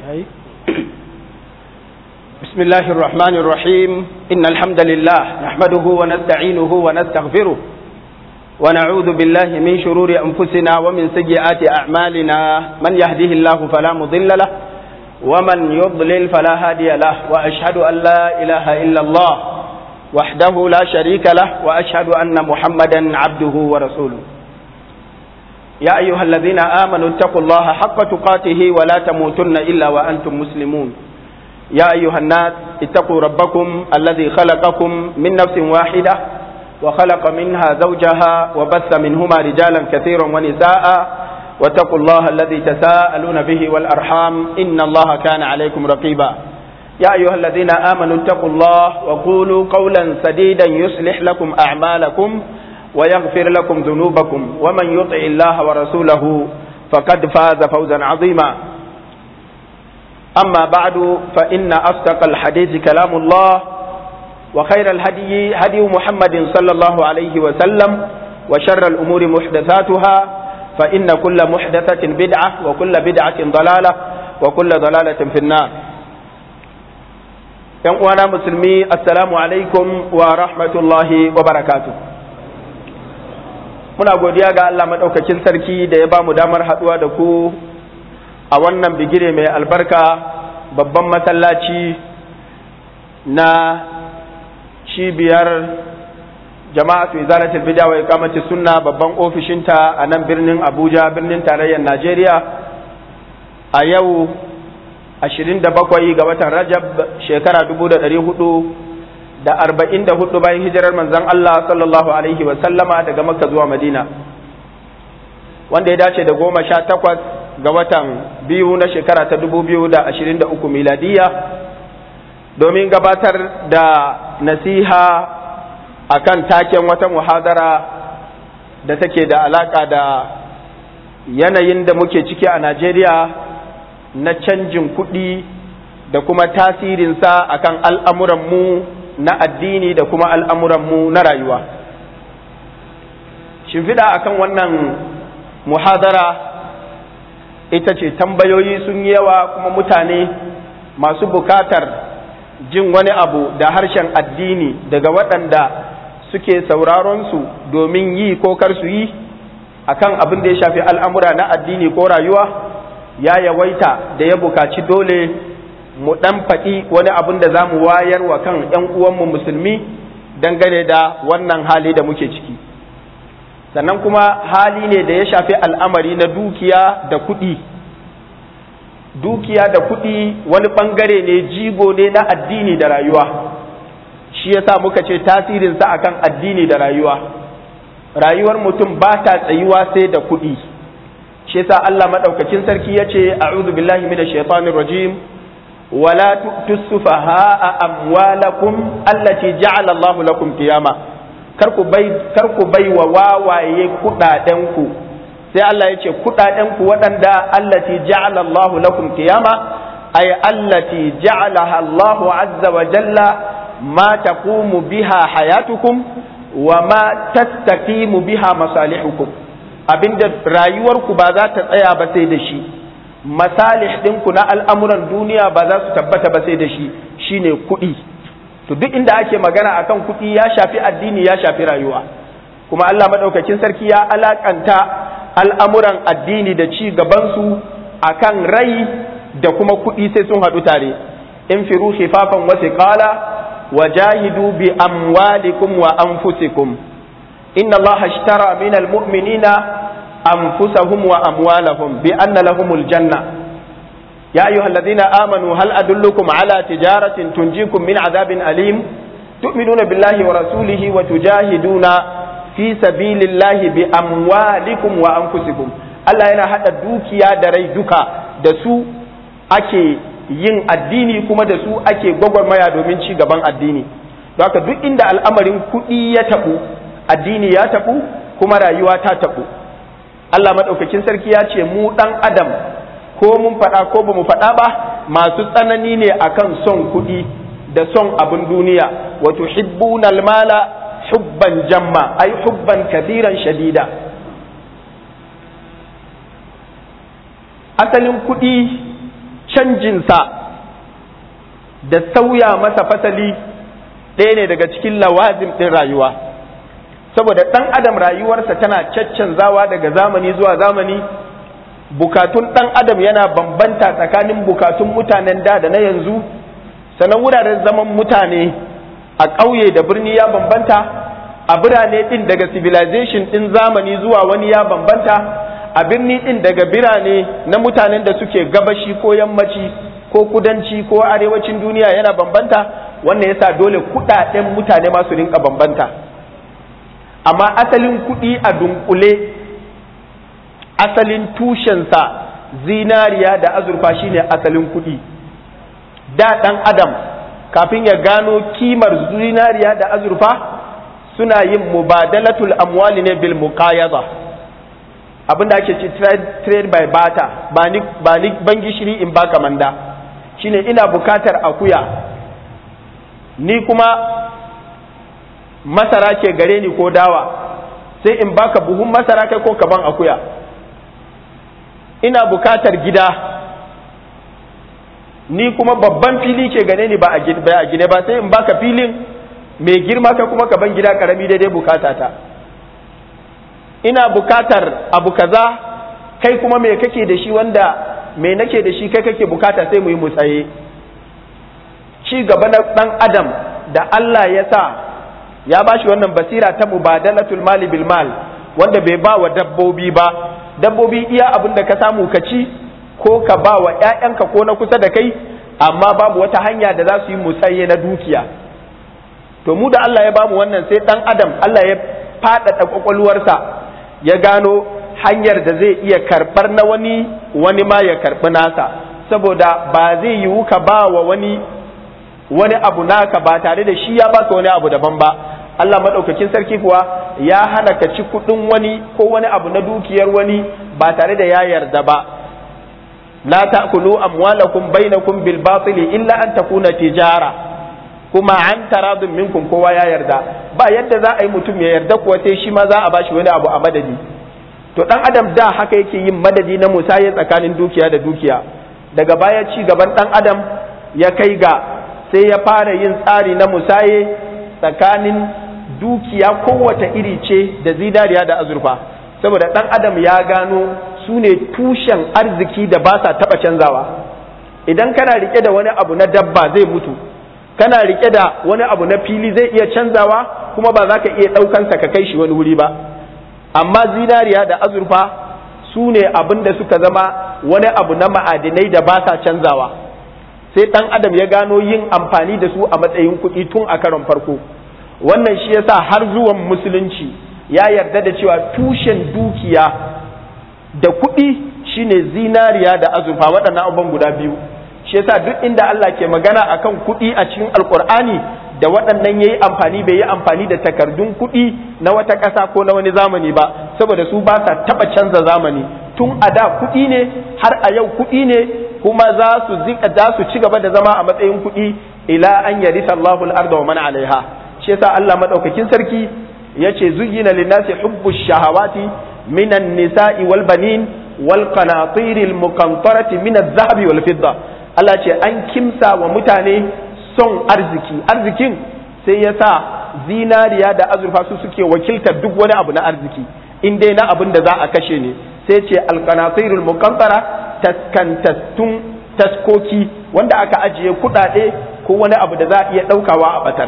بسم الله الرحمن الرحيم إن الحمد لله نحمده ونستعينه ونستغفره ونعوذ بالله من شرور أنفسنا ومن سيئات أعمالنا من يهده الله فلا مضل له ومن يضلل فلا هادي له وأشهد أن لا إله إلا الله وحده لا شريك له وأشهد أن محمدا عبده ورسوله يا أيها الذين آمنوا اتقوا الله حق تقاته ولا تموتن إلا وأنتم مسلمون يا أيها الناس اتقوا ربكم الذي خلقكم من نفس واحدة وخلق منها زوجها وبث منهما رجالا كثيرا ونساء واتقوا الله الذي تساءلون به والأرحام إن الله كان عليكم رقيبا يا أيها الذين آمنوا اتقوا الله وقولوا قولا سديدا يصلح لكم أعمالكم ويغفر لكم ذنوبكم ومن يطع الله ورسوله فقد فاز فوزا عظيما أما بعد فإن أصدق الحديث كلام الله وخير الهدي هدي محمد صلى الله عليه وسلم وشر الأمور محدثاتها فإن كل محدثة بدعة وكل بدعة ضلالة وكل ضلالة في النار يا مسلمي السلام عليكم ورحمة الله وبركاته muna godiya ga Allah madaukakin sarki da ya bamu damar haduwa da ku a wannan bigire mai albarka babban masallaci na cibiyar jama'atu izalatul bid'a wa iqamati sunna babban ofishinta a nan birnin Abuja birnin tarayyar Najeriya a yau 27 ga watan Rajab shekara 1444 bayan hijirar manzon Allah sallallahu alaihi wa sallama daga Makka zuwa Madina wanda ya dace da 18 ga watan biyu na shekara ta 2023 miladiya domin gabatar da nasiha akan taken wata muhadara da take da alaka da yanayin da muke ciki a Najeriya na canjin kuɗi da kuma tasirinsa akan al'amuranmu na addini da kuma al'amuranmu na rayuwa. Shimfiɗa akan wannan muhadara ita ce tambayoyi sun yi yawa kuma mutane masu bukatar jin wani abu da harshen addini daga waɗanda suke sauraronsu domin yi ko kar su yi akan abin da ya shafi al'amura na addini ko rayuwa ya yawaita da ya bukaci dole mu ɗan faɗi wani abin da za mu wayar wa kan ‘yan uwanmu musulmi dangane da wannan hali da muke ciki sannan kuma hali ne da ya shafi al'amari na dukiya da kuɗi wani ɓangare ne jigo ne na addini da rayuwa shi yasa muka ce tasirinsa akan addini da rayuwar mutum ba ta tsayuwa sai da kuɗi shi yasa Allah maɗaukakin sarki ya ce a'udhu billahi minash shaitanir rajim wala tu'tus sufaha'a amwalakum allati ja'ala Allahu lakum qiyama kar ku bai wa wawaye kudaden ku sai Allah ya ce kudaden ku waɗanda allati ja'ala Allahu lakum qiyama ay allati ja'alaha Allahu azza wa jalla ma taqumu biha hayatukum wa ma tastaqimu biha masalihukum abinda rayuwarku ba za ta tsaya ba sai da shi masalih ɗinku na al'amuran duniya ba za su tabbata ba sai da shi shine kuɗi to duk inda ake magana akan kuɗi ya shafi addini ya shafi rayuwa kuma Allah madaukakin sarki ya alakanta al'amuran addini da ci gabansu akan rai da kuma kuɗi sai sun haɗu tare in firu khifafan wa thiqala wajahidu bi amwalikum wa anfusikum inna Allah ashtara minal mu'minina أنفسهم وأموالهم بأن لهم الجنة يا أيها الذين آمنوا هل أدلكم على تجارة تنجيكم من عذاب أليم تؤمنون بالله ورسوله وتجاهدون في سبيل الله بأموالكم وأنفسكم Allah yana haɗa dukiya da rai duka da su ake yin addini kuma da su ake gwagwarmaya domin ci gaban addini don haka duk inda al'amarin kuɗi ya taɓu addini ya taɓu kuma rayuwa ta taɓu Allah maɗaukakin sarki ya ce mu ɗan adam ko mun faɗa ko ba mu faɗa ba masu tsanani ne akan son kuɗi da son abin duniya wa tuhibbuna almala hubban jamma ay hubban kathiran shadida asalin kuɗi canjinsa da sauya masa fasali ɗaya ne daga cikin lawazim ɗin rayuwa, saboda ɗan adam rayuwarsa tana caccanzawa daga zamani zuwa zamani. Bukatun ɗan adam yana bambanta tsakanin bukatun mutanen da na yanzu, sannan wuraren zaman mutane a ƙauye da birni ya bambanta, a birane ɗin daga civilization ɗin zamani zuwa wani ya bambanta, a birni ɗin daga birane na mutanen da suke gabashi ko yammaci ko kudanci ko arewacin duniya yana bambanta. Wannan yasa dole kuɗaɗen mutane ma su rinka bambanta, amma asalin kuɗi a dunkule, asalin tushensa zinariya da azurfa shine asalin kuɗi. Da ɗan adam kafin ya gano kimar zinariya da azurfa suna yin mubadalatul amwali ne bil muqayada, abinda ake ce trade by barter, ba ni ban gishiri in baka manda. Shine ina bukatar akuya, ni kuma masara ke gare ni ko dawa, sai in baka buhun masara kai ko kaban akuya. Ina bukatar gida, ni kuma babban fili ke gane ni ba a gine ba, sai in baka filin mai girma kai kuma kaban gida karami daidai bukatata. Ina bukatar abu kaza, kai kuma me kake da shi wanda me nake da shi kai kake bukata, sai mu yi mutsaye. Ci gaba na ɗan adam da Allah ya sa ya bashi wannan basira ta mubadalatul mali bil mal, wanda bai ba wa dabbobi ba. Dabbobi iya abin da ka samu ka ci ko ka ba wa ‘ya'yanka ko na kusa da kai, amma babu wata hanya da za su yi musayye na dukiya. To mu da Allah ya bamu wannan, sai ɗan adam Allah ya faɗaɗa ƙwaƙwalwarsa ya gano hanyar da zai iya karɓar na wani, wani ma ya karɓi nasa, saboda ba zai yiwu ka ba wa wani abu naka ba tare da shi ya baka wani abu daban ba. Allah maɗaukakin sarki kuwa ya hana ka ci kuɗin wani ko wani abu na dukiyar wani ba tare da ya yarda ba. La ta'kulu amwalakum bainakum bil batili illa an takuna tijara, kuma an taradun minkum, kowa ya yarda. Ba yadda za a yi mutum ya yarda kuwa sai shi ma za a bashi wani abu a madadi. To dan adam da haka yake yin madadi na musaye tsakanin dukiya da dukiya. Daga baya ci gaban dan adam ya kai ga sai ya fara yin tsari na musaye tsakanin dukiya kowace iri ce da zinariya da azurfa, saboda ɗan adam ya gano su ne tushen arziki da ba sa taɓa canzawa. Idan kana rike da wani abu na dabba zai mutu, kana rike da wani abu na fili zai iya canzawa, kuma ba za ka iya ɗaukansa ka kai shi wani wuri ba. Amma zinariya da azurfa su ne abin da suka zama wani abu na ma'adinai da ba sa canzawa. Sai ɗan adam ya gano yin amfani da su a matsayin kuɗi tun a karon farko. Wannan shi yasa har zuwan musulunci ya yarda da cewa tushen dukiya da kuɗi shine zinariya da azurfa, waɗannan abubuwan guda biyu. Shi yasa duk inda Allah ke magana akan kuɗi a cikin Alƙur'ani, da waɗannan yayi amfani, bai yi amfani da takardun kuɗi na wata ƙasa ko na wani zamani ba, saboda su ba sa taɓa canza zamani. Tun a da kuɗi ne, har a yau kuɗi ne, kuma za su ci gaba da zama a matsayin kuɗi ila an yarisa Allahu al-arda wa man alaiha. Shi yasa Allah madaukakin sarki yace zuyyina lin-nasi hubbu shahawati minan nisa'i wal banin wal qanatir al-muqantarati min adh-dhahabi wal fidda. Allah ce an kimsa wa mutane son arzikin sai yasa zinariya da azurfa su suke wakiltar duk wani abu na arziki, in dai na abin da za a kashe ne. Sai ce al-qanatir al-muqantara, taskantattun taskoki wanda aka ajiye kuɗaɗe ko wani abu da za a iya ɗaukawa a batar.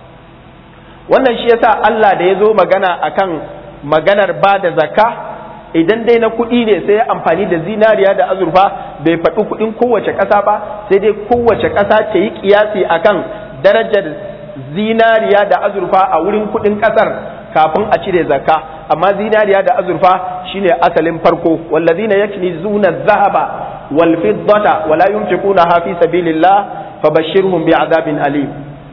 Wannan shi yasa Allah da ya zo magana akan maganar ba da zakka, idan dai na kuɗi ne sai ya amfani da zinariya da azurfa, bai faɗi kuɗin kowace ƙasa ba, sai dai kowace ƙasa ta yi ƙiyasi akan darajar zinariya da azurfa a wurin kuɗin ƙasar kafin a cire zakka. Amma zinariya da azurfa shine asalin farko. Wallazina yaknizuna adh-dhahaba wal fiddata wala yunfiqunaha fi sabilillah fabashshirhum bi'adabin alim.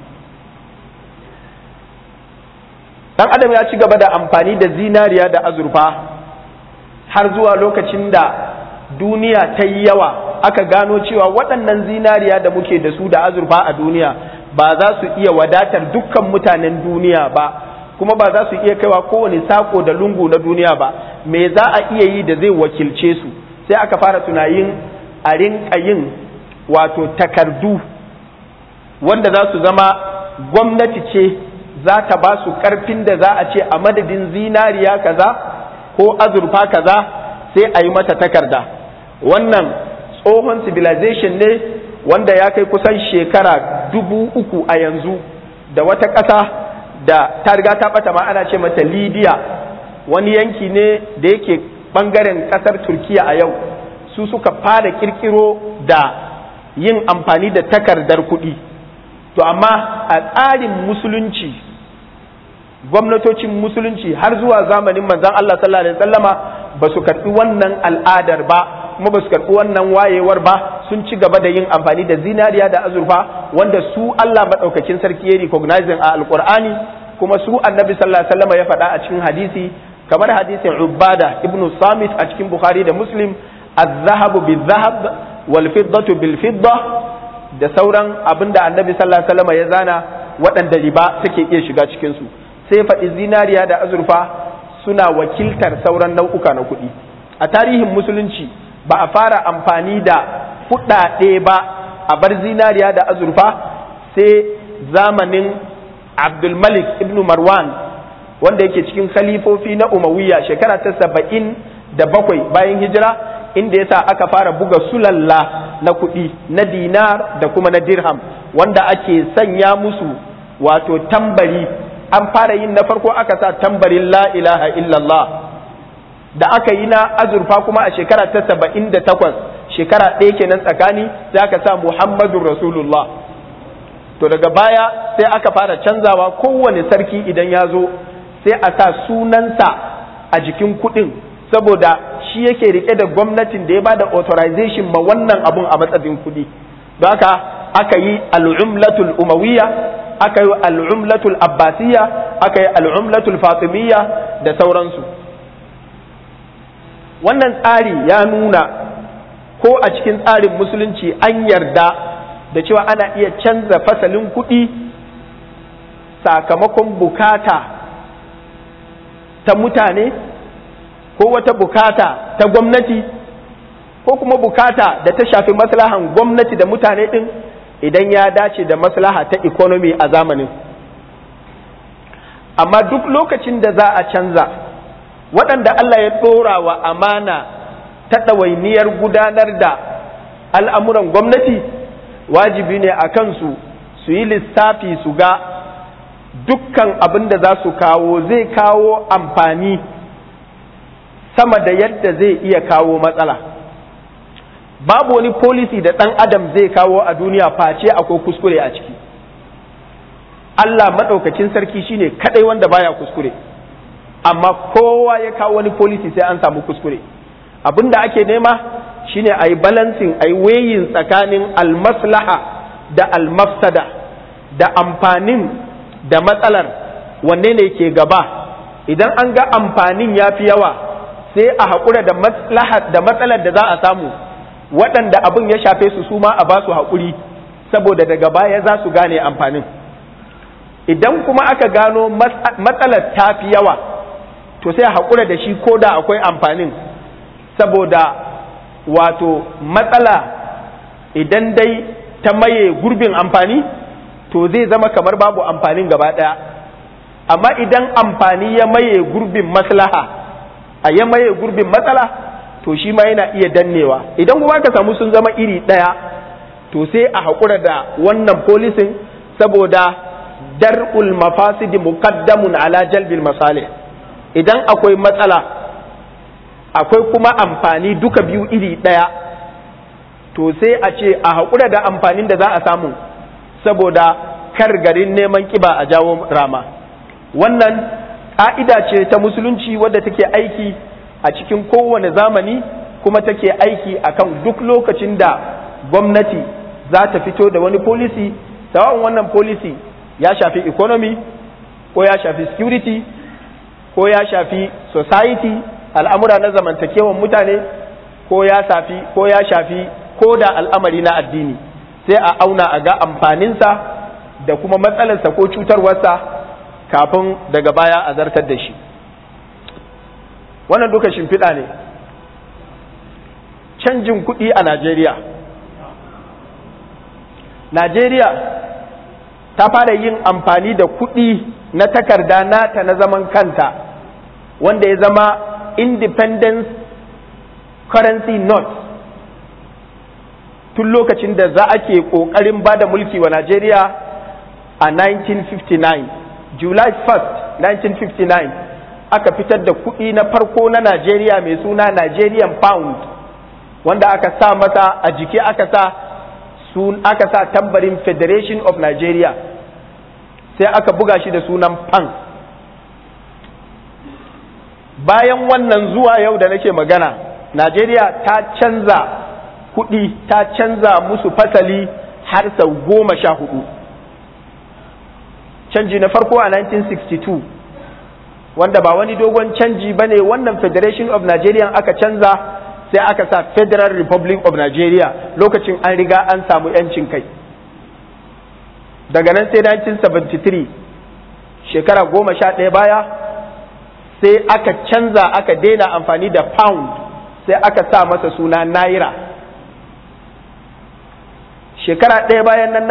Dan adam ya ci gaba da amfani da zinariya da azurfa har zuwa lokacin da duniya ta yi yawa, aka gano cewa waɗannan zinariya da muke da su da azurfa a duniya ba za su iya wadatar dukkan mutanen duniya ba, kuma ba za su iya kaiwa kowane sako da lungu na duniya ba. Me za a iya yi da zai wakilce su? Sai aka fara tunanin a rinka yin wato takardu wanda za su zama gwamnati ce za ta ba su ƙarfin da za a ce a madadin zinariya kaza ko azurfa kaza sai a yi mata takarda. Wannan tsohon civilization ne wanda ya kai kusan shekara 3000 a yanzu, da wata ƙasa da ta riga ta ɓata ma ana ce mata Libya, wani yanki ne da yake ɓangaren ƙasar Turkiya a yau. Su suka fara ƙirƙiro da yin amfani da takardar kuɗi. To amma a tsarin musulunci, gwamnatocin musulunci har zuwa zamanin manzon Allah sallallahu alaihi wasallama ba su karɓi wannan al'adar ba, kuma ba su karɓi wannan wayewar ba. Sun ci gaba da yin amfani da zinariya da azurfa wanda su Allah maɗaukakin sarki ya recognizing a alƙur'ani, kuma su annabi sallallahu alaihi wasallama ya faɗa a cikin hadisi, kamar hadisin Ubada ibn Samit a cikin Bukhari da Muslim, az-zahabu bil-zahab wal-fiddatu bil-fidda, da sauran abinda annabi sallallahu alaihi wasallama ya zana waɗanda riba take iya shiga cikin su. Sai faɗi zinariya da azurfa suna wakiltar sauran nau'uka na kuɗi. A tarihin musulunci ba a fara amfani da kuɗaɗe ba a bar zinariya da azurfa sai zamanin Abdul Malik ibn Marwan, wanda yake cikin khalifofi na Umayya, shekara ta 77 bayan hijira, inda yasa aka fara buga sulalla na kuɗi na dinar da kuma na dirham, wanda ake sanya musu wato tambari. An fara yin na farko aka sa tambarin la ilaha illallah, da aka yi na azurfa kuma a shekara ta 78, shekara ɗaya kenan tsakani, sai aka sa Muhammadun Rasulullah. To daga baya sai aka fara canzawa, kowane sarki idan ya zo sai a sa sunansa a jikin kuɗin, saboda shi yake rike da gwamnatin da ya bada authorization ma wannan abun a matsayin kuɗi. Don haka aka yi al'umlatul umawiyya, aka yi al'umlatul abbasiyya, aka yi al'umlatul fatimiyya da sauransu. Wannan tsari ya nuna ko a cikin tsarin musulunci an yarda da cewa ana iya canza fasalin kuɗi sakamakon bukata ta mutane ko wata bukata ta gwamnati ko kuma bukata da ta shafi maslahan gwamnati da mutane ɗin, idan ya dace da maslaha ta economy a zamanin. Amma duk lokacin da za a canza, waɗanda Allah ya ɗora wa amana ta ɗawainiyar gudanar da al'amuran gwamnati, wajibi ne a kansu su yi lissafi su ga dukkan abin da za su kawo zai kawo amfani sama da yadda zai iya kawo matsala. Babu wani policy da ɗan adam zai kawo a duniya face akwai kuskure a ciki. Allah maɗaukakin sarki shine kaɗai wanda baya kuskure, amma kowa ya kawo wani policy sai an samu kuskure. Abin da ake nema shine a yi balancing, a yi weighing tsakanin almaslaha da almafsada, da amfanin da matsalar wanne ne ke gaba. Idan an ga amfanin ya fi yawa sai a haƙura da matsalar da za a samu, waɗanda abin ya shafe su ma a ba su haƙuri, saboda daga baya za su gane amfanin. Idan kuma aka gano matsalar ta fi yawa, to sai a haƙura da shi ko da akwai amfanin, saboda wato matsala idan dai ta maye gurbin amfani to zai zama kamar babu amfanin gaba ɗaya. Amma idan amfani ya maye gurbin maslaha, a ya maye gurbin matsala, to shi ma yana iya dannewa. Idan kuma ka samu sun zama iri ɗaya, to sai a haƙura da wannan policing, saboda dar'ul mafasidi muqaddamun ala jalbil masalih. Idan akwai matsala akwai kuma amfani duka biyu iri ɗaya, to sai a ce a haƙura da amfanin da za a samu, saboda kar garin neman kiba a jawo rama. Wannan ƙa'ida ce ta musulunci wadda take aiki a cikin kowane zamani, kuma take aiki akan duk lokacin da gwamnati za ta fito da wani policy, sawa'un wannan policy ya shafi economy ko ya shafi security ko ya shafi society, al'amura na zamantakewan mutane, ko ya shafi ko da al'amari na addini, sai a auna a ga amfaninsa da kuma matsalarsa ko cutarwarsa kafin daga baya a zartar da shi. Wannan duka shimfiɗa ne. Canjin kuɗi a Najeriya Najeriya ta fara yin amfani da kuɗi na takarda nata na zaman kanta wanda ya zama independence currency note tun lokacin da za a ke ƙoƙarin ba da mulki wa Najeriya a 1959. July 1st 1959 aka fitar da kuɗi na farko na Najeriya mai suna Nigerian pound wanda aka sa masa a jiki aka sa tambarin Federation of Nigeria sai aka buga shi da sunan pound. Bayan wannan zuwa yau da nake magana Najeriya ta canza kuɗi, ta canza musu fasali har sau 14. Canji na farko a 1962 wanda ba wani dogon canji ba ne, wannan Federation of Nigeria aka canza sai aka sa Federal Republic of Nigeria lokacin an riga an samu 'yancin kai. Daga nan sai 1973 shekara 11 baya sai aka canza aka daina amfani da pound sai aka sa masa suna naira. Shekara ɗaya bayan nan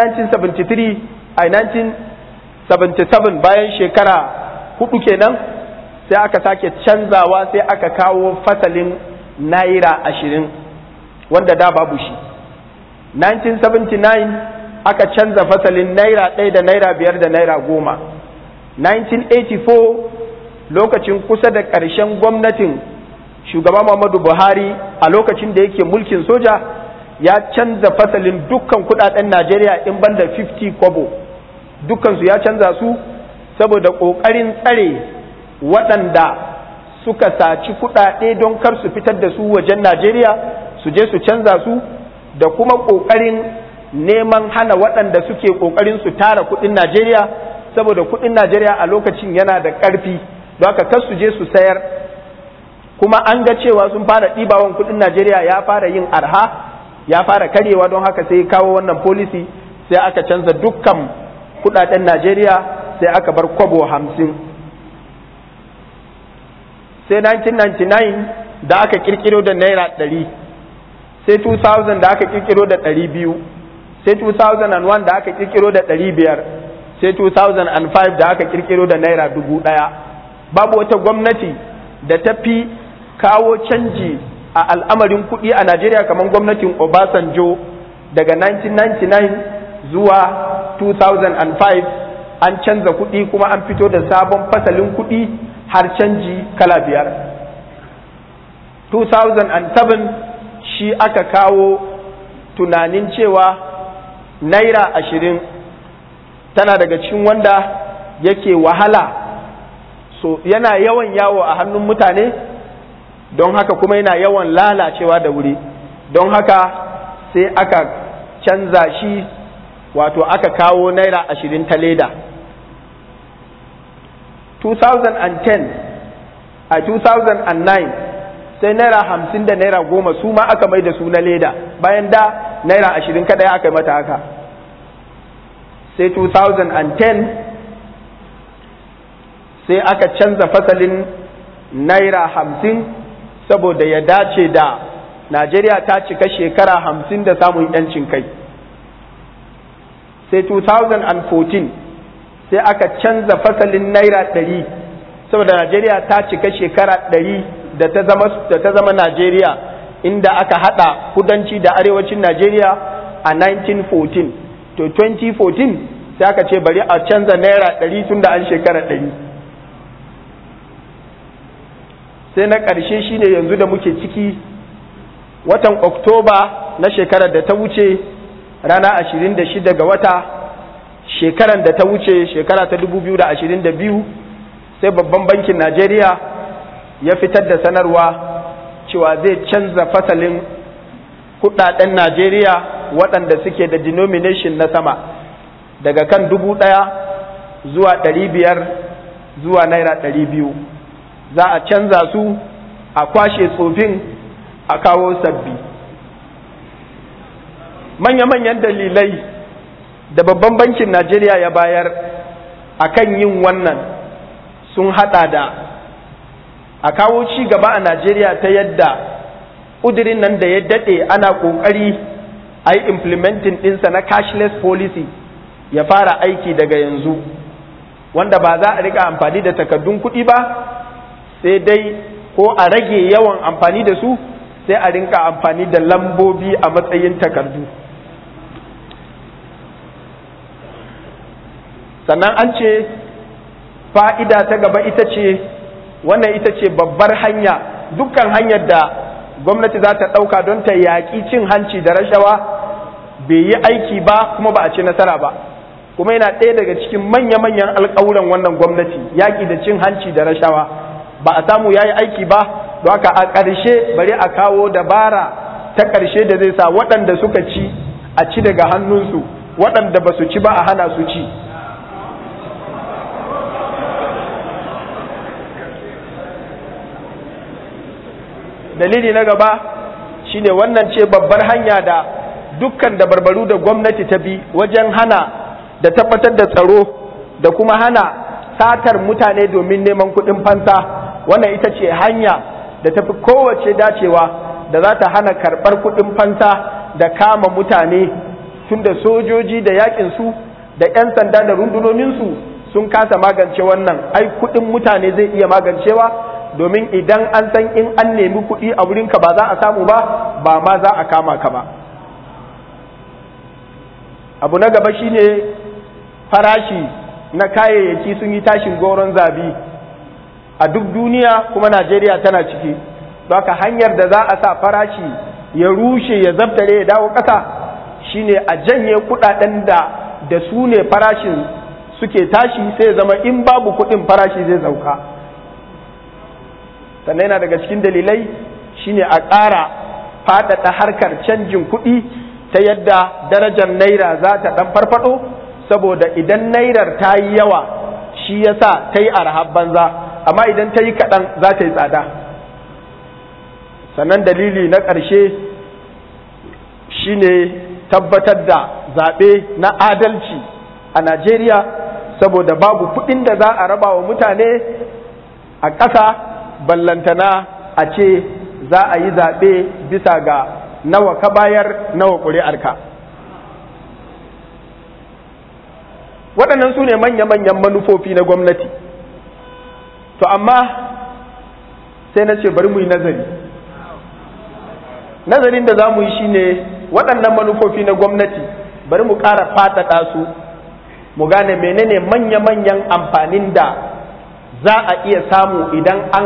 1977 bayan shekara 4 kenan sai aka sake canzawa sai aka kawo fasalin naira 20 wanda da babu shi. 1979 aka canza fasalin naira 1 da naira 5 da naira 10. 1984 lokacin kusa da ƙarshen gwamnatin shugaba Muhammadu Buhari a lokacin da yake mulkin soja ya canza fasalin dukkan kudaden Najeriya in banda 50 kobo dukkansu ya canza su saboda ƙoƙarin tsare waɗanda suka saci kudade don kar su fitar da su wajen Najeriya su je su canza su da kuma ƙoƙarin neman hana waɗanda suke ƙoƙarin su tara kuɗin Najeriya saboda kuɗin Najeriya a lokacin yana da ƙarfi don haka kar su je su sayar, kuma an ga cewa sun fara ɗibawan kuɗin Najeriya ya fara yin arha ya fara karyewa don haka sai kawo wannan policy sai aka canza dukkan kuɗaɗen Najeriya sai aka bar kwabo 50. Sai 1999 da aka kirkiro da naira 100, sai 2000 da aka kirkiro da 200, sai 2001 da aka kirkiro da 500, sai 2005 da aka kirkiro da naira 1000. Babu wata gwamnati da ta fi kawo canji a al'amarin kuɗi a Najeriya kamar gwamnatin Obasanjo daga 1999 zuwa 2005 an canza kuɗi kuma an fito da sabon fasalin kuɗi har canji kala 5. 2007 shi aka kawo tunanin cewa naira 20 tana daga cikin wanda yake wahala, so yana yawan yawo a hannun mutane don haka kuma yana yawan lalacewa da wuri, don haka sai aka canza shi wato aka kawo naira 20 ta leda. 2010 a 2009 sai naira 50 da naira 10 su ma aka mai da su na leda bayan da naira 20 kadai aka yi mata haka. Sai 2010 sai aka canza fasalin naira 50 saboda ya dace da Najeriya ta cika shekara 50 da samun 'yancin kai. Sai 2014 sai aka canza fasalin naira 100 saboda Najeriya ta cika shekara 100 da ta zama Najeriya, inda aka hada kudanci da arewacin Najeriya a 1914. To 2014 sai aka ce bari a canza naira 100 tun da an shekara 100. Sai na ƙarshe shine yanzu da muke ciki, watan Oktoba na shekarar da ta wuce rana 26 ga wata shekarar da ta wuce, shekara ta 2022, sai babban bankin Najeriya ya fitar da sanarwa cewa zai canza fasalin kudaden Najeriya waɗanda suke da denomination na sama daga kan 1000 zuwa 500 zuwa naira 200. Za a canza su, a kwashe tsofin, a kawo sabbi. Manya-manyan dalilai da babban bankin Najeriya ya bayar akan yin wannan sun hada da a kawo ci gaba a Najeriya ta yadda ƙudirin nan da ya daɗe ana ƙoƙari a yi implementing ɗinsa na cashless policy ya fara aiki daga yanzu, wanda ba za a rika amfani da takardun kuɗi ba, sai dai ko a rage yawan amfani da su, sai a rinka amfani da lambobi a matsayin takardu. Sannan an ce fa'ida ta gaba ita ce, wannan ita ce babbar hanya, dukkan hanyar da gwamnati za ta ɗauka don ta yaƙi cin hanci da rashawa bai yi aiki ba kuma ba a ci nasara ba, kuma yana ɗaya daga cikin manya-manyan alƙawuran wannan gwamnati, yaƙi da cin hanci da rashawa ba a samu ya yi aiki ba. Don haka a ƙarshe bari a kawo dabara ta ƙarshe da zai sa waɗanda suka ci a ci daga hannunsu, waɗanda ba su ci ba a hana su ci. Dalili na gaba shine wannan ce babbar hanya da dukkan dabarbaru da gwamnati ta bi wajen hana da tabbatar da tsaro da kuma hana satar mutane domin neman kuɗin fansa. Wannan ita ce hanya da tafi kowace dacewa da za ta hana karɓar kuɗin fansa da kama mutane, tun da sojoji da yaƙinsu da 'yan sanda da rundunoninsu sun kasa magance wannan. Ai kuɗin mutane zai iya magancewa, domin idan an san in an nemi kuɗi a wurinka ba za a samu ba, ba ma za a kama ka ba. Abu na gaba shine farashi na kayayyaki sun yi tashin goron zabi a duk duniya, kuma Najeriya tana ciki. Baka hanyar da za a sa farashi ya rushe ya zabtare ya dawo ƙasa shine a janye kuɗaɗen da su ne farashin suke tashi, sai zama in babu kuɗin farashi zai sauka. Sannan yana daga cikin dalilai shine a ƙara faɗaɗa harkar canjin kuɗi ta yadda darajar naira za ta ɗan farfaɗo, saboda idan nairar ta yi yawa shi yasa ta yi arhar banza, amma idan ta yi kaɗan za ta yi tsada. Sannan dalili na ƙarshe shine tabbatar da zaɓe na adalci a Najeriya, saboda babu kuɗin da za a raba wa mutane a ƙasa ballantana a ce za a yi zaɓe bisa ga nawa ka bayar nawa ƙuri'arka. Waɗannan su ne manya-manyan manufofi na gwamnati. To amma sai na ce bari mu yi nazari. Nazarin da za mu yi shine waɗannan manufofi na gwamnati bari mu ƙara faɗaɗa su, mu gane menene manya-manyan amfanin da za a iya samu idan an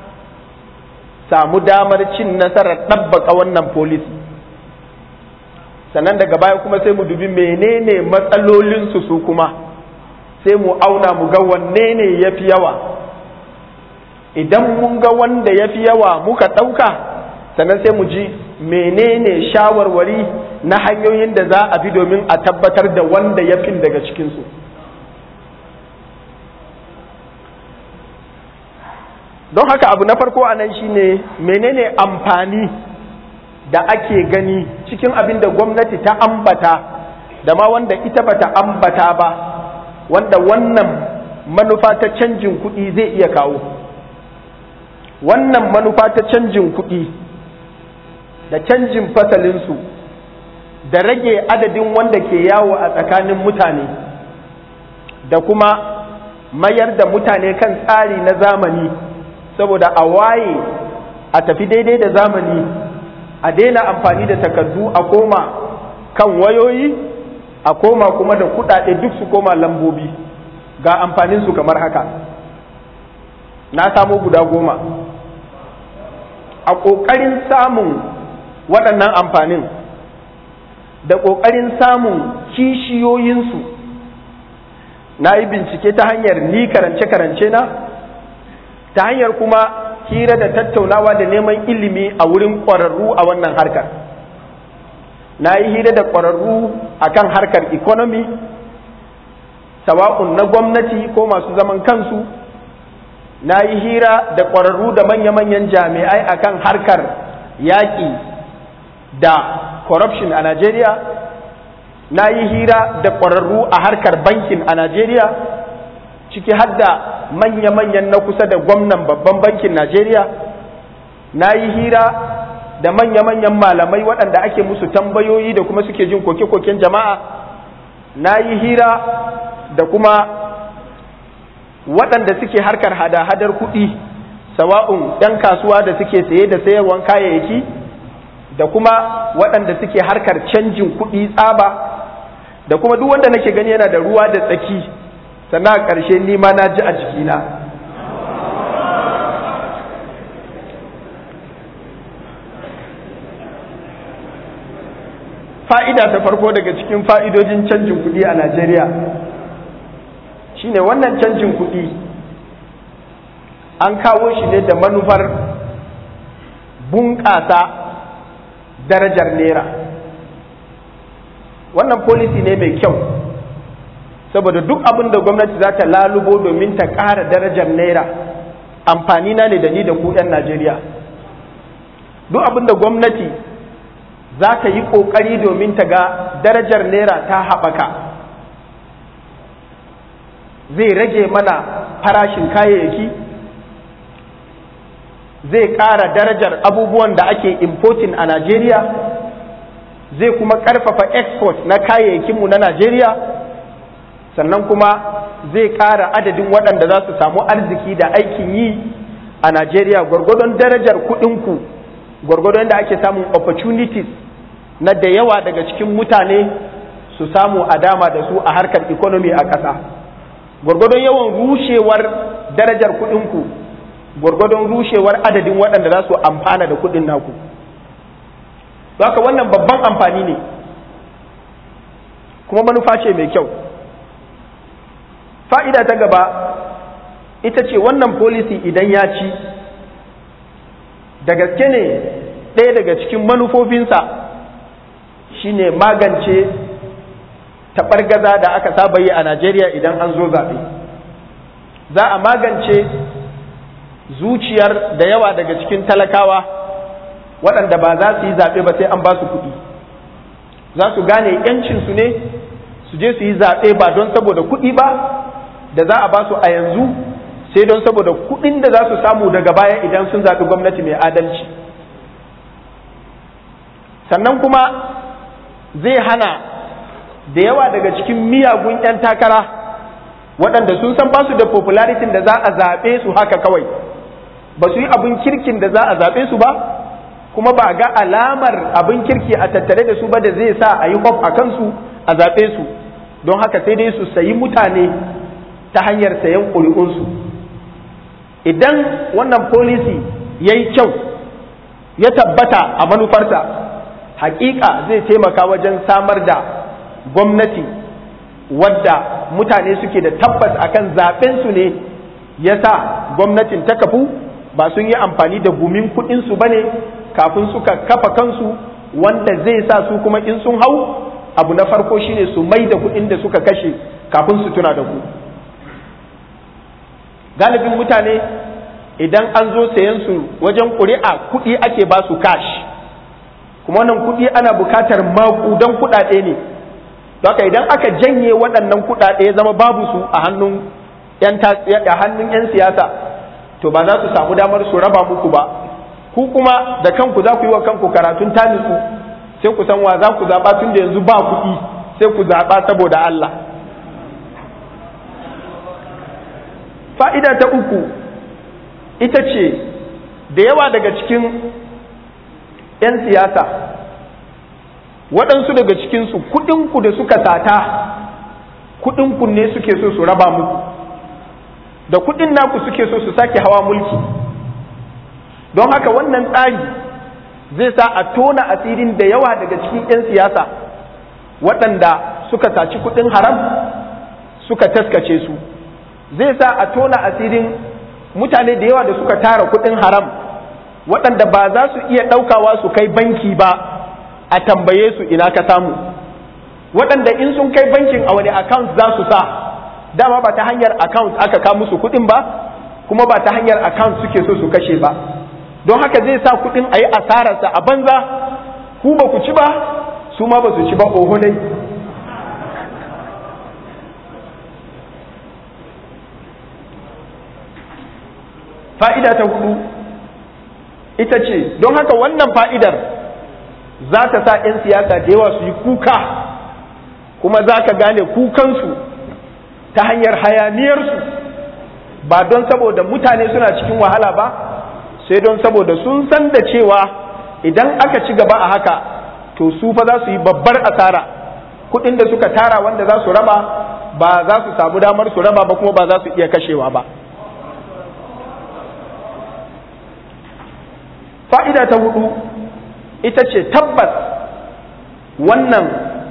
samu damar cin nasarar ɗabbaka wannan policy. Sannan daga baya kuma sai mu dubi menene matsalolinsu su kuma, sai mu auna mu ga wanne ne ya fi yawa. Idan mun ga wanda ya fi yawa muka ɗauka, sannan sai mu ji menene shawarwari na hanyoyin da za a bi domin a tabbatar da wanda ya fi daga cikinsu. Don haka abu na farko a nan shine menene amfani da ake gani cikin abin da gwamnati ta ambata da ma wanda ita bata ambata ba, wanda wannan manufa ta canjin kuɗi zai iya kawo. Wannan manufa ta canjin kuɗi da canjin fasalinsu da rage adadin wanda ke yawo a tsakanin mutane da kuma mayar da mutane kan tsari na zamani, saboda a waye a tafi daidai da zamani, a daina amfani da takardu, a koma kan wayoyi, a koma kuma da kuɗaɗe duk su koma lambobi. Ga amfaninsu kamar haka, na samo guda 10. A ƙoƙarin samun waɗannan amfanin da ƙoƙarin samun kishiyoyinsu, na yi bincike ta hanyar ni karance-karance na, ta hanyar kuma hira da tattaunawa da neman ilimi a wurin ƙwararru a wannan harkar. Na yi hira da ƙwararru a kan harkar economy, sawa'un na gwamnati ko masu zaman kansu. Na yi hira da ƙwararru da manya-manyan jami'ai a kan harkar yaƙi da corruption a Najeriya. Na yi hira da ƙwararru a harkar bankin a Najeriya, ciki har da manya-manyan na kusa da gwamnan babban bankin Najeriya. Na yi hira da manya-manyan malamai waɗanda ake musu tambayoyi da kuma suke jin koke-koken jama'a, na yi hira da kuma waɗanda suke harkar hada-hadar kuɗi, sawa'un 'yan kasuwa da suke saye da sayarwan kayayyaki da kuma waɗanda suke harkar canjin kuɗi tsaba da kuma duk wanda nake gani yana da ruwa da tsaki, sannan a ƙarshe ni ma na ji a jikina. Fa'ida ta farko daga cikin fa'idojin canjin kuɗi a Najeriya shine wannan canjin kuɗi an kawo shi ne da manufar bunƙasa darajar naira. Wannan policy ne mai kyau, saboda duk abin da gwamnati za ta lalubo domin ta ƙara darajar naira amfani na ne da ni da ku 'yan Najeriya. Duk abin da gwamnati za ta yi ƙoƙari domin ta ga darajar naira ta haɓaka, zai rage mana farashin kayayyaki, zai ƙara darajar abubuwan da ake importing a Najeriya, zai kuma ƙarfafa export na kayayyakinmu na Najeriya, sannan kuma zai ƙara adadin waɗanda za su samu arziki da aikin yi a Najeriya. Gwargwadon darajar kuɗinku, gwargwadon da ake samun opportunities na da yawa daga cikin mutane su samu a dama da su a harkar economy a ƙasa. Gwargwadon yawan rushewar darajar kuɗinku, gwargwadon rushewar adadin waɗanda za su amfana da kuɗin naku. Haka wannan babban amfani ne, kuma manufa ce mai kyau. Fa'ida ta gaba ita ce wannan policy idan ya ci, da gaske ne ɗaya daga cikin manufofinsa shine magance taɓargaza da aka saba yi a Najeriya idan an zo zaɓe. Za a magance zuciyar da yawa daga cikin talakawa waɗanda ba za su yi zaɓe ba sai an ba su kuɗi. Za su gane ‘yancinsu ne su je su yi zaɓe ba don saboda kuɗi ba da za a ba su a yanzu, sai don saboda kuɗin da za su samu daga baya idan sun zaɓi gwamnati mai adalci. Sannan kuma zai hana da yawa daga cikin miyagun 'yan takara waɗanda sun san ba su da popularity da za a zaɓe su haka kawai, ba su yi abin kirkin da za a zaɓe su ba, kuma ba ga alamar abin kirki a tattare da su ba da zai sa a yi hope a kansu a zaɓe su. Don haka sai dai su sayi mutane ta hanyar sayan ƙuri'unsu. Idan wannan policy ya yi kyau, ya tabbata a manufarsa, hakika zai taimaka wajen samar da gwamnati wadda mutane suke da tabbas akan zaben su ne yasa gwamnatin ta kafu, ba sun yi amfani da gumin kudin su bane kafin suka kafa kansu, wanda zai sa su kuma in sun hau abu na farko shine su mai da kudin da suka kashe kafin su tuna da ku. Galibin mutane idan an zo sayan su wajen ƙuri'a kuɗi ake ba su cash, kuma wannan kuɗi ana bukatar maƙudan kuɗaɗe ne. Haka idan aka janye waɗannan kuɗaɗe ya zama babu su a hannun 'yan siyasa, to ba za su samu damar su raba muku ba. Ku kuma da kanku za ku yi wa kanku karatun tanisu, sai ku san wa za ku zaɓa, tun da yanzu ba kuɗi, sai ku zaɓa saboda Allah. Fa'ida ta uku ita ce da yawa daga cikin 'yan siyasa, waɗansu daga cikinsu kuɗinku da suka sata, kuɗinku ne suke so su raba muku, da kuɗin naku suke so su sake hawa mulki. Don haka wannan tsari zai sa a tona asirin da yawa daga cikin 'yan siyasa waɗanda suka saci kuɗin haram suka taskace su. Zai sa a tona asirin mutane da yawa da suka tara kuɗin haram waɗanda ba za su iya ɗaukawa su kai banki ba a tambaye su ina ka samu, waɗanda in sun kai bankin a wani account za su sa, dama ba ta hanyar account aka kawo musu kuɗin ba, kuma ba ta hanyar account suke so su kashe ba. Don haka zai sa kuɗin a yi asararsa a banza, ku ba ku ci ba, su ma ba su ci ba, oho dai. Fa'ida ta hudu ita ce, don haka wannan fa'idar za ta sa 'yan siyasa da yawa su yi kuka, kuma za ka gane kukansu ta hanyar hayaniyarsu, ba don saboda mutane suna cikin wahala ba, sai don saboda sun san da cewa idan aka ci gaba a haka to su fa za su yi babbar asara. Kuɗin da suka tara wanda za su raba ba za su samu damar su raba ba, kuma ba za su iya kashewa ba. Fa'ida ta hudu ita ce tabbas wannan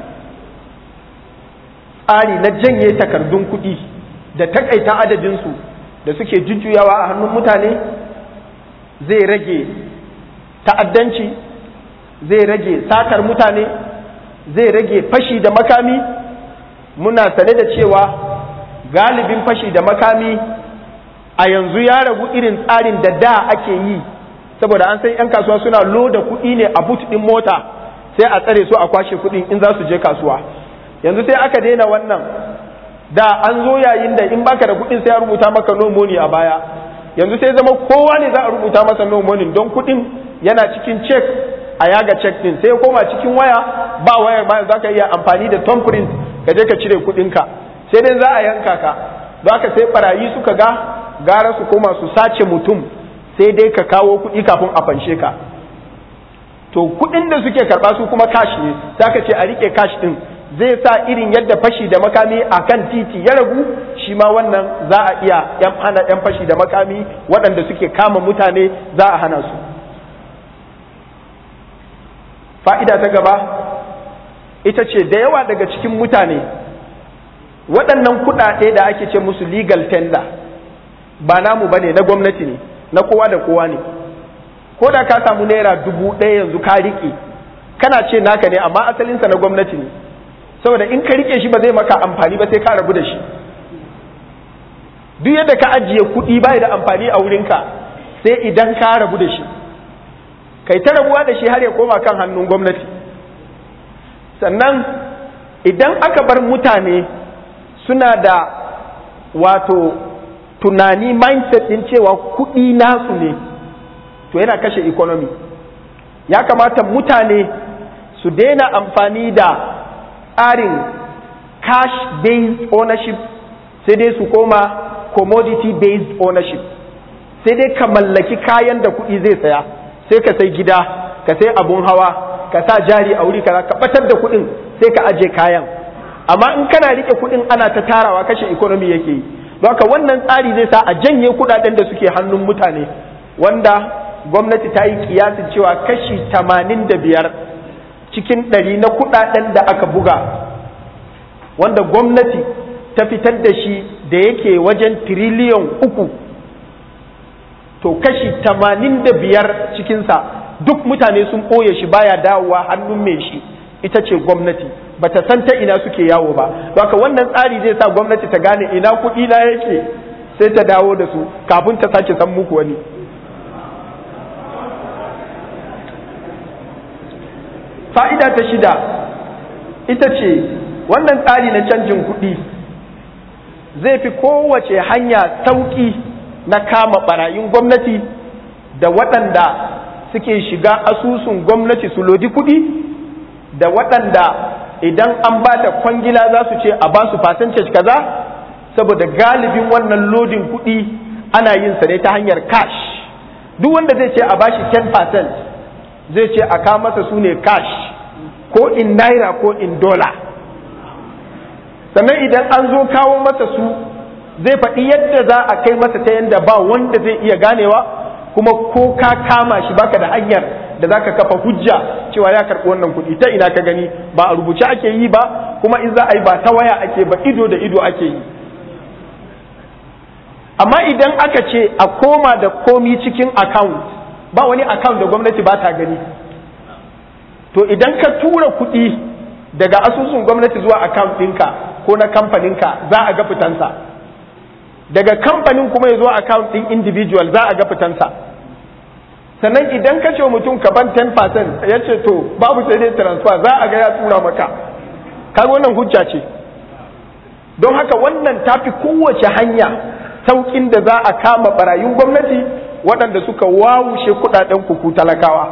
tsari na janye takardun kuɗi da takaita adadinsu da suke jujjuyawa a hannun mutane zai rage ta'addanci, zai rage satar mutane, zai rage fashi da makami. Muna sane da cewa galibin fashi da makami a yanzu ya ragu irin tsarin da ake yi, saboda an san 'yan kasuwa suna loda kuɗi ne a but ɗin mota sai a tsare su a kwashe kuɗin in za su je kasuwa. Yanzu sai aka daina wannan. Da an zo yayin da in baka da kuɗin sai a rubuta maka no money a baya, yanzu sai zama kowa ne za a rubuta masa no money don kuɗin yana cikin check, a yaga check din sai ya koma cikin waya, ba wayar ma za ka iya amfani da thumbprint ka je ka cire kuɗinka, sai dai za a yanka ka. Don haka sai barayi suka ga gara su koma su sace mutum, sai dai ka kawo kuɗi kafin a fanshe ka. To kuɗin da suke karɓa su kuma cash ne, za ka ce a riƙe cash ɗin, zai sa irin yadda fashi da makami a kan titi ya ragu, shi ma wannan za a iya hana 'yan fashi da makami waɗanda suke kama mutane za a hana su. Fa'ida ta gaba ita ce da yawa daga cikin mutane waɗannan kuɗaɗe da ake ce musu legal tender ba namu ba ne, na gwamnati ne, na kowa da kowa ne. Ko da ka samu naira 1000 yanzu ka riƙe, kana ce naka ne amma asalinsa na gwamnati ne, saboda in ka riƙe shi ba zai maka amfani ba sai ka rabu da shi. Duk yadda ka ajiye kuɗi bai da amfani a wurinka sai idan ka rabu da shi, kai ta rabuwa da shi har ya koma kan hannun gwamnati. Sannan idan aka bar mutane suna da wato tunani mindset ɗin cewa kuɗi nasu ne, to yana kashe economy. Ya kamata mutane su daina amfani da tsarin cash based ownership, sai dai su koma commodity based ownership. Sai dai ka mallaki kayan da kuɗi zai saya, sai ka sai gida, ka sai abun hawa, ka sa jari a wuri kaza, ka batar da kuɗin sai ka aje kayan. Amma in kana rike kuɗin ana ta tarawa, kashe economy yake yi. Don haka wannan tsari zai sa a janye kuɗaɗen da suke hannun mutane, wanda gwamnati ta yi kiyasin cewa kashi 85 cikin 100 na kuɗaɗen da aka buga, wanda gwamnati ta fitar da shi da yake wajen tiriliyan 3, to kashi 85 cikinsa duk mutane sun ɓoye shi baya dawowa hannun mai shi, ita ce gwamnati, bata san ta ina suke yawo ba. Haka wannan tsari zai sa gwamnati ta gane ina kuɗi na yake, sai ta dawo da su kafin ta sake san muku wani. Fa'ida ta 6 ita ce wannan tsari na canjin kuɗi zai fi kowace hanya sauƙi na kama ɓarayin gwamnati da waɗanda suke shiga asusun gwamnati su lodi kuɗi, da waɗanda idan an ba ta kwangila za su ce a ba su percentage kaza, saboda galibin wannan lodin kuɗi ana yin sa ne ta hanyar cash. Duk wanda zai ce a bashi 10% zai ce a kawo masa su ne cash, ko in naira ko in dollar. Sannan idan an zo kawo masa su zai faɗi yadda za a kai masa ta yadda ba wanda zai iya ganewa, kuma ko ka kama shi baka da hanyar da zaka kafa hujja cewa ya karɓi wannan kuɗi. Ta ina ka gani? Ba a rubuce ake yi ba, kuma in za a yi ba ta waya ake ba, ido da ido ake yi. Amma idan aka ce a koma da komi cikin account, ba wani account da gwamnati ba ta gani. To idan ka tura kuɗi daga asusun gwamnati zuwa account ɗinka ko na kamfaninka za a ga fitansa, daga kamfanin kuma ya zo account ɗin individual za a ga fitansa. Sannan idan ka ce mutum ka ban 10% ya ce to babu sai dai transfer, za a ga ya tura maka. Kaga wannan hujja ce. Don haka wannan tafi kowace hanya saukin da za a kama barayin gwamnati, waɗanda suka wawushe kuɗaɗen ku talakawa.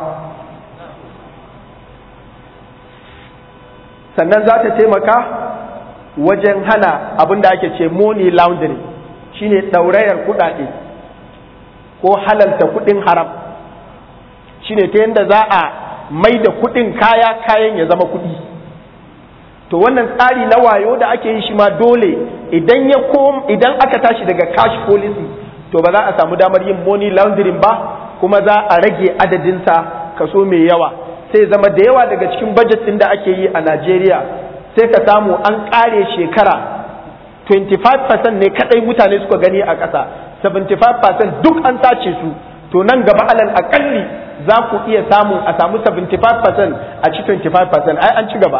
Sannan za ta taimaka wajen hana abin da ake ce money laundering, shine ɗaurayar kuɗaɗe ko halalta kuɗin haram, shine ta yadda za a mai da kuɗin kayan ya zama kuɗi. To wannan tsari na wayo da ake yi shi ma dole idan aka tashi daga cash policy to ba za a samu damar yin money laundering ba, kuma za a rage adadinsa kaso mai yawa, sai zama da yawa daga cikin budget ɗin da ake yi a Najeriya sai ka samu an ƙare shekara 25% ne kadai mutane suka gani a ƙasa, 75% duk an sace su. To nan gaba alal akalli za ku iya a samu 75% a ci 25%, ai an ci gaba.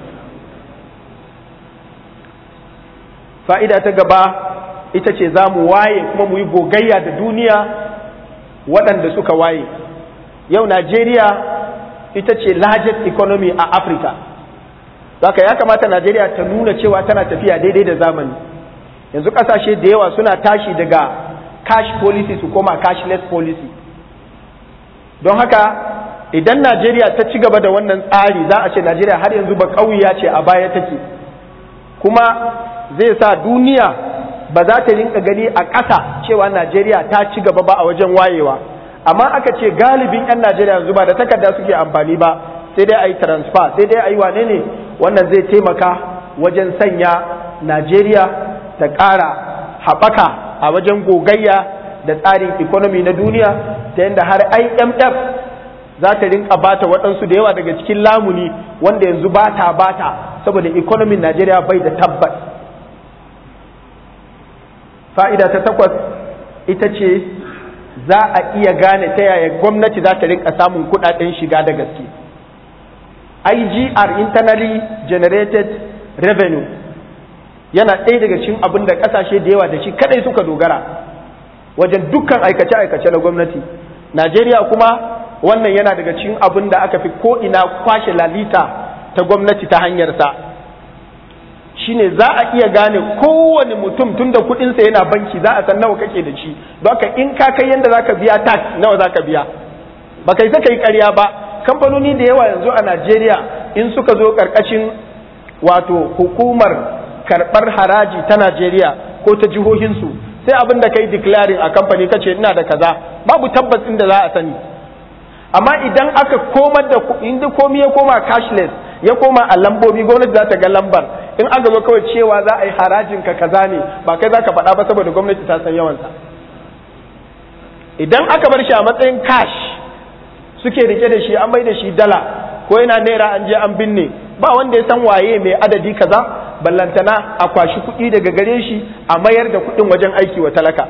Fa'ida ta gaba ita ce za mu waye kuma mu yi gogayya da duniya waɗanda suka waye. Yau Najeriya ita ce largest economy a Africa. Saka ya kamata Najeriya ta nuna cewa tana tafiya daidai da zamani. Yanzu ƙasashe da yawa suna tashi daga cash policy su koma cashless policy. Don haka idan Najeriya ta ci gaba da wannan tsari za a ce Najeriya har yanzu ba ƙauya ce, a baya take. Kuma zai sa duniya ba za ta rinka gani a ƙasa cewa Najeriya ta ci gaba ba a wajen wayewa. Amma aka ce galibin 'yan Najeriya yanzu ba da takarda suke amfani ba, sai dai a yi transfer, sai dai a yi wane ne, wannan zai taimaka wajen sanya Najeriya ta ƙara haɓaka a wajen gogayya da tsarin economy na duniya, ta yadda har IMF za ta rinka bata waɗansu da yawa daga cikin lamuni wanda yanzu bata saboda economy Najeriya bai da tabbas. Fa'ida ta 8 ita ce za a iya gane ta yaya gwamnati za ta rinka samun kuɗaɗen shiga da gaske. IGR, internally generated revenue, yana ɗaya daga cikin abin da ƙasashe da yawa da shi kadai suka dogara wajen dukkan aikace-aikace na gwamnati. Najeriya kuma wannan yana daga cikin abin da aka fi ko'ina kwashe lalita ta gwamnati ta hanyarsa. Shine za a iya gane kowane mutum tun da kuɗinsa yana banki za a san nawa kake da shi, don haka in ka kai yadda za ka biya tax nawa za ka biya, ba kai saka yi ƙarya ba. Kamfanoni da yawa yanzu a Najeriya in suka zo ƙarƙashin wato hukumar karɓar haraji ta Najeriya ko ta jihohinsu, sai abin da kai declaring a kamfani kace ina da kaza, babu tabbas inda za a sani. Amma idan aka komar da inda komai ya koma cashless, ya koma a lambobi, gwamnati za ta ga lambar, in aka zo kawai cewa za a yi harajin ka kaza ne, ba kai za ka faɗa ba saboda gwamnati ta san yawansa. Idan aka bar shi a matsayin cash suke rike da shi, an mai da shi dala ko yana naira, an je an binne, ba wanda ya san waye mai adadi kaza, ballantana a kwashi kuɗi daga gare shi a mayar da kuɗin wajen aiki wa talaka.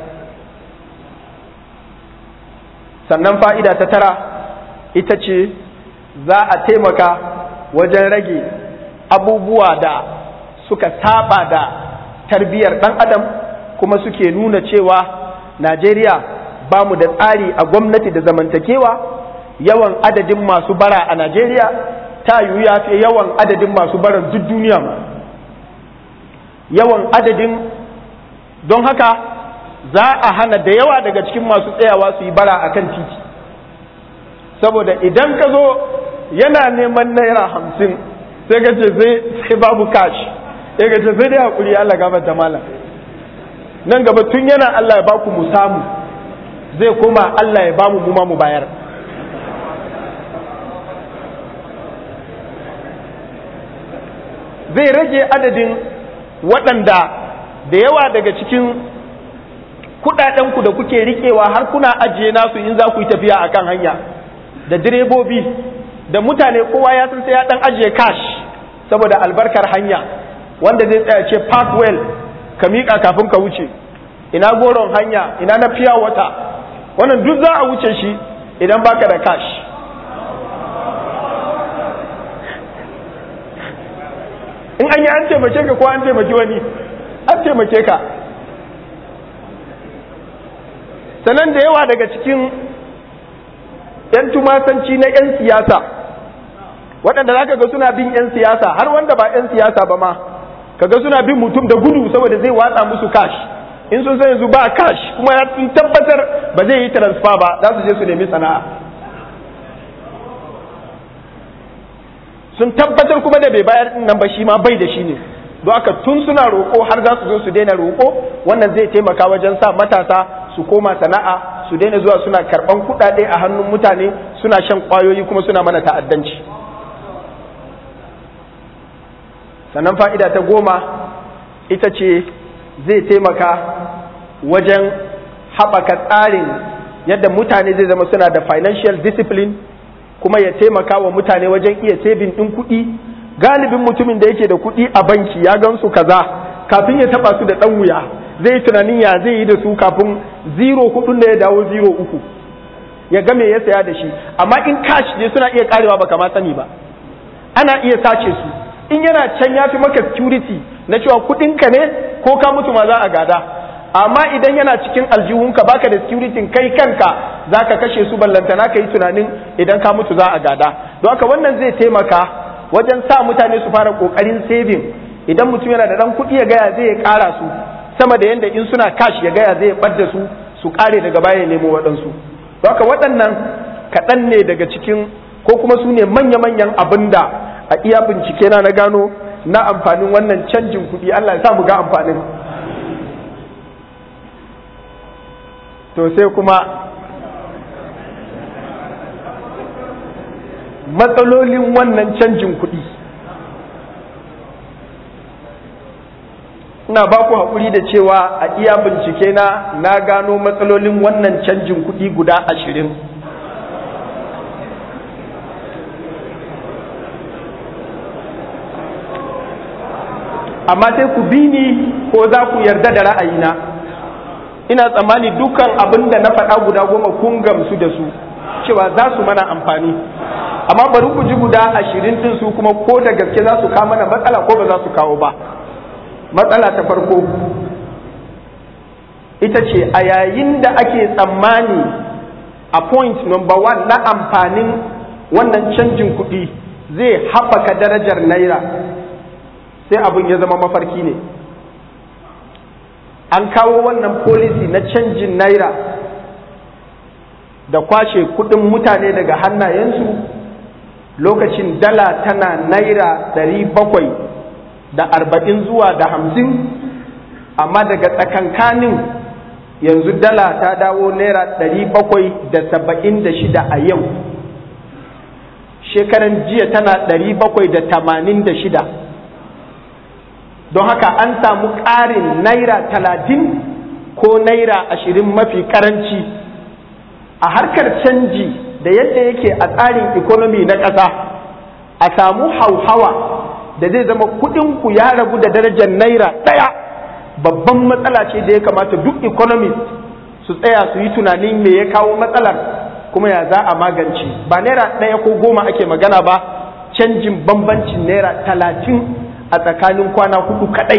Sannan fa'ida ta 9 ita ce za a taimaka wajen rage abubuwa da suka saba da tarbiyyar ɗan adam kuma suke nuna cewa Najeriya ba mu da tsari a gwamnati da zamantakewa. Yawan adadin masu bara a Najeriya ta yiwu ya fi yawan adadin masu baran duk duniya ma. Yawan adadin, don haka za a hana da yawa daga cikin masu tsayawa su yi bara a kan titi, saboda idan ka zo yana neman naira 50 sai ka ce sai babu cash, sai ka ce sai dai hakuri Allah gabar da malam, nan gaba tun yana Allah ya baku mu samu, zai koma Allah ya bamu mu ma mu bayar. Zai rage adadin waɗanda da yawa daga cikin kuɗaɗenku da kuke riƙewa har kuna ajiye nasu in za ku yi tafiya a kan hanya, da direbobi da mutane, kowa ya san sai ya ɗan ajiye cash saboda albarkar hanya, wanda zai tsaya ce park well ka miƙa kafin ka wuce, ina goron hanya, ina na fiya wata, wannan duk za a wuce shi idan baka da cash. In an yi an taimake ka ko an taimaki wani, an taimake ka. Sannan da yawa daga cikin 'yan tumasanci na 'yan siyasa, waɗanda za ka ga suna bin 'yan siyasa, har wanda ba 'yan siyasa ba ma, ka ga suna bin mutum da gudu saboda zai watsa musu cash, in sun san yanzu ba cash kuma ya tabbatar ba zai yi transfer ba za su je su nemi sana'a. Sun tabbatar kuma da bai bayar din nan ba shi ma bai da shi ne, don haka tun suna roƙo har za su zo su daina roƙo. Wannan zai taimaka wajen sa matasa su koma sana'a, su daina zuwa suna karɓan kuɗaɗe a hannun mutane, suna shan ƙwayoyi kuma suna mana ta'addanci. Sannan fa'ida ta 10 ita ce zai taimaka wajen haɓaka tsarin yadda mutane zai zama suna da financial discipline, kuma ya taimaka wa mutane wajen iya saving ɗin kuɗi. Galibin mutumin da yake da kuɗi a banki ya gan su kaza, kafin ya taɓa su da ɗan wuya zai tunanin ya zai yi da su kafin 0.4 da ya dawo 0.3 ya ga me ya saya da shi. Amma in cash ne suna iya karewa baka ma sani ba, ana iya sace su. In yana can ya fi maka security na cewa kuɗinka ne ko ka mutu ma za a gada. Amma idan yana cikin aljihunka baka da security kai kanka za ka kashe su, ballantana ka yi tunanin idan ka mutu za a gada. Don haka wannan zai taimaka wajen sa mutane su fara kokarin saving. Idan mutum yana da dan kuɗi ya gaya zai ƙara su sama da yanda in suna cash ya gaya zai ɓadda su ƙare daga baya ya nemo waɗansu. Don haka waɗannan kaɗan ne daga cikin, ko kuma su ne manya-manyan abin da a iya bincike na gano na amfanin wannan canjin kuɗi. Allah ya sa mu ga amfanin. To sai kuma matsalolin wannan canjin kuɗi. Ina ba ku haƙuri da cewa a iya bincike na gano matsalolin wannan canjin kuɗi guda 20. Amma sai ku bi ni ko za ku yarda da ra'ayina. Ina tsammani dukkan abin da na faɗa guda 10 kun gamsu da su cewa za su mana amfani. Amma bari ku ji guda 20 din su kuma ko da gaske za su kawo mana matsala ko ba za su kawo ba. Matsala ta farko ita ce a yayin da ake tsammani a point number 1 na amfanin wannan canjin kuɗi zai haɓaka darajar naira, sai abin ya zama mafarki ne. An kawo wannan policy na canjin naira da kwashe kudin mutane daga hannayensu lokacin dala tana naira 740 zuwa da 50, amma daga tsakankanin yanzu dala ta dawo naira 776 a yau. Shekaran jiya tana 786. Don haka an samu ƙarin naira 30 ko naira 20 mafi karanci a harkar canji da yadda yake a tsarin economy na ƙasa. A samu hauhawa da zai zama kuɗinku ya ragu da darajar naira ɗaya, babban matsala ce da ya kamata duk economist su tsaya su yi tunanin me ya kawo matsalar kuma ya za a magance. Ba naira ɗaya ko 10 ake magana ba, canjin bambancin naira 30 a tsakanin kwana 4 kadai.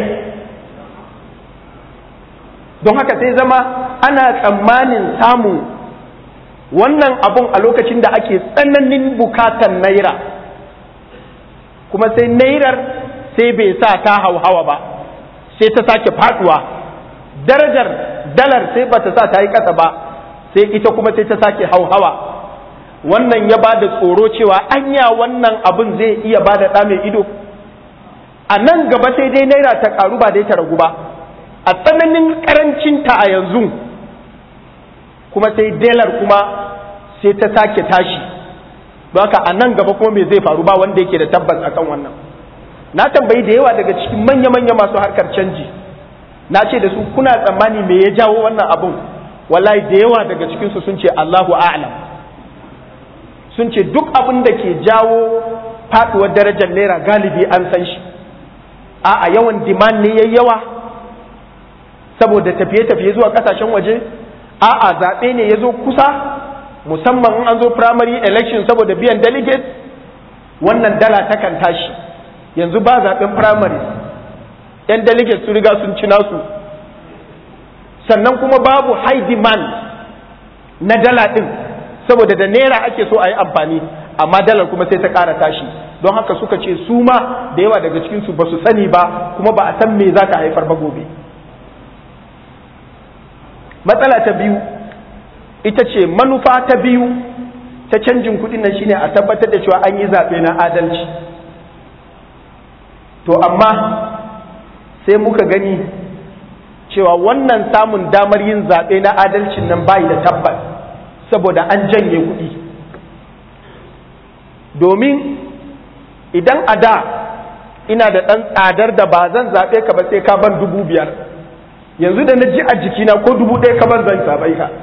Don haka sai zama ana tsammanin samun wannan abun a lokacin da ake tsananin bukatan naira, kuma sai nairar sai bai sa ta hauhawa ba, sai ta sake faduwa. Darajar dalar sai bata sa ta yi kasa ba, sai ita kuma sai ta sake hauhawa. Wannan ya ba da tsoro cewa anya wannan abun zai iya ba da ɗa mai ido. A nan gaba sai dai naira ta karu ba dai ta ragu ba, a tsananin karancinta a yanzu, kuma sai dalar kuma sai ta sake tashi. Haka a nan gaba kuma me zai faru ba wanda yake da tabbas akan wannan. Na tambayi da yawa daga cikin manya-manya masu harkar canji, na ce da su kuna tsammani me ya jawo wannan abun? Wallahi da yawa daga cikinsu sun ce Allahu a'lam. Sun ce duk abin da ke jawo faduwar darajar naira galibi an san shi. A yawan demand ne yayi yawa saboda tafiye-tafiye zuwa kasashen waje, zaɓe ne ya zo kusa, musamman in an zo primary election saboda biyan delegate, wannan dala takan tashi. Yanzu ba zaɓen primary, 'yan delegate su riga sun ci nasu, sannan kuma babu high demand na dala ɗin saboda da naira ake so a yi amfani, amma dalar kuma sai ta ƙara tashi. Don haka suka ce su ma da yawa daga cikinsu ba su sani ba, kuma ba a san me za ta haifar ba gobe. matsala ta biyu ita ce manufa ta biyu ta canjin kuɗin nan shine a tabbatar da cewa an yi zaɓe na adalci. To amma sai muka gani cewa wannan samun damar yin zaɓe na adalcin nan bai da tabbas saboda an janye kuɗi. Domin idan a da ina da ɗan tsadar da ba zan zaɓe ka ba sai ka ban 5,000, yanzu da na ji a jikina ko 1,000 ka ban zan zaɓe ka.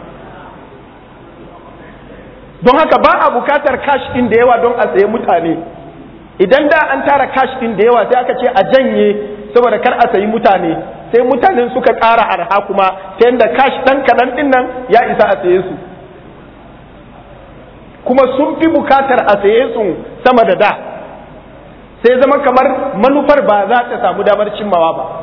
Don haka ba a bukatar cash ɗin da yawa don a saye mutane. Idan da an tara cash ɗin da yawa sai aka ce a janye saboda kar a sayi mutane, sai mutanen suka ƙara arha kuma ta yadda cash ɗan kaɗan ɗin nan ya isa a saye su, kuma sun fi bukatar a saye su sama da da, sai zama kamar manufar ba za ta samu damar cimmawa ba.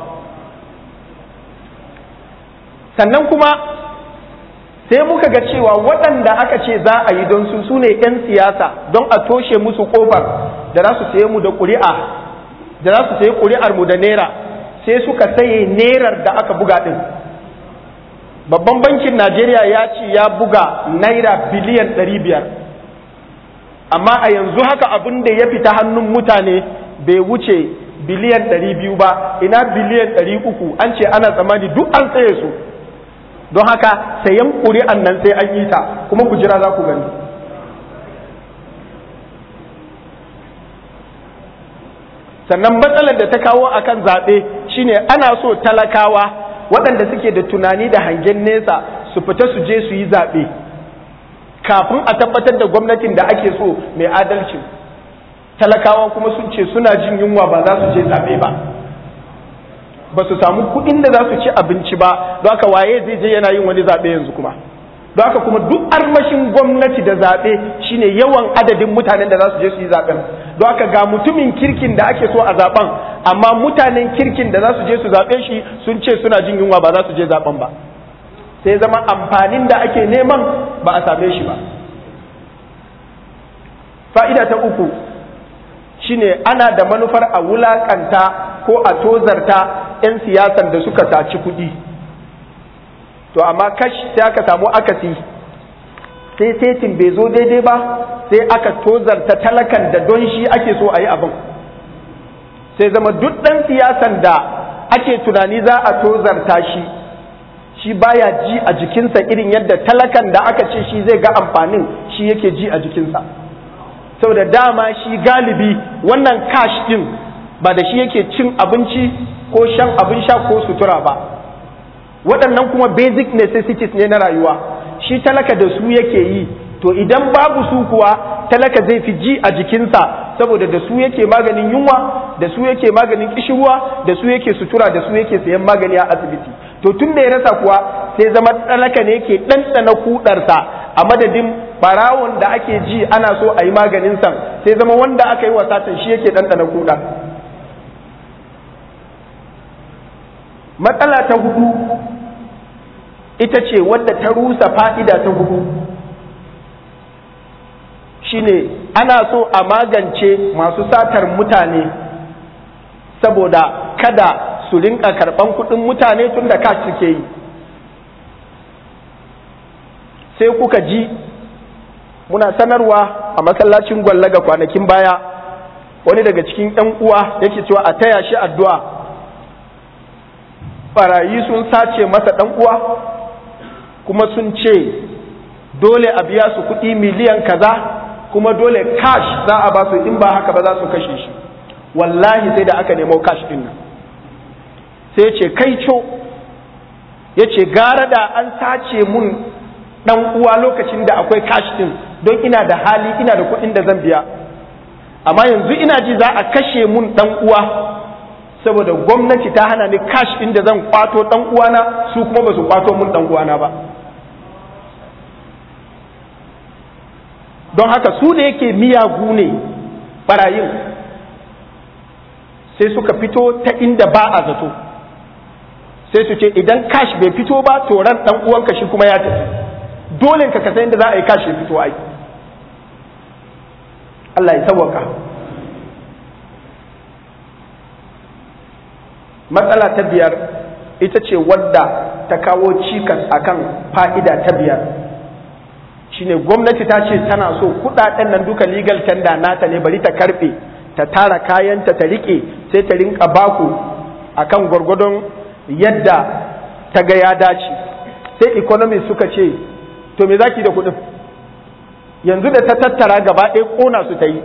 Sannan kuma sai muka ga cewa waɗanda aka ce za a yi don su ne 'yan siyasa, don a toshe musu ƙofar da za su saye mu da ƙuri'a, da za su sayi ƙuri'ar mu da naira, sai suka saye nerar da aka buga ɗin. Babban bankin Najeriya ya ce ya buga naira biliyan 500, amma a yanzu haka abin da ya fita hannun mutane bai wuce biliyan 200 ba, ina biliyan 300 an ce ana tsammani duk an saye su. Don haka sayan ƙuri'an nan sai an yi ta, kuma ku jira za ku gani. Sannan matsalar da ta kawo akan zaɓe shine ana so talakawa waɗanda suke da tunani da hangen nesa su fita su je su yi zaɓe kafin a tabbatar da gwamnatin da ake so mai adalci. Talakawa kuma sun ce suna jin yunwa ba za su je zaɓe ba su samu kuɗin da za su ci abinci ba, don haka waye zai je yana yin wani zaɓe yanzu kuma. Don haka kuma duk armashin gwamnati da zaɓe shine yawan adadin mutanen da za su je su yi zaɓen. Don haka ga mutumin kirkin da ake so a zaɓen, amma mutanen kirkin da za su je su zaɓe shi sun ce suna jin yunwa ba za su je zaɓen ba, sai zama amfanin da ake neman ba a same shi ba. Fa'ida ta uku shine ana da manufar a wulakanta ko a tozarta 'yan siyasan da suka saci kuɗi. To amma kash sai aka samu akasi, sai setin bai zo daidai ba, sai aka tozarta talakan da don shi ake so a yi abin. Sai zama duk ɗan siyasan da ake tunani za a tozarta shi baya ji a jikinsa irin yadda talakan da aka ce shi zai ga amfanin shi yake ji a jikinsa. Saboda dama shi galibi wannan cash ɗin ba da shi yake cin abinci ko shan abin sha ko sutura ba, waɗannan kuma basic necessities ne na rayuwa, shi talaka da su yake yi. To idan babu su kuwa talaka zai fi ji a jikinsa, saboda da su yake maganin yunwa, da su yake maganin kishirwa, da su yake sutura, da su yake sayan magani a asibiti. To tun da ya rasa kuwa sai zama talaka ne yake ɗanɗana kuɗarsa, a madadin barawon da ake ji ana so a yi maganin san, sai zama wanda aka yi wasatan shi yake ɗanɗana kuɗa. Matsala ta hudu ita ce wadda ta rusa fa'ida ta hudu, shine ana so a magance masu satar mutane saboda kada su rinka karɓan kuɗin mutane tun da cash suke yi. Sai kuka ji muna sanarwa a masallacin Gwallaga kwanakin baya, wani daga cikin 'yan uwa yake cewa a taya shi addu'a, barayi sun sace masa ɗan uwa kuma sun ce dole a biya su kuɗi miliyan kaza, kuma dole cash za a ba su, in ba haka ba za su kashe shi. Wallahi sai da aka nemo cash ɗin nan, sai ce kai co, ya ce gara da an sace mun ɗan uwa lokacin da akwai cash ɗin, don ina da hali, ina da kuɗin da zan biya, amma yanzu ina ji za a kashe mun ɗan uwa saboda gwamnati ta hana ni cash ɗin da zan kwato ɗan uwana, su kuma ba su kwato mun ɗan uwana ba. Don haka su da yake miyagu ne barayin, sai suka fito ta inda ba a zato, sai su ce idan cash bai fito ba to ran ɗan uwanka shi kuma ya tafi, dole ka san inda za a yi cash ya fito ai. Allah ya sauwaka. Matsala ta biyar ita ce wadda ta kawo cikas akan fa'ida ta biyar shine gwamnati ta ce tana so kudaden nan duka legal tender nata ne, bari ta karbe ta tara kayanta ta rike sai ta rinka baku akan gwargwadon yadda ta ga ya dace. Sai economists suka ce to me zaki da kudin? Yanzu da ta tattara gaba ɗaya kona su ta yi,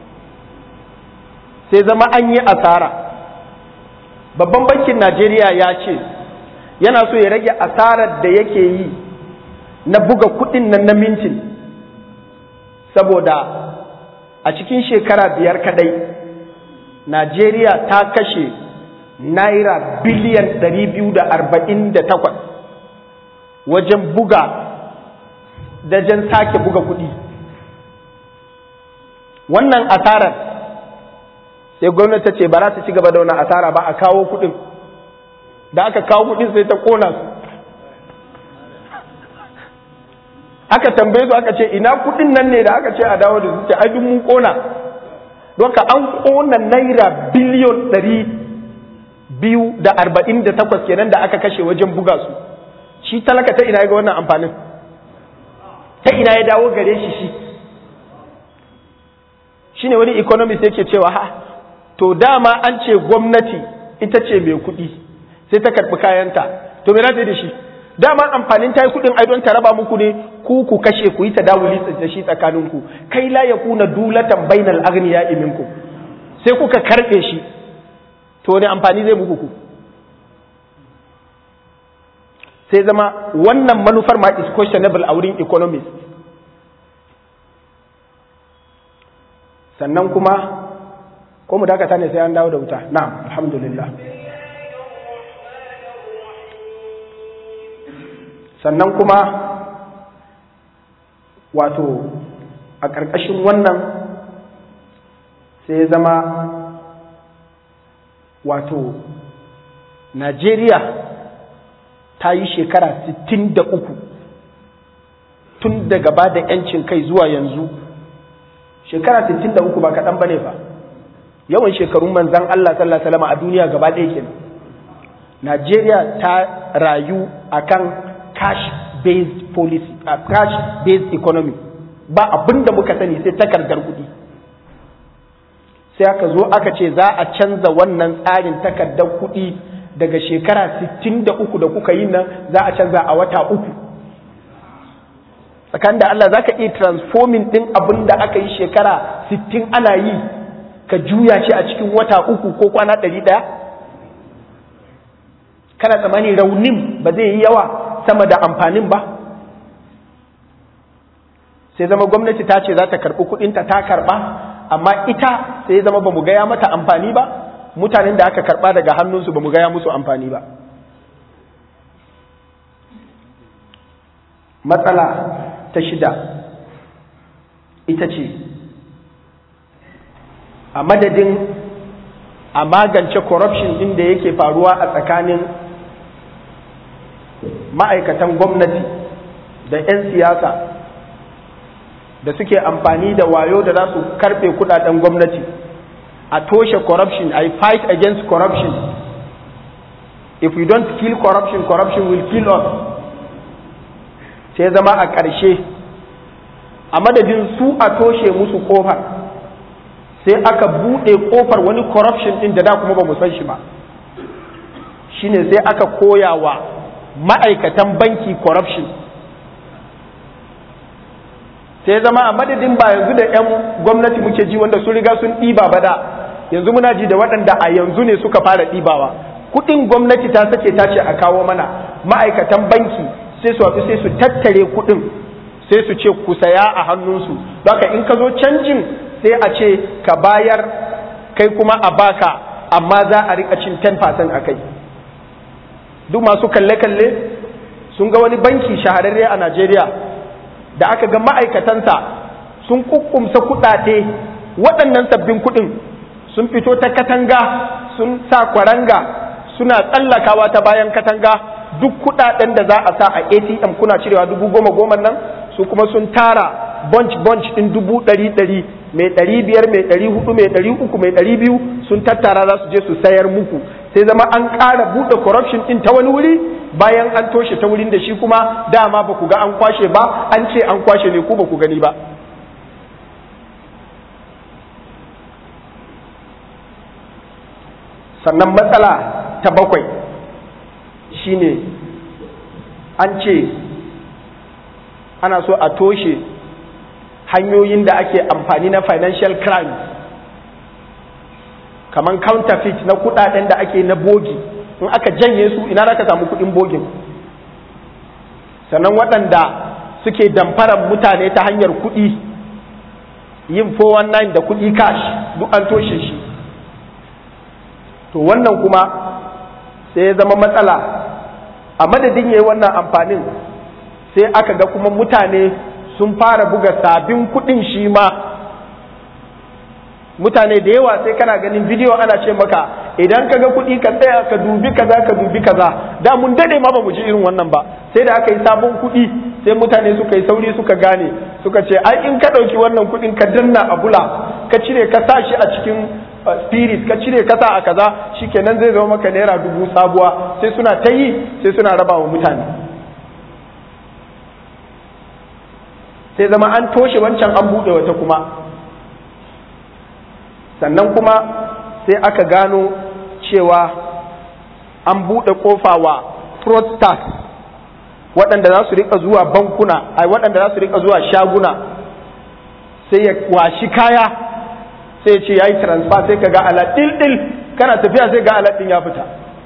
sai zama an yi asara. Babban bankin Najeriya ya ce yana so ya rage asarar da yake yi na buga kudin nan na mintin, saboda a cikin shekara 5 kadai Najeriya ta kashe naira biliyan 248 wajen buga dajen sake buga kudi. Wannan asarar sai gwamnati ta ce ba za ta ci gaba da wannan asara ba, a kawo kudin. Da aka kawo kudin sai ta kona su. Aka tambaye su aka ce ina kudin nan ne da aka ce a dawo da su, ce ai duk mun kona. Don ka an kona naira biliyon 248 kenan da aka kashe wajen buga su. Shi talaka ta ina ya ga wannan amfanin? Ta ina ya dawo gare shi? Shine wani economist yake cewa ha to dama an ce gwamnati ita ce mai kuɗi sai ta karɓi kayanta, to me za ta yi da shi? Dama amfanin ta yi kuɗin ai don ta raba muku ne, ku kashe ku yi ta dawuli da shi tsakaninku, kai la ya kuna dulatan bainal agniya minkum, sai kuka karɓe shi, to ne amfani zai muku ku? Sai zama wannan manufar ma is questionable a wurin economist. Sannan kuma ko mu dakata ne sai an dawo da wuta? Na'am, alhamdulillah. Sannan kuma wato a ƙarƙashin wannan sai ya zama wato Najeriya ta yi shekara 63 tun daga ba da 'yancin kai zuwa yanzu. Shekara 63 ba kaɗan ba ne ba, yawan shekarun manzan Allah sallallahu Alaihi wasallam a duniya gaba ɗaya kenan. Najeriya ta rayu akan cash-based policy, cash-based economy, ba abin da muka sani sai takardar kuɗi. Sai aka zo aka ce za a canza wannan tsarin takardar kuɗi daga shekara 63 da kuka yi nan za a canza a wata 3. Tsakanin da Allah za ka iya transforming ɗin abin da aka yi shekara 60 ana yi ka juya shi a cikin wata 3 ko kwana 100? Kana tsammani raunin ba zai yi yawa sama da amfanin ba? Sai zama gwamnati ta ce za ta karɓi kuɗinta, ta karɓa, amma ita sai zama ba mu gaya mata amfani ba, mutanen da aka karɓa daga hannunsu ba mu gaya musu amfani ba. Matsala ta 6 ita ce a madadin a magance corruption din da yake faruwa a tsakanin ma'aikatan gwamnati da 'yan siyasa da suke amfani da wayo da za su karɓe kudaden gwamnati, a toshe corruption, I fight against corruption. If we don't kill corruption, corruption will kill us. Sai zama a ƙarshe a madadin su a toshe musu ƙofar, sai aka buɗe ƙofar wani corruption ɗin da kuma ba mu san shi ba. Shine sai aka koya wa ma'aikatan banki corruption. Sai zama a madadin ba yanzu da 'yan gwamnati muke ji wanda sun riga sun ɗiba ba da, yanzu muna ji da waɗanda a yanzu ne suka fara ɗibawa. Kuɗin gwamnati ta sake ta ce a kawo mana, ma'aikatan banki sai su tattare kuɗin sai su ce ku saya a hannunsu. Baka in ka zo canjin sai a ce ka bayar kai kuma a baka, amma za a rika cin 10% a kai. Duk masu kalle-kalle sun ga wani banki shahararre a Najeriya da aka ga ma'aikatansa sun kukkumsa kuɗaɗe, waɗannan sabbin kuɗin sun fito ta katanga sun sa kwaranga suna tsallakawa ta bayan katanga, duk kuɗaɗen da za a sa a ATM kuna cirewa 10,000 nan su kuma sun tara bunch ɗin 100,000 mai 500 mai 400 mai 300 mai 200 sun tattara za su je su sayar muku. Sai zama an ƙara buɗe corruption ɗin ta wani wuri bayan an toshe ta wurin da shi kuma dama ba ku ga an kwashe ba, an ce an kwashe ne ku ba ku gani ba. Sannan matsala ta 7 shine an ce ana so a toshe hanyoyin da ake amfani na financial crimes, kamar counterfeit na kudaden da ake na bogi, in aka janye su ina za ka samu kudin bogin. Sannan waɗanda suke damfarar mutane ta hanyar kudi, yin 419 da kudi cash, duk an toshe shi. To wannan kuma sai ya zama matsala, a madadin yayi wannan amfanin sai aka ga kuma mutane sun fara buga sabin kudin shi ma. Mutane da yawa sai kana ganin bidiyo ana ce maka idan ka ga kudi ka tsaya ka dubi kaza ka dubi kaza. Da mun dade ma ba mu ji irin wannan ba, sai da aka yi sabon kudi sai mutane suka yi sauri suka gane, suka ce ai in ka dauki wannan kudin ka danna a bula ka cire ka sa shi a cikin spirit ka cire kasa a kaza, shikenan zai zama maka naira 1000 sabuwa. Sai suna ta yi, sai suna raba wa mutane, sai zama an toshe wancan an buɗe wata kuma. Sannan kuma sai aka gano cewa an buɗe ƙofa wa fraudsters, waɗanda za su rika zuwa bankuna, waɗanda za su rika zuwa shaguna, sai ya washi kaya sai ce ya yi transfer, sai ka ga alat ɗil kana tafiya sai ga alat ɗin ya fita.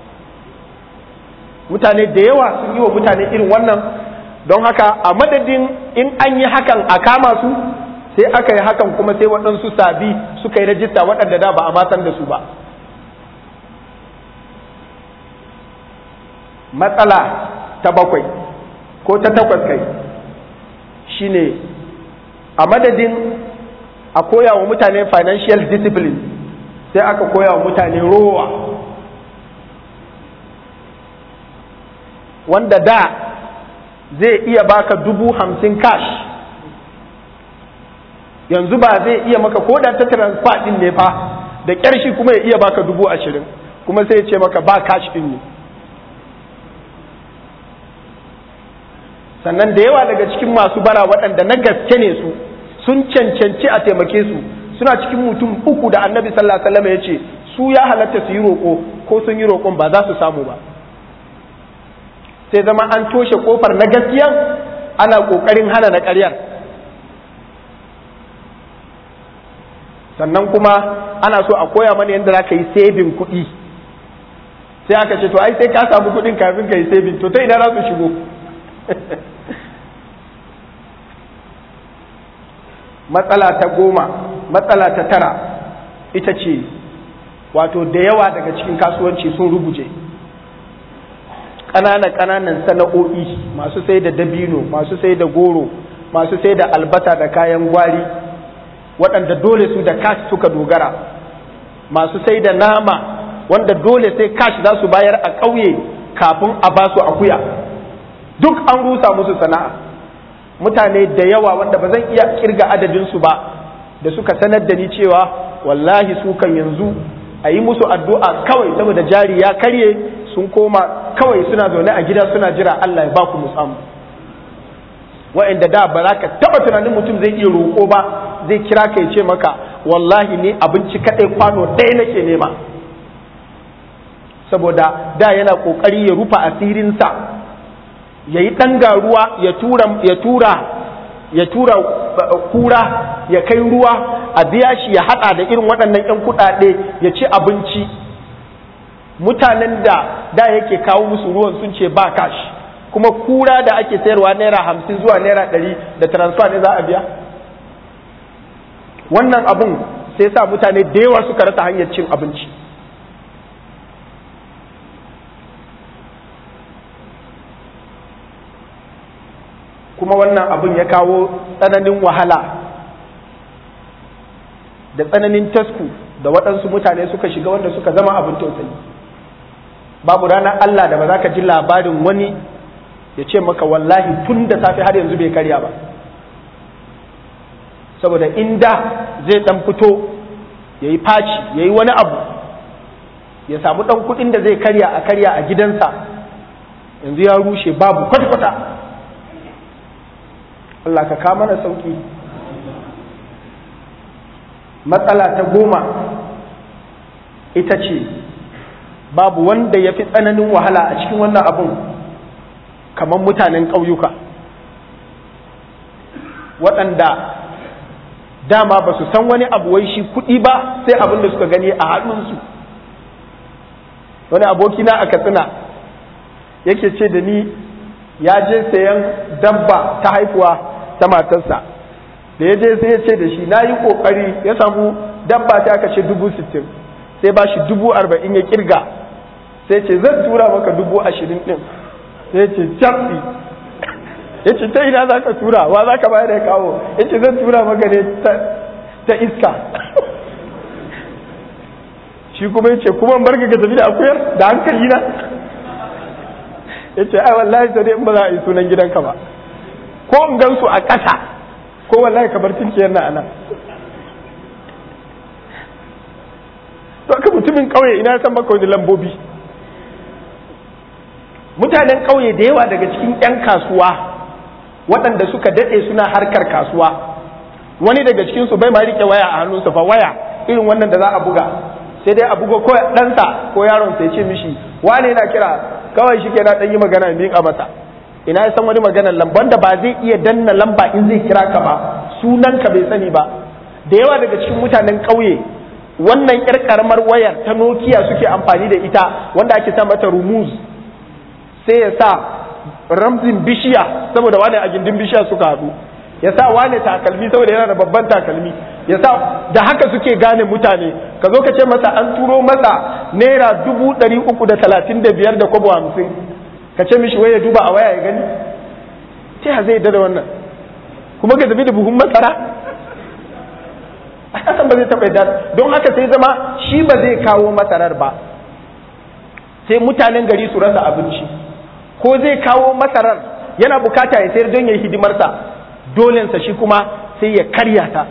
Mutane da yawa sun yi wa mutane irin wannan, don haka a madadin in an yi hakan a kama su, sai aka yi hakan kuma sai waɗansu sabi suka yi rajista waɗanda da ba a matan da su ba. Matsala ta 7 ko ta 8 kai shine a madadin a koya wa mutane financial discipline sai aka koya wa mutane rowa, wanda da zai iya baka 50,000 cash, yanzu ba zai iya maka ko da ta transfer din ne fa, da ƙyarshi kuma ya iya baka 20,000 kuma sai ya ce maka ba cash din ne. Sannan da yawa daga cikin masu bara waɗanda na gaske ne su sun cancanci a taimake su, suna cikin mutum 3 da Annabi sallallahu alaihi wasallam ya ce su ya halatta su yi roƙo, ko sun yi roƙon ba za su samu ba. Sai zama an toshe kofar na gaskiya, ana ƙoƙarin hana na ƙaryar. Sannan kuma ana so a koya mana yadda za ka yi saving kuɗi, sai aka ce to ai sai ka samu kuɗin kafin ka yi saving, to ta ina za su shigo? Matsala ta 10, matsala ta 9 ita ce wato da yawa daga cikin kasuwanci sun ruguje. Ƙananan sana'o'i, masu sai da dabino, masu sai da goro, masu sai da albasa da kayan gwari, waɗanda dole su da cash suka dogara, masu sai da nama wanda dole sai cash za su bayar a ƙauye kafin a ba su akuya, duk an rusa musu sana'a. Mutane da yawa wanda ba zan iya kirga adadinsu ba da suka sanar da ni cewa wallahi su kan yanzu a yi musu addu'a kawai saboda jari ya karye, sun koma kawai suna zaune a gida suna jira Allah ya ba ku musamu. Wa'anda da ba za ka taba tunanin mutum zai iya roƙo ba, zai kira ka ya ce maka wallahi ni abinci kaɗai kwano ɗaya nake nema, saboda da yana ƙoƙari ya rufa asirinsa, ya yi ɗan garuwa ya tura kura ya kai ruwa a biya shi ya haɗa da irin waɗannan 'yan kuɗaɗe ya ci abinci. Mutanen da yake kawo musu ruwan sun ce ba cash, kuma kura da ake sayarwa naira 50 zuwa naira 100 da transfer ne za a biya. Wannan abun sai sa mutane da yawa suka rasa hanyar cin abinci. Kuma wannan abun ya kawo tsananin wahala da tsananin tasku da waɗansu mutane suka shiga, wanda suka zama abin tausayi. Babu ranar Allah da ba za ka ji labarin wani ya ce maka wallahi tun da safe har yanzu bai karya ba, saboda inda zai ɗan fito ya yi faci ya yi wani abu ya samu ɗan kuɗin da zai karya a gidansa, yanzu ya rushe babu kwata-kwata. Allah ka kama mana sauki. Matsala ta 10 ita ce babu wanda ya fi tsananin wahala a cikin wannan abun kamar mutanen ƙauyuka waɗanda dama ba su san wani abu wai shi kuɗi ba sai abin da suka gani a hannunsu. Wani abokina a Katsina yake ce da ni ya je sayan dabba ta haifuwa ta matarsa, da ya je sai ya ce da shi na yi ƙoƙari ya samu dabba ta aka ce 60,000 sai ba shi 40,000 ya kirga sai ce zan tura maka 20,000 ɗin sai ce cafi ya ce ta ina za ka tura wa za ka bayar da kawo ya ce zan tura maka ne ta iska shi kuma ya ce kuma barka ka tafi da akuyar da hankali na ya ce ai wallahi sai dai in ba za a yi sunan gidanka ba ko in gan su a ƙasa ko wallahi ka bar tinkiyar na anan. To aka mutumin ƙauye ina san maka wani lambobi. Mutanen ƙauye da yawa daga cikin 'yan kasuwa waɗanda suka daɗe suna harkar kasuwa, wani daga cikinsu bai ma riƙe waya a hannunsa fa, waya irin wannan da za a buga sai dai a buga ko ɗansa ko yaron sai ce mishi wane na kira kawai shi ke na ɗan yi magana in miƙa masa. Ina ya san wani maganar lamban da ba zai iya danna lamba in zai kira ka ba, sunanka bai sani ba. Da yawa daga cikin mutanen ƙauye wannan ƴar ƙaramar wayar ta Nokia suke amfani da ita wanda ake sa mata rumuz, sai ya sa ramzin bishiya saboda wane a gindin bishiya suka haɗu, ya sa wane takalmi saboda yana da babban takalmi, ya sa da haka suke gane mutane. Ka zo ka ce masa an turo masa naira 335 da kwabo 50, ka ce mishi wai ya duba a waya ya gani, ta ya zai da wannan? Kuma ka tafi da buhun masara a kasan ba zai taɓa yadda. Don haka sai zama shi ba zai kawo masarar ba, sai mutanen gari su rasa abinci, ko zai kawo masarar yana bukata ya sayar don ya yi hidimarsa, dolensa shi kuma sai ya karya ta.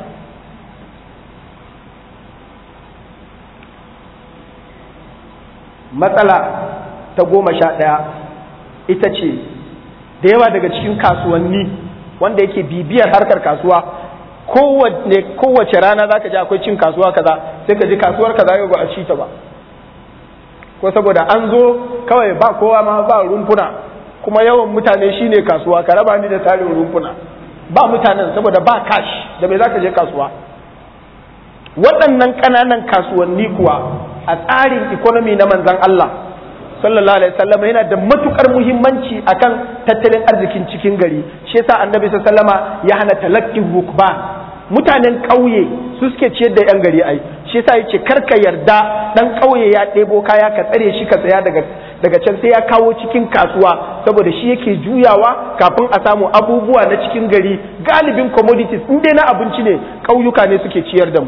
Matsala ta 11 ita ce da yawa daga cikin kasuwanni wanda yake bibiyar harkar kasuwa, kowace rana za ka ji akwai cin kasuwa kaza, sai ka ji kasuwar kaza yau ba a ci ta ba, ko saboda an zo kawai ba kowa ma ba rumfuna, kuma yawan mutane shine kasuwa, ka raba ni da tarin rumfuna, ba mutanen saboda ba cash da mai za ka je kasuwa. Waɗannan ƙananan kasuwanni kuwa a tsarin economy na manzan Allah sallallahu alaihi wasallam yana da matukar muhimmanci akan tattalin arzikin cikin gari. Shi yasa annabi sallallahu alaihi wasallam ya hana talaqqi rukban. Mutanen ƙauye su suke ciyar da yan gari ai. Shi yasa yace karka yarda dan ƙauye ya ɗebo kaya ka tsare shi ka saya daga can sai ya kawo cikin kasuwa, saboda shi yake juyawa kafin a samu abubuwa na cikin gari. Galibin commodities in dai na abinci ne ƙauyuka ne suke ciyar da mu.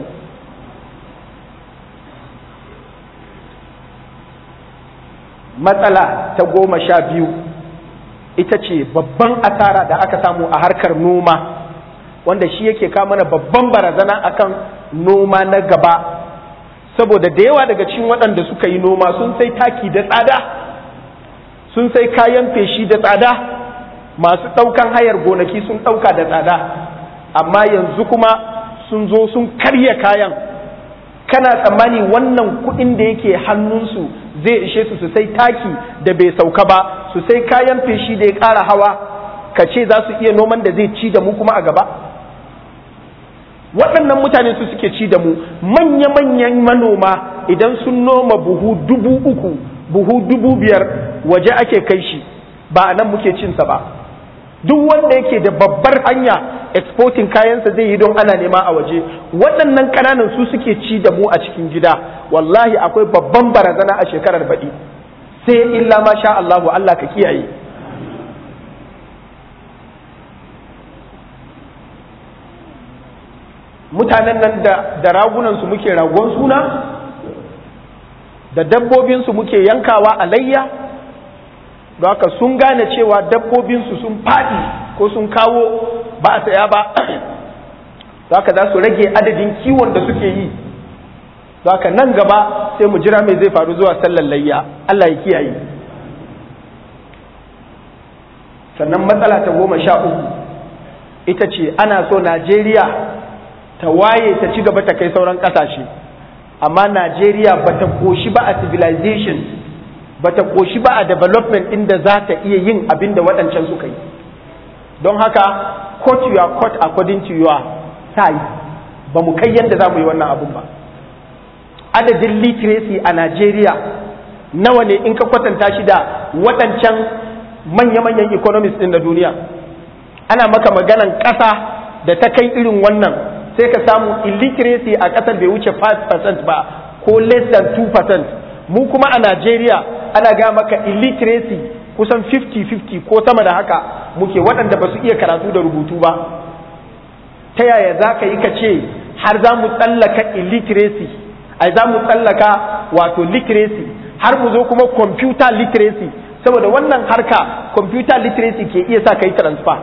Matsala ta 12 ita ce babban asara da aka samu a harkar noma, wanda shi yake kawo mana babban barazana akan noma na gaba, saboda da yawa daga cikin waɗanda suka yi noma sun sai taki da tsada, sun sai kayan feshi da tsada, masu ɗaukan hayar gonaki sun ɗauka da tsada, amma yanzu kuma sun zo sun karya kayan. Kana tsammani wannan kuɗin da yake hannunsu zai ishe su sai taki da bai sauka ba, su sai kayan feshi da ya ƙara hawa, ka ce za su iya noman da zai ci da mu kuma a gaba? Waɗannan mutane su suke ci da mu. Manya-manyan manoma idan sun noma buhu 3,000 buhu 5,000 waje ake kai shi, ba a nan muke cinsa ba. Duk wanda yake da babbar hanya exporting kayansa zai yi don ana nema a waje. Waɗannan ƙananan su suke ci da mu a cikin gida. Wallahi akwai babban barazana a shekarar baɗi, sai illa ma sha Allahu, Allah ka kiyaye. Mutanen nan da ragunansu muke ragon suna, da dabbobinsu muke yankawa alayya, don haka sun gane cewa dabbobinsu sun faɗi ko sun kawo ba a saya ba, don haka za su rage adadin kiwon da suke yi. Don haka nan gaba sai mu jira mai zai faru zuwa sallar layya, Allah ya kiyaye. sannan matsala ta 13 ita ce ana so Najeriya ta waye ta ci gaba ta kai sauran ƙasashe, amma Najeriya ba ta koshi ba a civilization, ba ta koshi ba a development inda za ta iya yin abin da waɗancan suka yi. Don haka court your court according to your size, ba mu kai yadda za mu yi wannan abun ba. Adadin literacy a Najeriya nawa ne in ka kwatanta shi da waɗancan manya-manyan economists ɗin na duniya? Ana maka maganan ƙasa da ta kai irin wannan, sai ka samu illiteracy a ƙasar bai wuce 5% ba ko less than 2%. Mu kuma a Najeriya ana ga maka illiteracy kusan 50-50 ko sama da haka muke, waɗanda ba su iya karatu da rubutu ba. Ta yaya za ka yi ka ce har za mu tsallaka illiteracy, ai za mu tsallaka wato literacy, har mu zo kuma computer literacy, saboda wannan harka computer literacy ke iya sa ka yi transfer.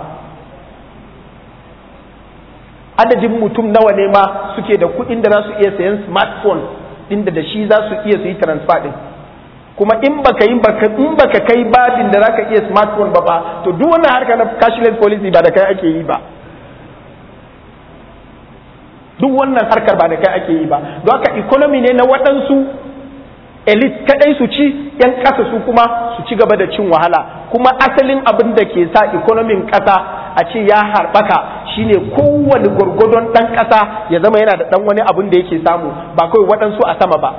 Adadin mutum nawa ne ma suke da kuɗin da za su iya sayan smartphone inda da shi za su iya su yi transfer din, kuma in baka kai babin da zaka iya smartphone ba to duk wannan harka na cashless policy ba da kai ake yi ba. Duk wannan harkar ba da kai ake yi ba. Don haka economy ne na waɗansu elite kadai su ci, yan ƙasa su kuma su ci gaba da cin wahala. Kuma asalin abin da ke sa economy ƙasa a ce ya harɓaka shine kowane gwargwadon ɗan ƙasa ya zama yana da ɗan wani abin da yake samu, ba kawai waɗansu a sama ba.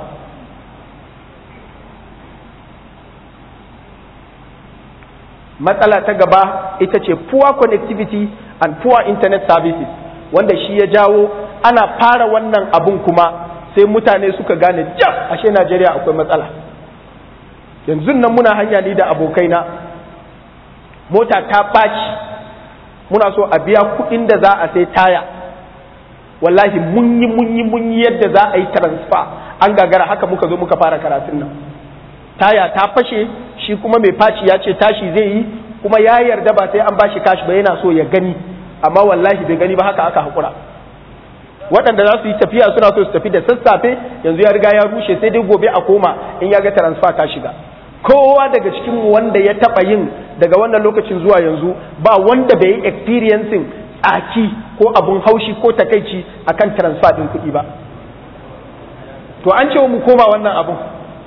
Matsala ta gaba ita ce poor connectivity and poor internet services, wanda shi ya jawo ana fara wannan abun kuma sai mutane suka gane ashe Najeriya akwai matsala. Yanzu nan muna hanya ni da abokaina, mota ta ɓaci, muna so a biya kuɗin da za a sai taya, wallahi mun yi yadda za a yi transfer, an gagara. Haka muka zo muka fara karatun nan. Taya ta fashe, shi kuma mai faci ya ce tashi zai yi, kuma ya yarda ba sai an bashi kashi ba, yana so ya gani, amma wallahi bai gani ba. Haka aka haƙura. Waɗanda za su yi tafiya suna so su tafi da sassafe, yanzu ya riga ya rushe, sai dai gobe a koma in ya ga transfer ta shiga. Kowa daga cikinmu wanda ya taɓa yin daga wannan lokacin zuwa yanzu ba wanda bai yi experiencing tsaki ko abun haushi ko takaici akan transfer ɗin kuɗi ba. To an ce mu koma wannan abun,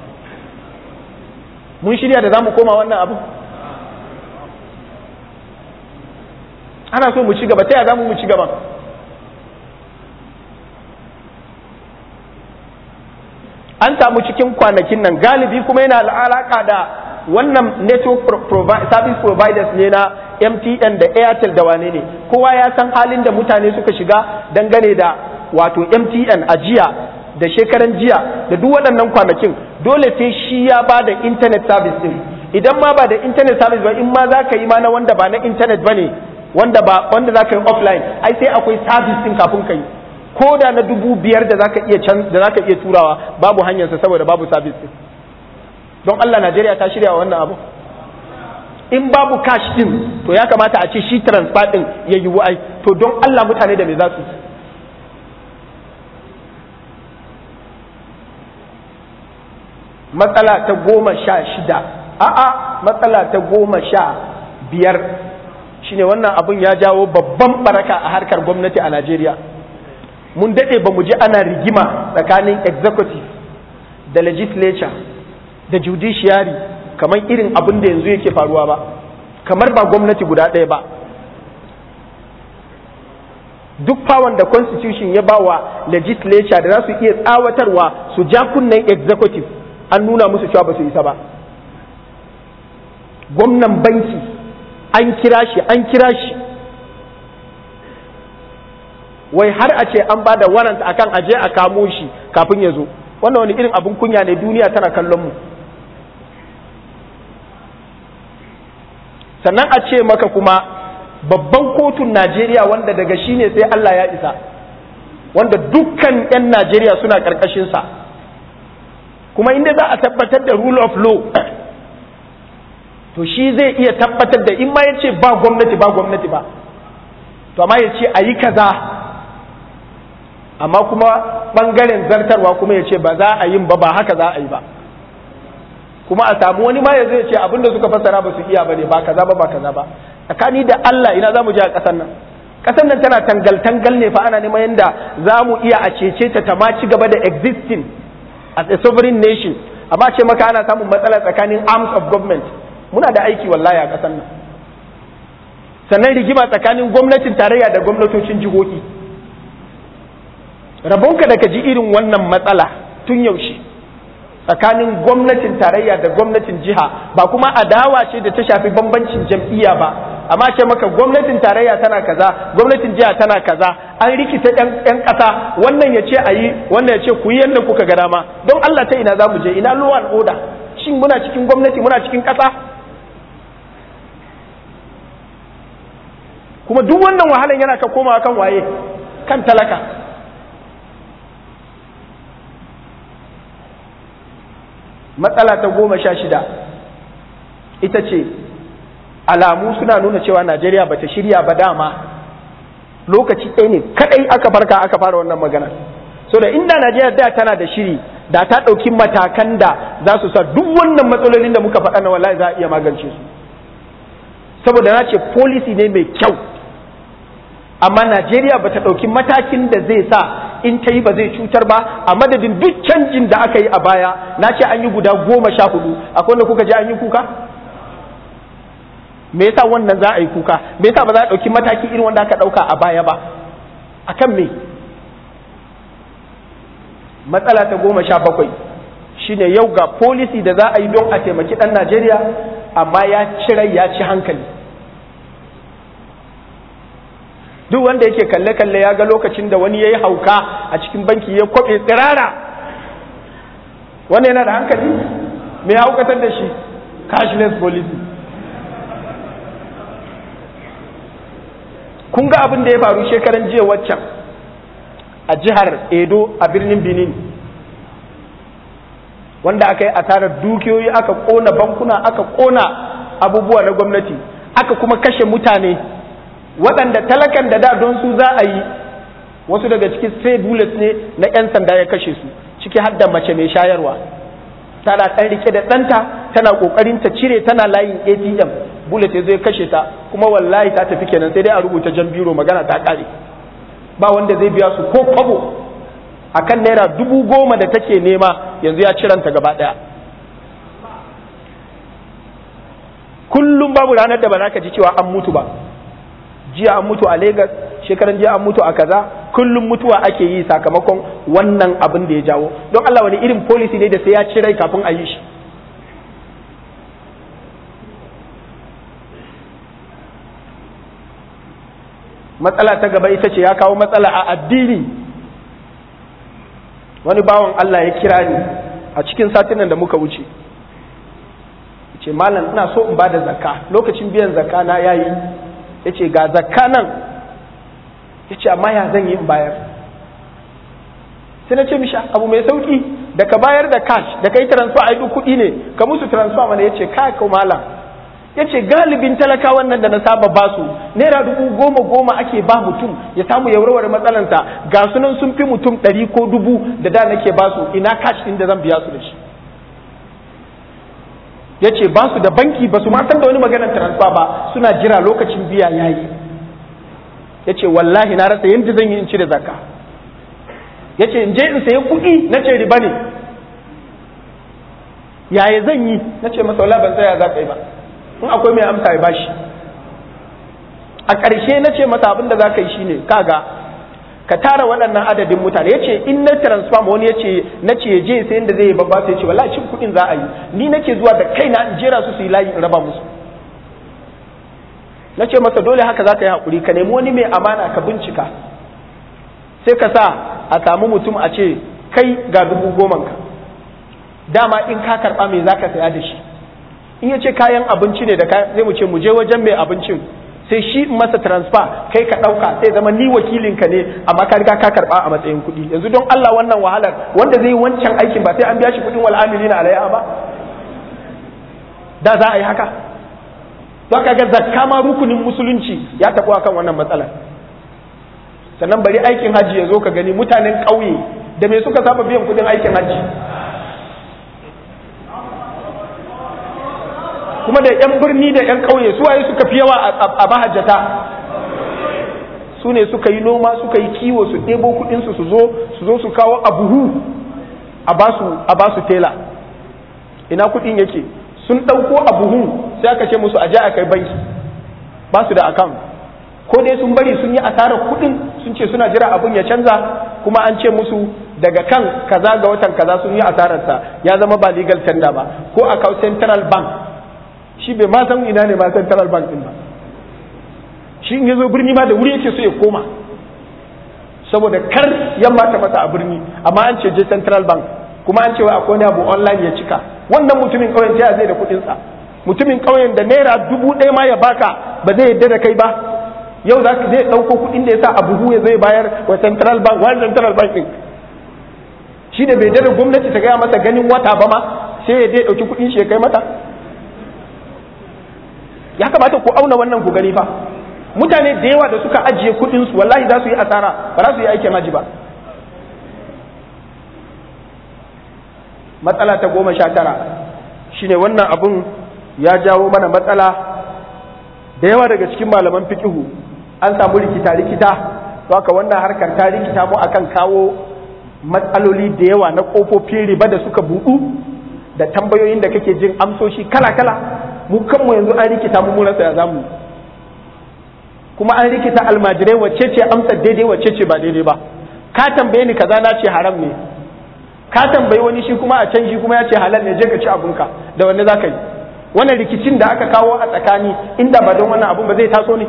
mun shirya da za mu koma wannan abun? Ana so mu ci gaba, ta yaya za mu ci gaba? An samu cikin kwanakin nan galibi kuma yana alaka da wannan network service providers ne na MTN da Airtel da wane ne. Kowa ya san halin da mutane suka shiga dangane da wato MTN a jiya da shekaran jiya da duk waɗannan kwanakin. Dole sai shi ya ba da internet service din. Idan ma ba da internet service ba, in ma za ka yi ma na wanda ba na internet ba ne, wanda za ka yi offline, ai sai akwai service din kafin ka yi. Ko da na 5,000 da zaka iya turawa babu hanyarsa saboda babu service din. Don Allah Najeriya ta shirya wannan abu. In babu cash din to ya kamata a ce shi transfer din ya yi wa'ai. To don Allah mutane da me za su? Matsala ta 16, matsala ta 15 shine wannan abun ya jawo babban baraka a harkar gwamnati a Najeriya. Mun daɗe ba mu ji ana rigima tsakanin executive da legislature da judiciary kamar irin abin da yanzu yake faruwa ba, kamar ba gwamnati guda ɗaya ba. Duk fawon da constitution ya bawa legislature da za su iya tsawatarwa su ja kunnen executive, an nuna musu cewa ba su isa ba. Gwamnan banki an kira shi wai har a ce an ba da warrant akan aje a kamo shi kafin ya zo. Wannan wani irin abin kunya ne, duniya tana kallon mu. Sannan a ce maka kuma babban kotun Najeriya wanda daga shi ne sai Allah ya isa, wanda dukkan 'yan Najeriya suna ƙarƙashinsa, kuma inda za a tabbatar da rule of law to shi zai iya tabbatar da in ma ya ce ba gwamnati ba, to amma ya ce a yi kaza, amma kuma ɓangaren zartarwa kuma ya ce ba za a yin ba haka za a yi ba. Kuma a samu wani ma ya zai ce abinda suka fassara ba su iya ba ne, ba kaza ba. tsakani da Allah ina za mu je a ƙasar nan? Ƙasar nan tana tangal-tangal ne fa, ana neman yadda za mu iya a cece ta ma ci gaba da existing as a sovereign nation, amma ce maka ana samun matsala tsakanin arms of government. Muna da aiki wallahi a ƙasar nan. Sannan rigima tsakanin gwamnatin tarayya da gwamnatocin jihohi. Rabonka da ka ji irin wannan matsala tun yaushe tsakanin gwamnatin tarayya da gwamnatin jiha, ba kuma adawa ce da ta shafi bambancin jam'iyya ba, amma ce maka gwamnatin tarayya tana kaza, gwamnatin jiha tana kaza, an rikita yan ƙasa, wannan ya ce a yi, wannan ya ce ku yi yadda kuka ga dama. Don Allah ta ina za mu je? Ina law and order? Shin muna cikin gwamnati, muna cikin ƙasa? Kuma duk wannan wahalan yana ka komawa kan waye? Kan talaka. Matsala ta 16 ita ce alamu suna nuna cewa Najeriya bata shirya ba dama. Lokaci ɗaya ne kadai aka farka aka fara wannan magana. So da inda Najeriya da tana da shiri, da ta ɗauki matakan da za su sa duk wannan matsalolin da muka faɗa na wallahi za a iya magance su. Saboda na ce policy ne mai kyau, amma Najeriya bata ɗauki matakin da zai sa in ta yi ba zai cutar ba, a madadin duk canjin da aka yi a baya. Na ce an yi guda 14, akwai wanda kuka je an yi kuka? Me yasa wannan za a yi kuka? Me yasa ba za a ɗauki mataki irin wanda aka ɗauka a baya ba? Akan me? Matsala ta 17 shine yau ga policy da za a yi don a taimaki ɗan Najeriya, amma ya ci rai ya ci hankali. Duk wanda yake kalle-kalle ya ga lokacin da wani ya yi hauka a cikin banki ya kwaɓe tsirara. Wanda yana da hankali? Me ya haukatar da shi? Cashless policy. Kun ga abin da ya faru shekaran jiya waccan a jihar Edo a birnin Benin, wanda aka yi asarar dukiyoyi, aka ƙona bankuna, aka ƙona abubuwa na gwamnati, aka kuma kashe mutane waɗanda talakan da don su za a yi. Wasu daga cikin stray bullets ne na 'yan sanda ya kashe su, ciki har da mace mai shayarwa, tana ɗan rike da ɗanta, tana ƙoƙarin ta cire, tana layin ATM, bullet ya zo ya kashe ta, kuma wallahi ta tafi kenan, sai dai a rubuta jan biro, magana ta ƙare. Ba wanda zai biya su ko kwabo akan naira 10,000 da take nema, yanzu ya ciranta gaba ɗaya. Kullum babu ranar da ba za ka ji cewa an mutu ba. Jiya an mutu a Lagos, shekaran jiya an mutu a kaza, kullum mutuwa ake yi sakamakon wannan abin da ya jawo. Don Allah, wani irin policy ne da sai ya ci rai kafin a yi shi? Matsala ta gaba ita ce ya kawo matsala a addini. Wani bawan Allah ya kira ni a cikin satinan da muka wuce, ce malam ina so in ba da zakka, lokacin biyan zakka na yayi. Ya ce ga zakka nan, ya ce amma ya zan yi in bayar? Sai na ce mishi abu mai sauki, da ka bayar da cash, da ka yi transfer, a duk kuɗi ne, ka musu transfer mana. Ya ce kai ko malam, ya ce galibin talakawan nan da na saba ba su naira 10,000 ake ba mutum ya samu ya warware matsalansa, ga sunan sun fi mutum 100 ko 1000 da nake ba su, ina cash ɗin da zan biya su da shi? Ya ce ba su da banki, ba su ma san da wani maganar transfer ba, suna jira lokacin biya ya yi. Ya ce wallahi na rasa yadda zan yi in cire zakka. Ya ce in je in sayi kuɗi, na ce riba ne. Yaya zan yi? Na ce masa wallahi ban tsaya za ka yi ba, in akwai mai amsa ya bashi. A ƙarshe na ce masa abin da za ka yi shine, kaga ka tara waɗannan adadin mutane. Ya ce in na transfer wani, ya ce na ce je sai inda zai yi babba, sai ce wallahi cin kuɗin za a yi, ni nake zuwa da kaina in jera su yi layi in raba musu. Na ce masa dole haka za ka yi haƙuri, ka nemi wani mai amana ka bincika, sai ka sa a samu mutum a ce kai ga 10,000 ka, dama in ka karɓa me za ka saya da shi. In ya ce kayan abinci ne da zai mu ce mu je wajen mai abincin, sai shi masa transfer, kai ka ɗauka, sai zama ni wakilinka ne, amma ka riga ka karɓa a matsayin kuɗi. Yanzu don Allah wannan wahalar, wanda zai yi wancan aikin ba sai an biya shi kuɗin wal amilina alaiha ba? Da za a yi haka? Don kaga zakka ma rukunin musulunci ya taɓo akan wannan matsalar. Sannan bari aikin hajji ya zo ka gani mutanen ƙauye da me suka saba biyan kuɗin aikin hajji. kuma da yan birni da yan ƙauye su waye suka fi yawa a mahajjata? Su ne suka yi noma suka yi kiwo su ɗebo kuɗinsu su zo su kawo a buhu a basu tela. Ina kuɗin yake? Sun ɗauko a buhun sai aka ce musu a je a kai banki, ba su da account, ko dai sun bari sun yi asarar kuɗin sun ce suna jira abun ya canza, kuma an ce musu daga kan kaza ga watan kaza sun yi asararsa ya zama ba legal tender ba, ko a kawo central bank. Shi bai ma san ina ne ma central bank din ba, shi in yazo birni ma da wuri yake so ya koma saboda kar yamma ta masa a birni, amma an ce je central bank, kuma an ce wa akwai abu online ya cika. Wannan mutumin kauyen ta zai da kudin sa, mutumin kauyen da naira 1000 ma ya baka ba zai yadda da kai ba. Yau zaka zai dauko kudin da yasa a buhu ya zai bayar wa central bank, wa central bank din shi da bai da gwamnati ta gaya masa ganin wata ba ma sai ya dai dauki kudin shi ya kai mata. Ya kamata ku auna wannan ku gani fa. Mutane da yawa da suka ajiye kudin su wallahi za su yi asara, ba za su yi aikin haji ba. Matsala ta 19 shine wannan abun ya jawo mana matsala da yawa daga cikin malaman fiqhu an samu rikita to haka wannan harkar ta rikita mu akan kawo matsaloli da yawa na kofofin riba da suka buɗu da tambayoyin da kake jin amsoshi kala-kala. Mu kanmu yanzu an rikita mu rasa ya zamu, kuma an rikita almajirai wacce ce amsa daidai wacce ce ba daidai ba. Ka tambaye ni kaza na ce haram ne, ka tambayi wani shi kuma a can shi kuma ya ce halal ne, je ka ci abunka, da wanne za ka yi? Wannan rikicin da aka kawo a tsakani inda ba don wannan abun ba zai taso ne?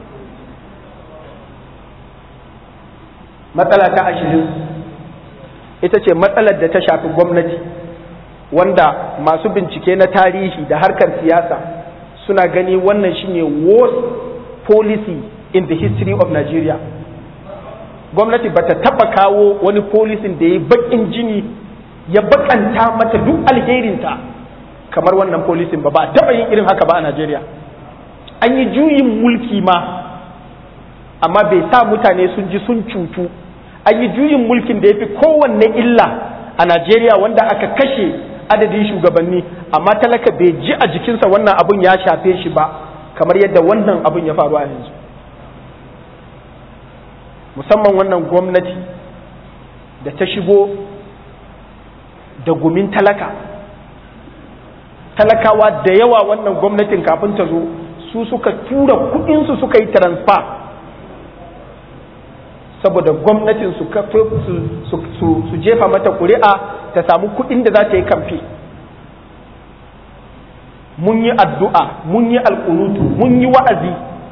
Matsala ta 20 ita ce matsalar da ta shafi gwamnati, wanda masu bincike na tarihi da harkar siyasa suna gani wannan shine worst policy in the history of Nigeria. Gwamnati bata taba kawo wani policy da ya bakin jini ya bakanta mata duk alherinta kamar wannan policy ba a taba yin irin haka ba a Nigeria. An yi juyin mulki ma amma bai sa mutane sun ji sun cutu. An yi juyin mulkin da ya fi kowanne illa a Najeriya wanda aka kashe adadin shugabanni, amma talaka bai ji a jikinsa wannan abun ya shafe shi ba kamar yadda wannan abun ya faru a yanzu. Musamman wannan gwamnati da ta shigo da gumin talakawa da yawa wannan gwamnatin kafin ta zo su suka tura kudinsu suka yi transfer saboda gwamnatin su jefa mata kuri'a ta samu kudin da za ta yi kamfe. Mun yi addu'a, mun yi alƙunutu, mun yi wa'azi,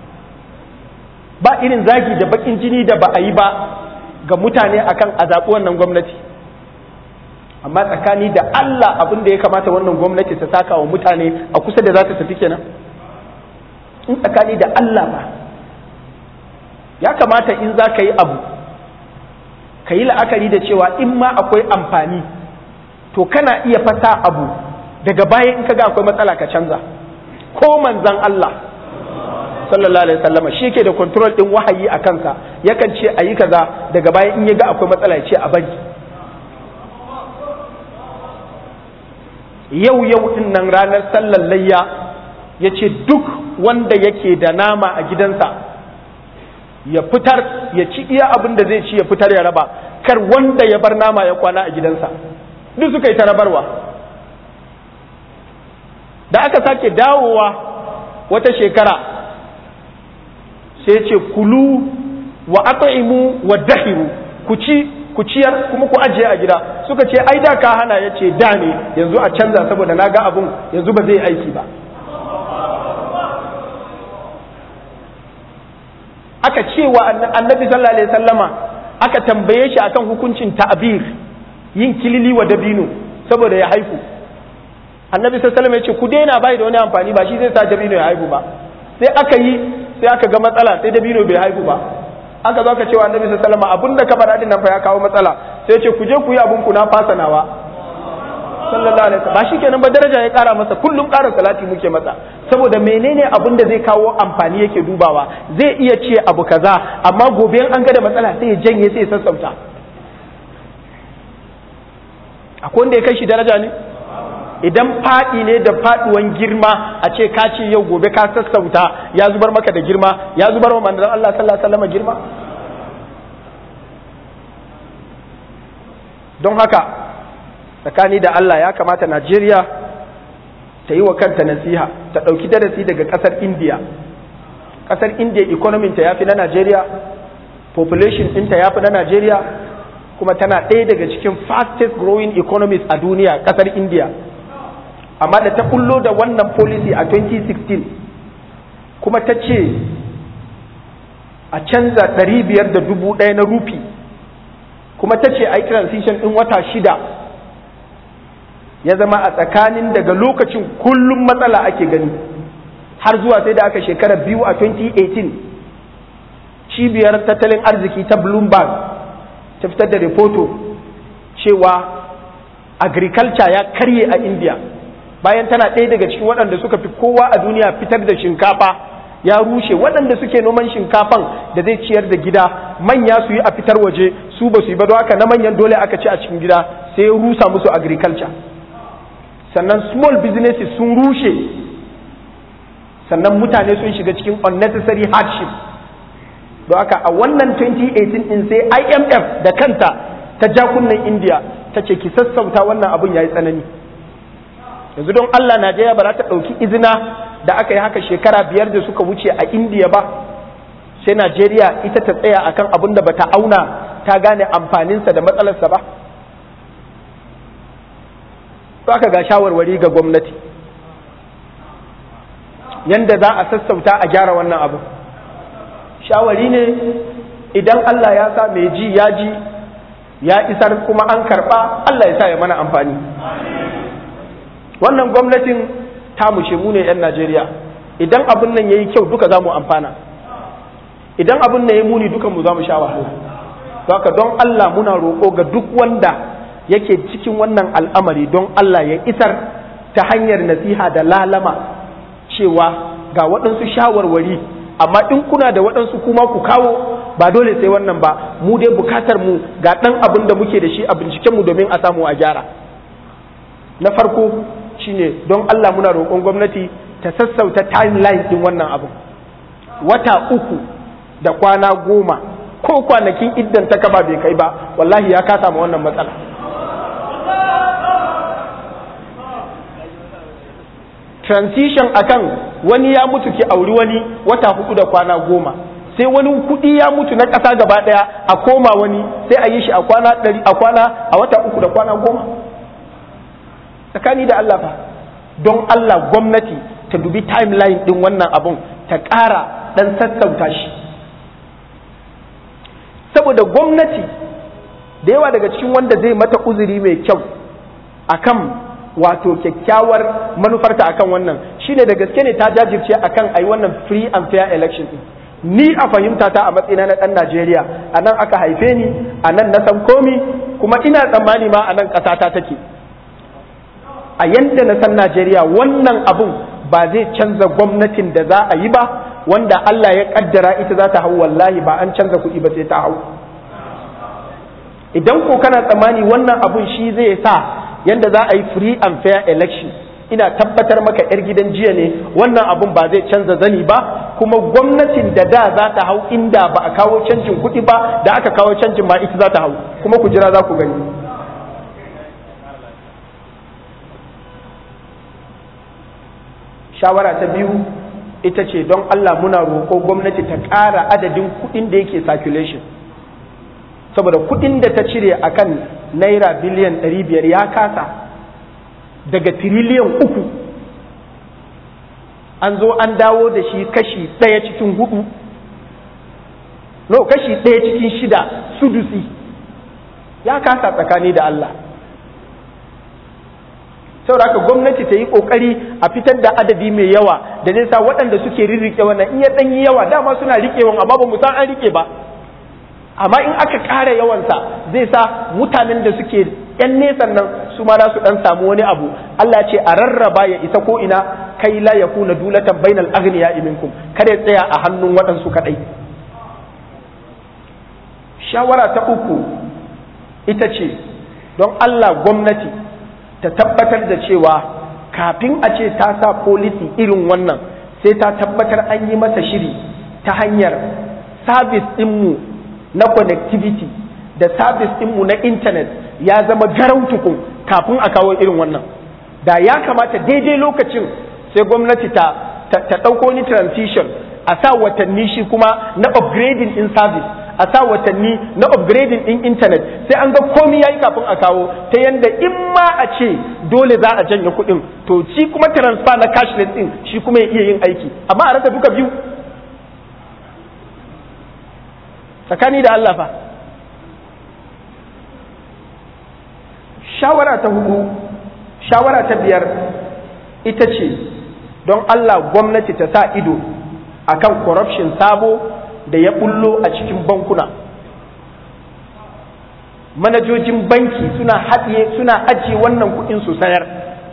ba irin zagi da bakin jini da ba a yi ba ga mutane akan a zaɓi wannan gwamnati. Amma tsakani da Allah abin da ya kamata wannan gwamnati ta saka wa mutane a kusa da za ta tafi kenan. In tsakani da Allah ba, ya kamata in za ka yi abu ka yi la'akari da cewa in ma akwai amfani to kana iya fasa abu daga baya in kaga akwai matsala ka canza. Ko manzan Allah sallallahu alaihi wasallam shi ke da control din wahayi a kansa, yakan ce ayi kaza daga baya in ya ga akwai matsala ya ce a bari. Yau din nan ranar sallar layya ya ce duk wanda yake da nama a gidansa ya fitar ya ci iya abin da zai ci ya fitar ya raba, kar wanda ya bar nama ya kwana a gidansa. Duk suka yi ta rabarwa. Da aka sake dawowa wata shekara sai ce kulu wa at'imu wa dahiru, ku ci ku ciyar kuma ku ajiye a gida. Suka ce ai da ka hana, ya ce da ne, yanzu a canza saboda na ga abun yanzu ba zai aiki ba. Aka ce wa annabi sallallahu alaihi wasallama, aka tambaye shi akan hukuncin ta'bir, yin kilili wa dabino saboda ya haihu. Annabi sallallahu alaihi wasallam ya ce ku daina, bai da wani amfani, ba shi zai sa dabino ya haihu ba. Sai aka yi, sai aka ga matsala, sai dabino bai haihu ba. Aka zo aka ce wa annabi sallallahu alaihi wasallam abinda ka faɗa din nan fa ya kawo matsala. Sai ya ce ku je ku yi abun ku, na fasa nawa. Sallallahu alaihi wasallam ba shi kenan ba, daraja ya kara masa, kullum ƙara salati muke masa. Saboda menene abin da zai kawo amfani yake dubawa. Zai iya ce abu kaza amma gobe an ga da matsala sai ya janye, sai ya sassauta. Akwai wanda ya kai shi daraja ne? idan faɗi ne da faɗuwan girma a ce ka ce yau gobe ka sassauta ya zubar maka da girma, ya zubar wa manzon Allah sallallahu alaihi wasallam girma. Don haka tsakani da Allah ya kamata Najeriya ta yi wa kanta nasiha, ta ɗauki darasi daga ƙasar India. Ƙasar India economy ta yafi na Najeriya, population ɗinta yafi na Najeriya, kuma tana ɗaya daga cikin fastest growing economies a duniya, ƙasar India. Amma da ta kullo da wannan policy a 2016 kuma ta ce a canza 500,000 na rufi, kuma ta ce a yi transition ɗin wata 6, ya zama a tsakanin daga lokacin kullum matsala ake gani har zuwa sai da aka shekara 2 a 2018 cibiyar tattalin arziki ta Bloomberg ta fitar da rahoto cewa agriculture ya karye a India, bayan tana ɗaya daga cikin waɗanda suka fi kowa a duniya fitar da shinkafa ya rushe. Waɗanda suke noman shinkafan da zai ciyar da gida manya su yi a fitar waje, su ba su yi ba, don haka na manyan dole aka ci a cikin gida, sai ya rusa musu agriculture. Sannan small businesses sun rushe, sannan mutane sun shiga cikin unnecessary hardship. Don haka a wannan 2018 din sai IMF da kanta ta ja kunnen India ta ce ki sassauta, wannan abun yayi tsanani. Yanzu don Allah Najeriya ba za ta ɗauki izina da aka yi haka shekara 5 da suka wuce a India ba, sai Najeriya ita ta tsaya akan abin da bata auna ta gane amfaninsa da matsalarsa ba. Aka ga shawarwari ga gwamnati yanda za a sassauta a gyara wannan abu. Shawari ne idan Allah ya sa mai ji ya isar kuma an karba, Allah ya sa ya mana amfani. Wannan gwamnatin ta mushe mu ne 'yan Najeriya, idan abin nan ya yi kyau duka za mu amfana, idan abin nan ya muni dukan mu za mu sha wahala. Haka don Allah muna roƙo ga duk wanda yake cikin wannan al'amari, don Allah ya isar ta hanyar nasiha da lalama cewa ga waɗansu shawarwari, amma in kuna da waɗansu kuma ku kawo, ba dole sai wannan ba, mu dai bukatar mu ga ɗan abin da muke da shi a bincikenmu domin a samu a gyara. Na farko shine don Allah muna roƙon gwamnati ta sassauta timeline din wannan abu. Wata 3 da kwana 10 ko kwanakin iddan ta kaba bai kai ba, wallahi ya kasa ma wannan matsala. Transition akan wani ya mutu ki auri wani wata 4 da kwana 10, sai wani kuɗi ya mutu na ƙasa gaba ɗaya a koma wani sai a yi shi a kwana 100 a wata 3 da kwana 10. Tsakani da Allah fa, don Allah gwamnati ta dubi timeline din wannan abun ta ƙara dan sassauta shi, saboda gwamnati da yawa daga cikin wanda zai mata uzuri mai kyau akan wato kyakkyawar manufarta akan wannan shine da gaske ne ta jajirce akan ai wannan free and fair election din. Ni a fahimta ta a matsayina na ɗan Najeriya, a nan aka haife ni, a nan na san komi, kuma ina tsammani ma a nan ƙasata take. A yanda na san Najeriya, wannan abun ba zai canza gwamnatin da za a yi ba, wanda Allah ya kaddara ita za ta hau, wallahi ba an canza kuɗi ba sai ta hau. Idan ko kana tsammani wannan abun shi zai sa yanda za a yi free and fair election, ina tabbatar maka 'yar gidan jiya ne, wannan abun ba zai canza zani ba, kuma gwamnatin da za ta hau inda ba a kawo canjin kuɗi ba, da aka kawo canjin ma ita za ta hau, kuma ku jira za ku gani. Shawara ta biyu ita ce don Allah muna roƙo gwamnati ta ƙara adadin kuɗin da yake circulation, saboda kuɗin da ta cire akan naira biliyan 500 ya kasa daga tiriliyan 3, an zo an dawo da shi kashi 1 cikin 4, no kashi 1 cikin 6 sudusi, ya kasa tsakani da Allah. saboda haka gwamnati ta yi kokari a fitar da adadi mai yawa da zai sa waɗanda suke rirrike wannan in ya ɗan yi yawa, dama suna riƙewan amma ba mu san an riƙe ba, amma in aka ƙara yawansa zai sa mutanen da suke yan nesan nan su ma za su ɗan samu wani abu. Allah ce a rarraba ya isa ko ina, kai la yakuna dulatan bainal aghniya minkum, kada ya tsaya a hannun waɗansu kaɗai. Shawara ta uku ita ce don Allah gwamnati ta tabbatar da cewa kafin a ce ta sa policy irin wannan sai ta tabbatar an yi masa shiri ta hanyar service ɗinmu na connectivity da service ɗinmu na internet ya zama garau tukun kafin a kawo irin wannan. Da ya kamata daidai lokacin sai gwamnati ta ɗauko ni transition a sa watanni shi kuma na upgrading in service, a sa watanni na upgrading in internet, sai an ga komi yayi kafin a kawo, ta yanda in ma a ce dole za a janye kuɗin to shi kuma transfer na cashless din shi kuma ya iya yin aiki, amma a rasa duka biyu tsakani da Allah fa. Shawara ta hudu, shawara ta biyar ita ce don Allah gwamnati ta sa ido akan corruption sabo da ya bullo a cikin bankuna. Manajojin banki suna ajiye wannan kuɗin su sayar,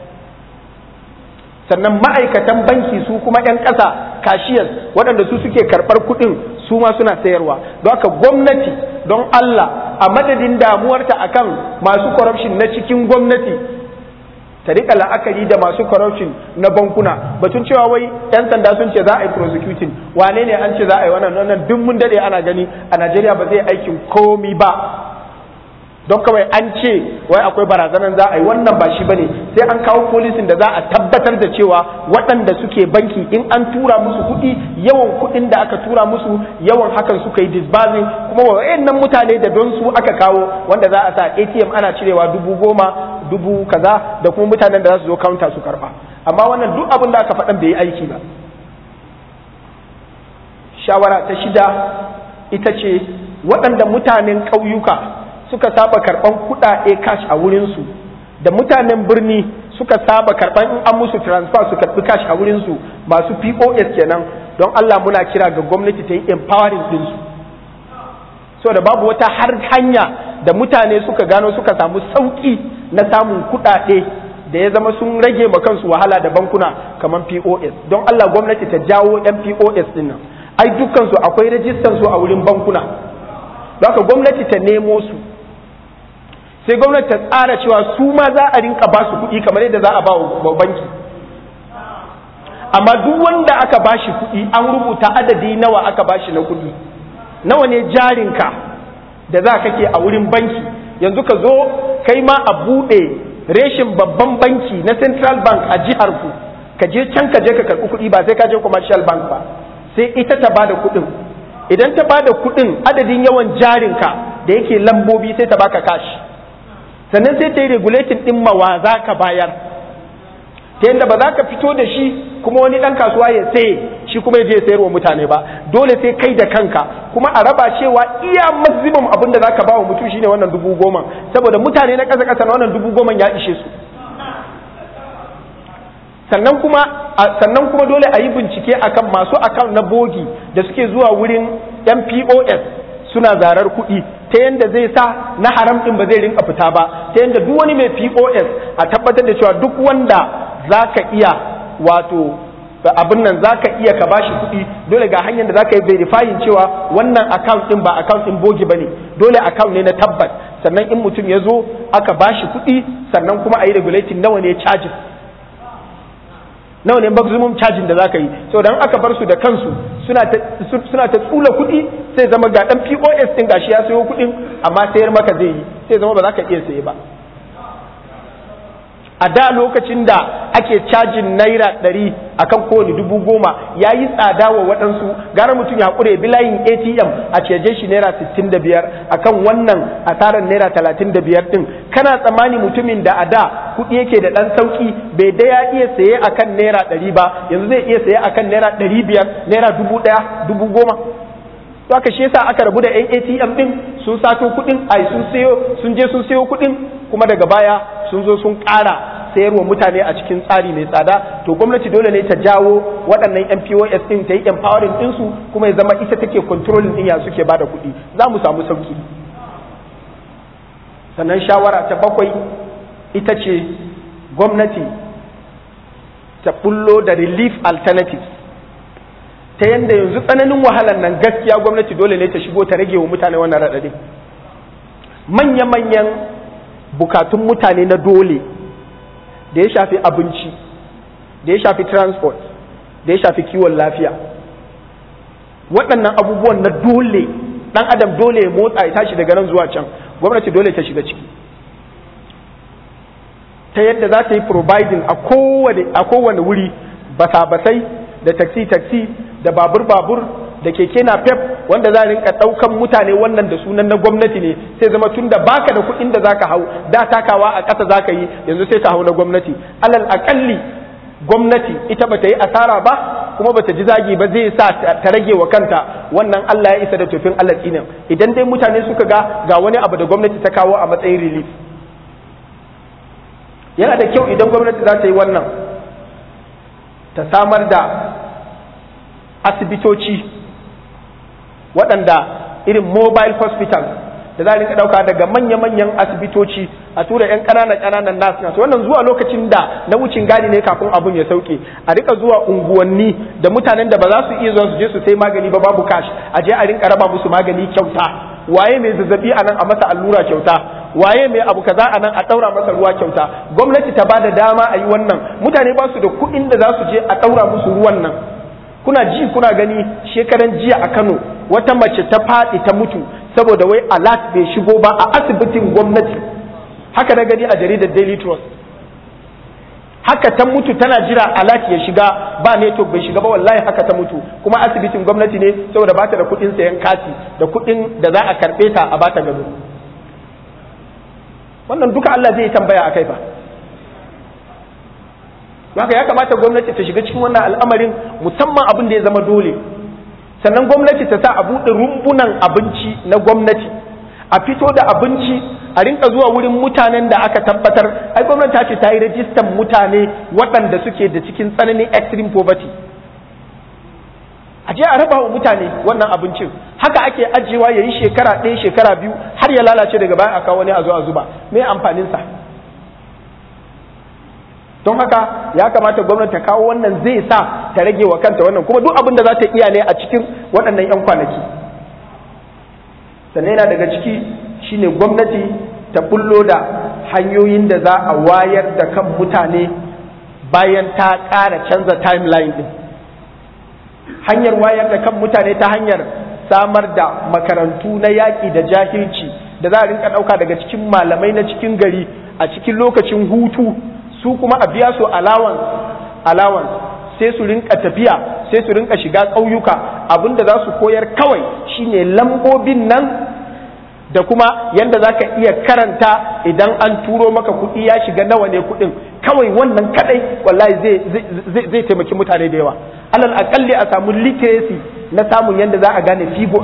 sannan ma'aikatan banki su kuma 'yan ƙasa kashiyas waɗanda su suke karɓar kuɗin su ma suna sayarwa. Don haka gwamnati don Allah a madadin damuwarta akan masu corruption na cikin gwamnati ta rika la'akari da masu corruption na bankuna. Batun cewa wai 'yan sanda sun ce za a yi prosecuting, wane ne an ce za a yi wannan duk mun dade ana gani a Najeriya ba zai aikin komi ba, don kawai an ce wai akwai barazanan za a yi, wannan ba shi bane. Sai an kawo policing da za a tabbatar da cewa waɗanda suke banki in an tura musu kuɗi, yawan kuɗin da aka tura musu yawan hakan suka yi disbursing, kuma wayannan mutane da don su aka kawo wanda za a sa ATM ana cirewa 10,000 dubu kaza da kuma mutanen da za su zo counter su karba. Amma wannan duk abin da aka faɗan bai yi aiki ba. Shawara ta shida ita ce waɗanda mutanen ƙauyuka suka saba karɓan kuɗaɗe cash a wurinsu da mutanen birni suka saba karɓan in an musu transfer su karɓi cash a wurinsu, masu POS kenan, don Allah muna kira ga gwamnati ta yi empowering ɗinsu. So da babu wata har hanya da mutane suka gano suka samu sauƙi na samun kuɗaɗe da ya zama sun rage ma kansu wahala da bankuna kamar POS. Don Allah gwamnati ta jawo yan POS ɗin nan, ai dukkansu akwai rajistan su a wurin bankuna, don haka gwamnati ta nemo su, sai gwamnati ta tsara cewa su ma za a rinka ba su kuɗi kamar yadda za a ba wa banki. Amma duk wanda aka ba shi kuɗi an rubuta adadi nawa aka ba shi na kuɗi, nawa ne jarinka da za ka ke a wurin banki. Yanzu ka zo kai ma a buɗe reshin babban banki na Central Bank a jihar ku, ka je can ka je ka karɓi kuɗi, ba sai ka je commercial bank ba, sai ita ta bada kuɗin. Idan ta bada kuɗin adadin yawan jarinka da yake lambobi sai ta baka cash, sannan sai ta yi regulating ɗin mawa za ka bayar, ta yadda ba za ka fito da shi kuma wani ɗan kasuwa ya saye shi kuma ya je ya sayar wa mutane ba, dole sai kai da kanka, kuma a raba cewa iya maximum abin da za ka ba wa mutum shine wannan 10,000, saboda mutane na ƙasa na wannan 10,000 ya ishe su. Sannan kuma dole a yi bincike akan masu account na bogi da suke zuwa wurin MPOS suna zarar kuɗi, ta yanda zai sa na haram ɗin ba zai rinka fita ba, ta yanda duk wani mai POS a tabbatar da cewa duk wanda za ka iya wato abin nan za ka iya ka bashi kuɗi, dole ga hanyar da za ka yi verifying cewa wannan account ɗin ba account ɗin bogi ba ne, dole account ne na tabbas. Sannan in mutum ya zo aka bashi kuɗi, sannan kuma a yi regulating nawa ne charges, nawa ne maximum charging da za ka yi. So dan aka bar su da kansu suna ta tsula kuɗi, sai zama ga ɗan POS ɗin gashi ya sayo kuɗin amma sayar maka zai yi, sai zama ba za ka iya saye ba. A da lokacin da ake cajin naira 100 akan kowane 10,000 ya yi tsada wa waɗansu, gara mutum ya haƙure bi layin ATM a caje shi naira 65 akan wannan asarar naira 35 ɗin. Kana tsammani mutumin da a da kuɗi yake da ɗan sauƙi bai da ya iya saye akan naira 100 ba, yanzu zai iya saye akan naira 500, naira 1,000, 10,000. To aka shi yasa aka rabu da yan ATM ɗin, sun sato kuɗin, sun je sun sayo kuɗin, kuma daga baya sun zo sun ƙara sayarwa mutane a cikin tsari mai tsada. To gwamnati dole ne ta jawo waɗannan MPOS ɗin, ta yi empowering ɗinsu, kuma ya zama ita take controlling ɗin ya suke bada kuɗi, za mu samu sauki. Sannan shawara ta 7 ita ce gwamnati ta bullo da relief alternatives, ta yanda yanzu tsananin wahalar nan gaskiya gwamnati dole ne ta shigo ta rage wa mutane wannan raɗaɗin. Manya-manyan bukatun mutane na dole da ya shafi abinci, da ya shafi transport, da ya shafi kiwon lafiya. Waɗannan abubuwan na dole ɗan adam dole ya motsa ya tashi daga nan zuwa can, gwamnati dole ta shiga ciki ta yadda za ta yi providing a kowane wuri basa-basai da taxi da babur da keke napep wanda za a rinka ɗaukan mutane wannan da sunan na gwamnati ne, sai zama tun da baka da kuɗin da zaka hau da takawa a ƙasa zaka yi, yanzu sai ka hau na gwamnati. Alal aƙalli gwamnati ita bata yi asara ba kuma bata ji zagi ba, zai sa ta rage wa kanta wannan. Allah ya isa da tofin Allah tsinin idan dai mutane suka ga wani abu da gwamnati ta kawo a matsayin relief. Yana da kyau idan gwamnati za ta yi wannan ta samar da asibitoci waɗanda irin mobile hospital da za a rinka ɗauka daga manya-manyan asibitoci a tura 'yan ƙananan nasu. Wannan zuwa lokacin da na wucin gadi ne kafin abun ya sauke, a rika zuwa unguwanni da mutanen da ba za su iya zuwa su je su sai magani ba, babu cash, a je a rinka raba musu magani kyauta. Waye mai zazzabi a nan a masa allura kyauta, waye mai abu kaza a nan a ɗaura masa ruwa kyauta. Gwamnati ta bada dama a yi wannan. Mutane ba su da kuɗin da za su je a ɗaura musu ruwan nan. Kuna ji kuna gani shekaran jiya a Kano wata mace ta faɗi ta mutu saboda wai alat bai shigo ba a asibitin gwamnati. Haka na gani a jaridar Daily Trust. Haka ta mutu tana jira alat ya shiga, ba network bai shiga ba, wallahi haka ta mutu, kuma asibitin gwamnati ne saboda bata da kuɗin sayan kati da kuɗin da za a karɓe ta a bata gado. Wannan duka Allah zai tambaya akai fa. Haka ya kamata gwamnati ta shiga cikin wannan al'amarin, musamman abin da ya zama dole. Sannan gwamnati ta sa a buɗe rumbunan abinci na gwamnati, a fito da abinci, a rinka zuwa wurin mutanen da aka tabbatar. Ai gwamnati ta ce ta yi rajistan mutane waɗanda suke da cikin tsananin extreme poverty, a je a raba wa mutane wannan abincin. Haka ake ajiyewa ya yi shekara ɗaya shekara biyu har ya lalace, daga baya a kawo wani a zo a zuba. Me amfaninsa? Don haka ya kamata gwamnati ta kawo wannan, zai sa ta rage wa kanta wannan, kuma duk abin da za ta iya ne a cikin waɗannan 'yan kwanaki. Sannan yana daga ciki shine gwamnati ta bullo da hanyoyin da za a wayar da kan mutane bayan ta ƙara canza timeline din. Hanyar wayar da kan mutane ta hanyar samar da makarantu na yaƙi da jahilci da za a rinka ɗauka daga cikin malamai na cikin gari a cikin lokacin hutu, su kuma a biya su allowance sai su rinka tafiya, sai su rinka shiga ƙauyuka. Abinda za su koyar kawai shine lambobin nan da kuma yanda za ka iya karanta idan an turo maka kuɗi ya shiga nawa ne kuɗin. Kawai wannan kadai wallahi zai taimaki mutane da yawa. Alal akalli a samu literacy na samun yanda za a gane figures.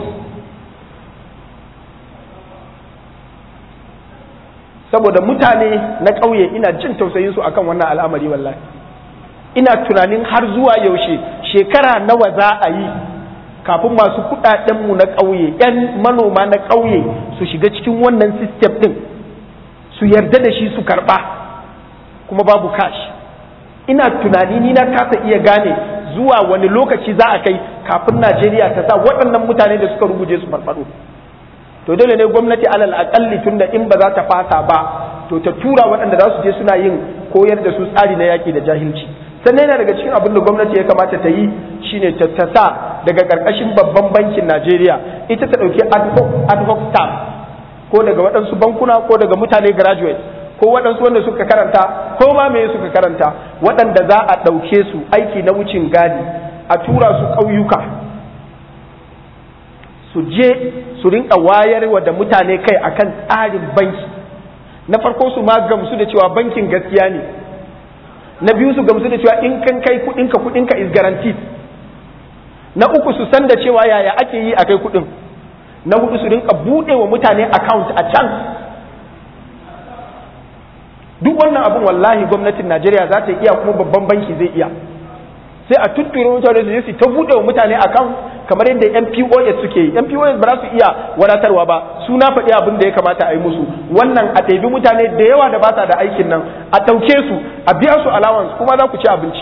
Saboda mutane na ƙauye ina jin tausayin su akan wannan al'amari wallahi. Ina tunanin har zuwa yaushe, shekara nawa za a yi kafin masu kuɗaɗenmu na ƙauye, 'yan manoma na ƙauye su shiga cikin wannan system ɗin, su yarda da shi su karɓa, kuma babu cash. Ina tunani ni na kasa iya gane zuwa wani lokaci za a kai kafin Najeriya ta sa waɗannan mutane da suka ruguje su farfaɗo. To dole ne gwamnati alal akalli, tunda in ba za ta fasa ba to ta tura waɗanda za su je suna yin koyar da su tsari na yaƙi da jahilci. Sannan yana daga cikin abin da gwamnati ya kamata ta yi shine ta sa daga ƙarƙashin babban bankin Najeriya ita ta ɗauki ad hoc staff, ko daga waɗansu bankuna ko daga mutane graduate ko waɗansu wanda suka karanta ko ma me suka karanta, waɗanda za a ɗauke su aiki na wucin gadi, a tura su ƙauyuka su je su rinka wayarwa da mutane kai akan tsarin banki. Na farko su ma gamsu da cewa bankin gaskiya ne, na biyu su gamsu da cewa in kan kai kudinka is guaranteed, na uku su san da cewa yaya ake yi a kai kudin, na hudu su rinka bude wa mutane account a can. Duk wannan abun wallahi gwamnatin Najeriya za ta iya, kuma babban banki zai iya. Sai a tuttura mutane su je su ta bude wa mutane account kamar yadda MPOS suke yi. MPOS ba za su iya wadatarwa ba, su na faɗi abin da ya kamata a yi musu. Wannan a ɗebi mutane da yawa da ba sa da aikin nan, a ɗauke su, a biya su allowance, kuma za ku ci abinci.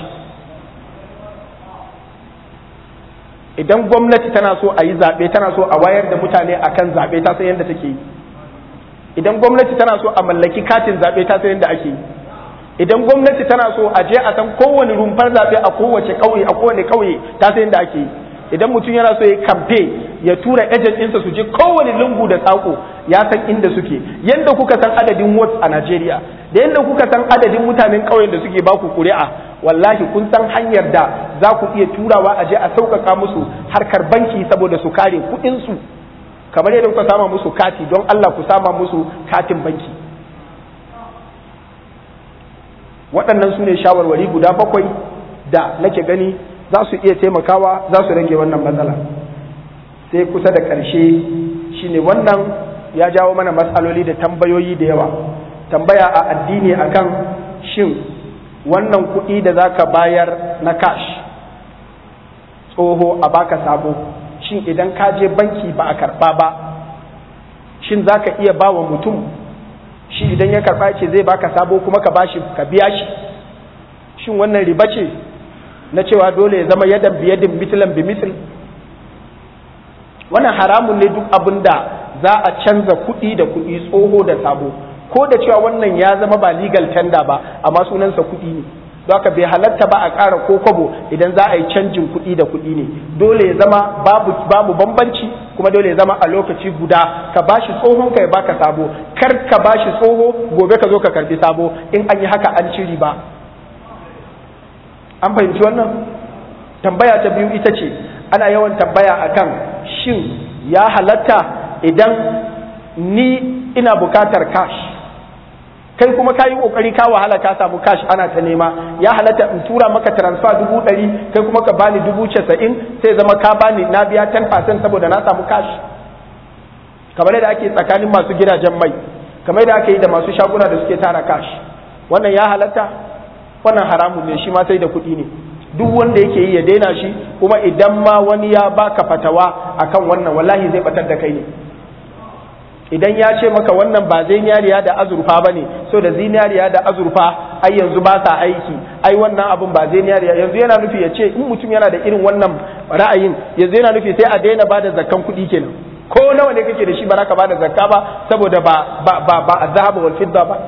Idan gwamnati tana so a yi zaɓe, tana so a wayar da mutane akan zaɓe, ta san yadda take yi. Idan gwamnati tana so a mallaki katin zaɓe, ta san yadda ake yi. idan gwamnati tana so a je a san kowane rumfar zaɓe a kowace ƙauye a kowane ƙauye ta san da ake yi. Idan mutum yana so ya kamfe ya tura agent ɗinsa su je kowane lungu da saƙo ya san inda suke, yanda kuka san adadin votes a Najeriya da yanda kuka san adadin mutanen ƙauyen da suke baku ƙuri'a, wallahi kun san hanyar da za ku iya turawa a je a sauƙaƙa musu harkar banki saboda su kare kuɗinsu, kamar yadda kuka sama musu kati, don Allah ku sama musu katin banki. Waɗannan su ne shawarwari guda 7 da nake gani za su iya taimakawa, za su rage wannan matsala. Sai kusa da ƙarshe shine wannan ya jawo mana matsaloli da tambayoyi da yawa. Tambaya a addini akan shin wannan kuɗi da zaka bayar na cash tsoho a baka sabo, shin idan ka je banki ba a karɓa ba, shin zaka iya ba wa mutum shi idan ya karɓa ce zai baka sabo kuma ka bashi ka biya shi, shin wannan riba ce na cewa dole ya zama yadan biyadin mislan bi misl? Wannan haramun ne duk abin da za a canza kuɗi da kuɗi, tsoho da sabo, ko da cewa wannan ya zama ba legal tender ba amma sunansa kuɗi ne, don haka bai halatta ba a ƙara ko kwabo idan za a yi canjin kuɗi da kuɗi ne. Dole ya zama babu bambanci, kuma dole ya zama a lokaci guda ka bashi tsohon ka ya baka sabo, kar ka bashi tsoho gobe ka zo ka karbi sabo, in an yi haka an ci riba. An fahimci wannan? Tambaya ta biyu ita ce, ana yawan tambaya akan shin ya halatta idan ni ina bukatar cash, kai kuma ka yi kokari ka wahala ka samu cash ana ta nema, ya halatta in tura maka transfer 100,000 kai kuma ka bani 90,000 sai zama ka bani na biya 10% saboda na samu cash? Kamar da ake tsakanin masu gidajen mai, kamar da ake yi da masu shaguna da suke tara cash. Wannan ya halatta? Wannan haramun ne, shi ma sai da kuɗi ne. Duk wanda yake yi ya daina shi, kuma idan ma wani ya baka fatawa akan wannan wallahi zai batar da kai ne. Idan ya ce maka wannan ba zinariya da azurfa bane, so da zinariya da azurfa ai yanzu ba sa aiki, ai wannan abun ba zinariya, yanzu yana nufi ya ce in mutum yana da irin wannan ra'ayin, yanzu yana nufi sai a daina bada zakkan kuɗi kenan. Ko nawa ne kake da shi ba za ka bada zakka ba saboda ba azhab wal fidda ba.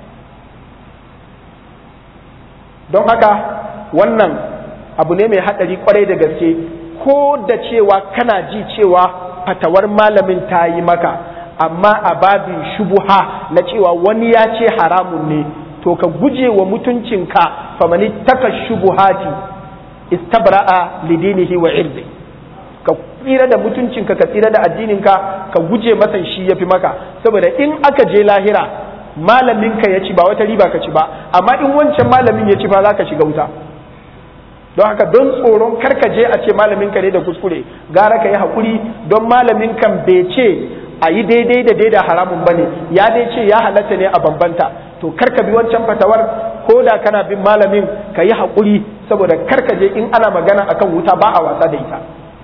Don haka wannan abu ne mai haɗari kwarai da gaske, ko da cewa kana ji cewa fatawar malamin ta yi maka, amma a babin shubuha na cewa wani ya ce haramun ne, to ka guje wa mutuncinka, famani taka shubuhati istabra'a lidinihi wa irdi, ka tsira da mutuncinka, ka tsira da addininka, ka guje masa, shi yafi maka. Saboda in aka je lahira malaminka ya ci ba wata riba ka ci ba, amma in wancan malamin ya ci ba za ka shiga wuta. Don haka don tsoron karkaje a ce malaminka ne da kuskure, gara ka yi haƙuri, don malamin kan bai ce a yi daidai da daida haramun bane, ya dai ce ya halatta ne a bambanta. To karka bi wancan fatawar, ko da kana bin malamin ka yi haƙuri, saboda karkaje in ana magana akan wuta ba a wasa da ita.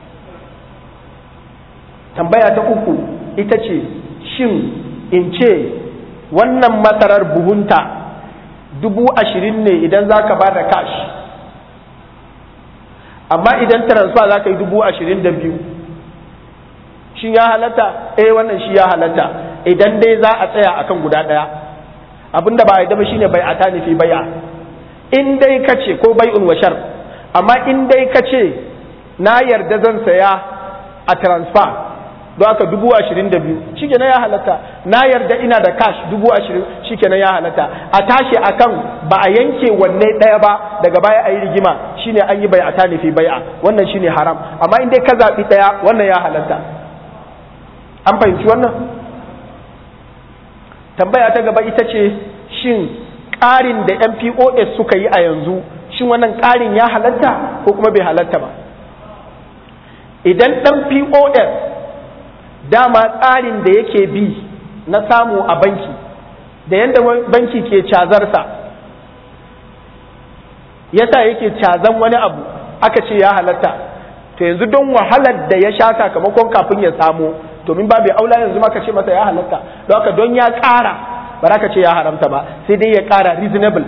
Tambaya ta uku ita ce, shin in ce wannan masarar buhunta 20,000 ne idan za ka ba da cash, amma idan transfer za ka yi 22,000, shi ya halatta? Wannan shi ya halatta idan dai za a tsaya akan guda ɗaya. Abinda ba a yi ba shine bai a tani fi bai'a. In dai ka ce ko bai'un wa shar, amma in dai ka ce na yarda zan saya a transfer don haka 22,000 shi kenan ya halatta, na yarda ina da cash 20,000 shi kenan ya halatta. A tashi akan ba a yanke wanne ɗaya ba, daga baya a yi rigima, shine an yi bai'a tani fi bai'a, wannan shine haram. Amma in dai ka zaɓi ɗaya, wannan ya halatta. An fahimci wannan? Tambaya ta gaba ita ce, shin ƙarin da MPOS suka yi a yanzu, shin wannan ƙarin ya halatta ko kuma bai halatta ba? Idan ɗan POS dama tsarin da yake bi na samu a banki da yadda banki ke cazarsa yasa yake cazan wani abu, aka ce ya halatta, to yanzu don wahalar da ya sha sakamakon kafin ya samu, domin babu aula yanzu maka ce masa ya halatta. Don haka don ya ƙara ba za ka ce ya haramta ba, sai dai ya ƙara reasonable.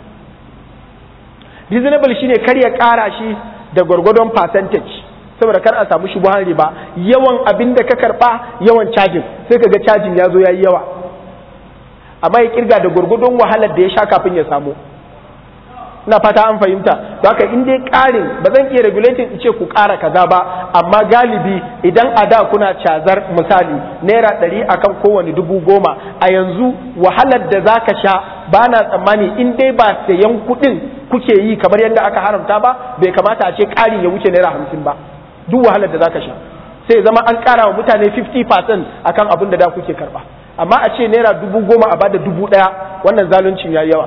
Reasonable shine kar ya ƙara shi da gwargwadon percentage, saboda kar a samu shubuhan riba. Yawan abin da ka karba yawan cajin, sai ka ga cajin ya zo ya yi yawa. amma ya kirga da gurgudun wahalar da ya sha kafin ya samu. ina fata an fahimta. Don haka in dai ƙarin ba zan iya regulating in ce ku ƙara kaza ba, amma galibi idan a da kuna cazar misali naira 100 akan kowane 10,000, a yanzu wahalar da za ka sha ba na tsammani in dai ba sayan kuɗin kuke yi kamar yadda aka haramta ba, bai kamata a ce ƙari ya wuce naira 50 ba duk wahalar da za ka sha, sai zama an ƙara wa mutane 50% akan abin da kuke karɓa. Amma a ce naira 10,000 a bada 1,000, wannan zaluncin ya yawa.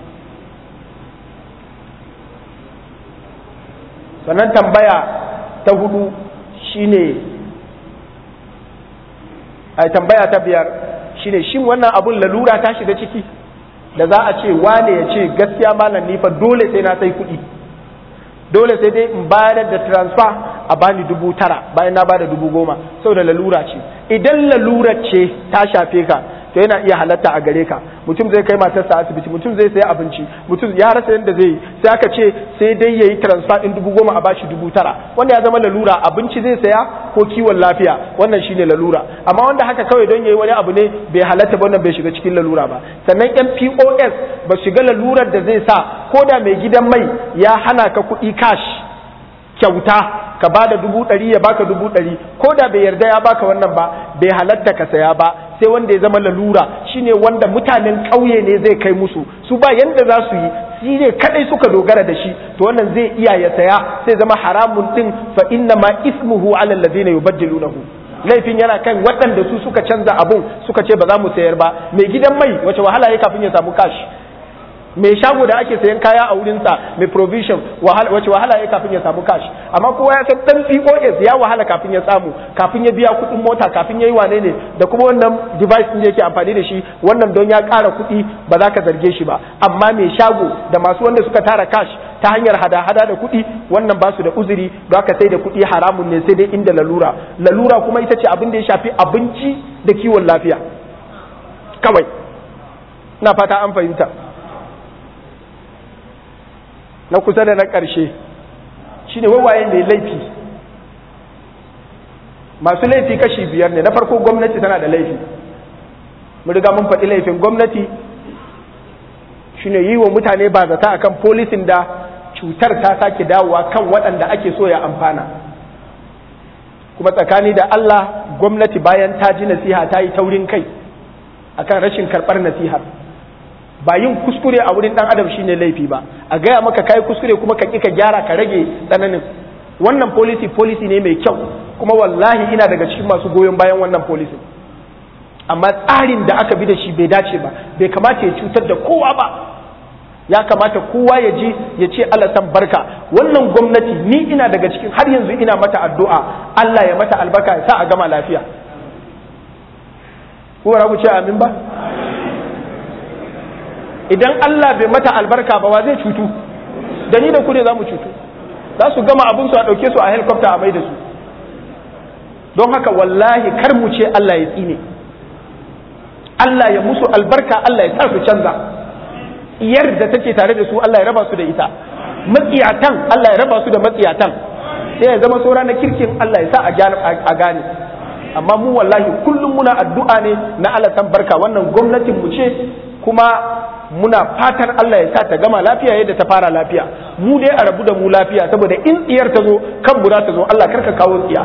Sannan tambaya ta 4 shine tambaya ta 5 shine shin wannan abun lalura ta shiga ciki da za a ce wane ya ce gaskiya malam ni fa dole sai na sai kuɗi, dole sai dai in bayar da transfer a bani 9,000 bayan na bada 10,000 saboda lalura ce. Idan lalura ce ta shafe ka to yana iya halatta a gare ka. Mutum zai kai matarsa asibiti, mutum zai sayi abinci, mutum ya rasa yadda zai yi, sai aka ce sai dai yayi transfer din 10,000 a bashi 9,000, wanda ya zama lalura. Abinci zai saya ko kiwon lafiya, wannan shine lalura. Amma wanda haka kawai don yayi wani abu ne bai halatta ba, wannan bai shiga cikin lalura ba. Sannan MPOS ba shiga lalurar da zai sa ko da mai gidan mai ya hana ka kuɗi cash kyauta ka bada 100,000 ya baka 100,000, ko da bai yarda ya baka wannan ba, bai halatta ka saya ba. Sai wanda ya zama lalura shine wanda mutanen ƙauye ne zai kai musu, su ba yanda za su yi, shi ne kadai suka dogara da shi, to wannan zai iya ya saya, sai zama haramun din. Fa inna ma ismuhu ala alladhina yubaddilunahu, laifin yana kan waɗanda su suka canza abun suka ce ba za mu sayar ba. Mai gidan mai wace wahala ya kafin ya samu cash, mai shago da ake sayan kaya a wurinsa, mai provision wace wahala ya kafin ya samu cash. Amma kowa ya san dan POS ya wahala kafin ya samu, kafin ya biya kuɗin mota, kafin ya yi wane ne, da kuma wannan device ɗin da yake amfani da shi, wannan don ya ƙara kuɗi ba za ka zarge shi ba. Amma mai shago da masu wanda suka tara cash ta hanyar hada-hada da kuɗi, wannan ba su da uzuri, don haka sai da kuɗi haramun ne sai dai inda lalura. Lalura kuma ita ce abin da ya shafi abinci da kiwon lafiya kawai. Ina fata an fahimta. Na kusa da na ƙarshe shi ne wawaye mai laifi. Masu laifi kashi 5 ne. Na farko, gwamnati tana da laifi. Mun riga mun faɗi laifin gwamnati shi ne yi wa mutane ba zata akan polisin da cutar ta sake dawowa kan waɗanda ake so ya amfana. Kuma tsakani da Allah, gwamnati bayan ta ji nasiha ta yi taurin kai akan rashin karɓar nasihar. Ba yin kuskure a wurin dan adam shine laifi ba, a gaya maka kai kuskure kuma ka ka gyara ka rage tsananin. Wannan policy ne mai kyau, kuma wallahi ina daga cikin masu goyon bayan wannan policy. Amma tsarin da aka bi da shi bai dace ba, bai kamata ya cutar da kowa ba. Ya kamata kowa ya ji ya ce Allah san barka. Wannan gwamnati ni ina daga cikin, har yanzu ina mata addu'a Allah ya mata albarka ya sa a gama lafiya. Ko rabu ce amin ba? Idan Allah bai mata albarka ba, wa zai cutu? Da ni da ku ne za mu cutu. Za su gama abin su a ɗauke su a helicopter a mai da su. Don haka wallahi kar mu ce Allah ya tsine, Allah ya musu albarka, Allah ya sa su canza. Iyar da take tare da su Allah ya raba su da ita, matsiyatan Allah ya raba su da matsiyatan, sai ya zama saura na kirkin Allah ya sa a gane. Amma mu wallahi kullum muna addu'a ne na Allah san barka. Wannan gwamnatin mu ce, kuma muna fatan Allah ya sa ta gama lafiya yadda ta fara lafiya. Mu dai a rabu da mu lafiya, saboda in tsiyar ta zo kan bura ta zo, Allah karka kawo tsiya.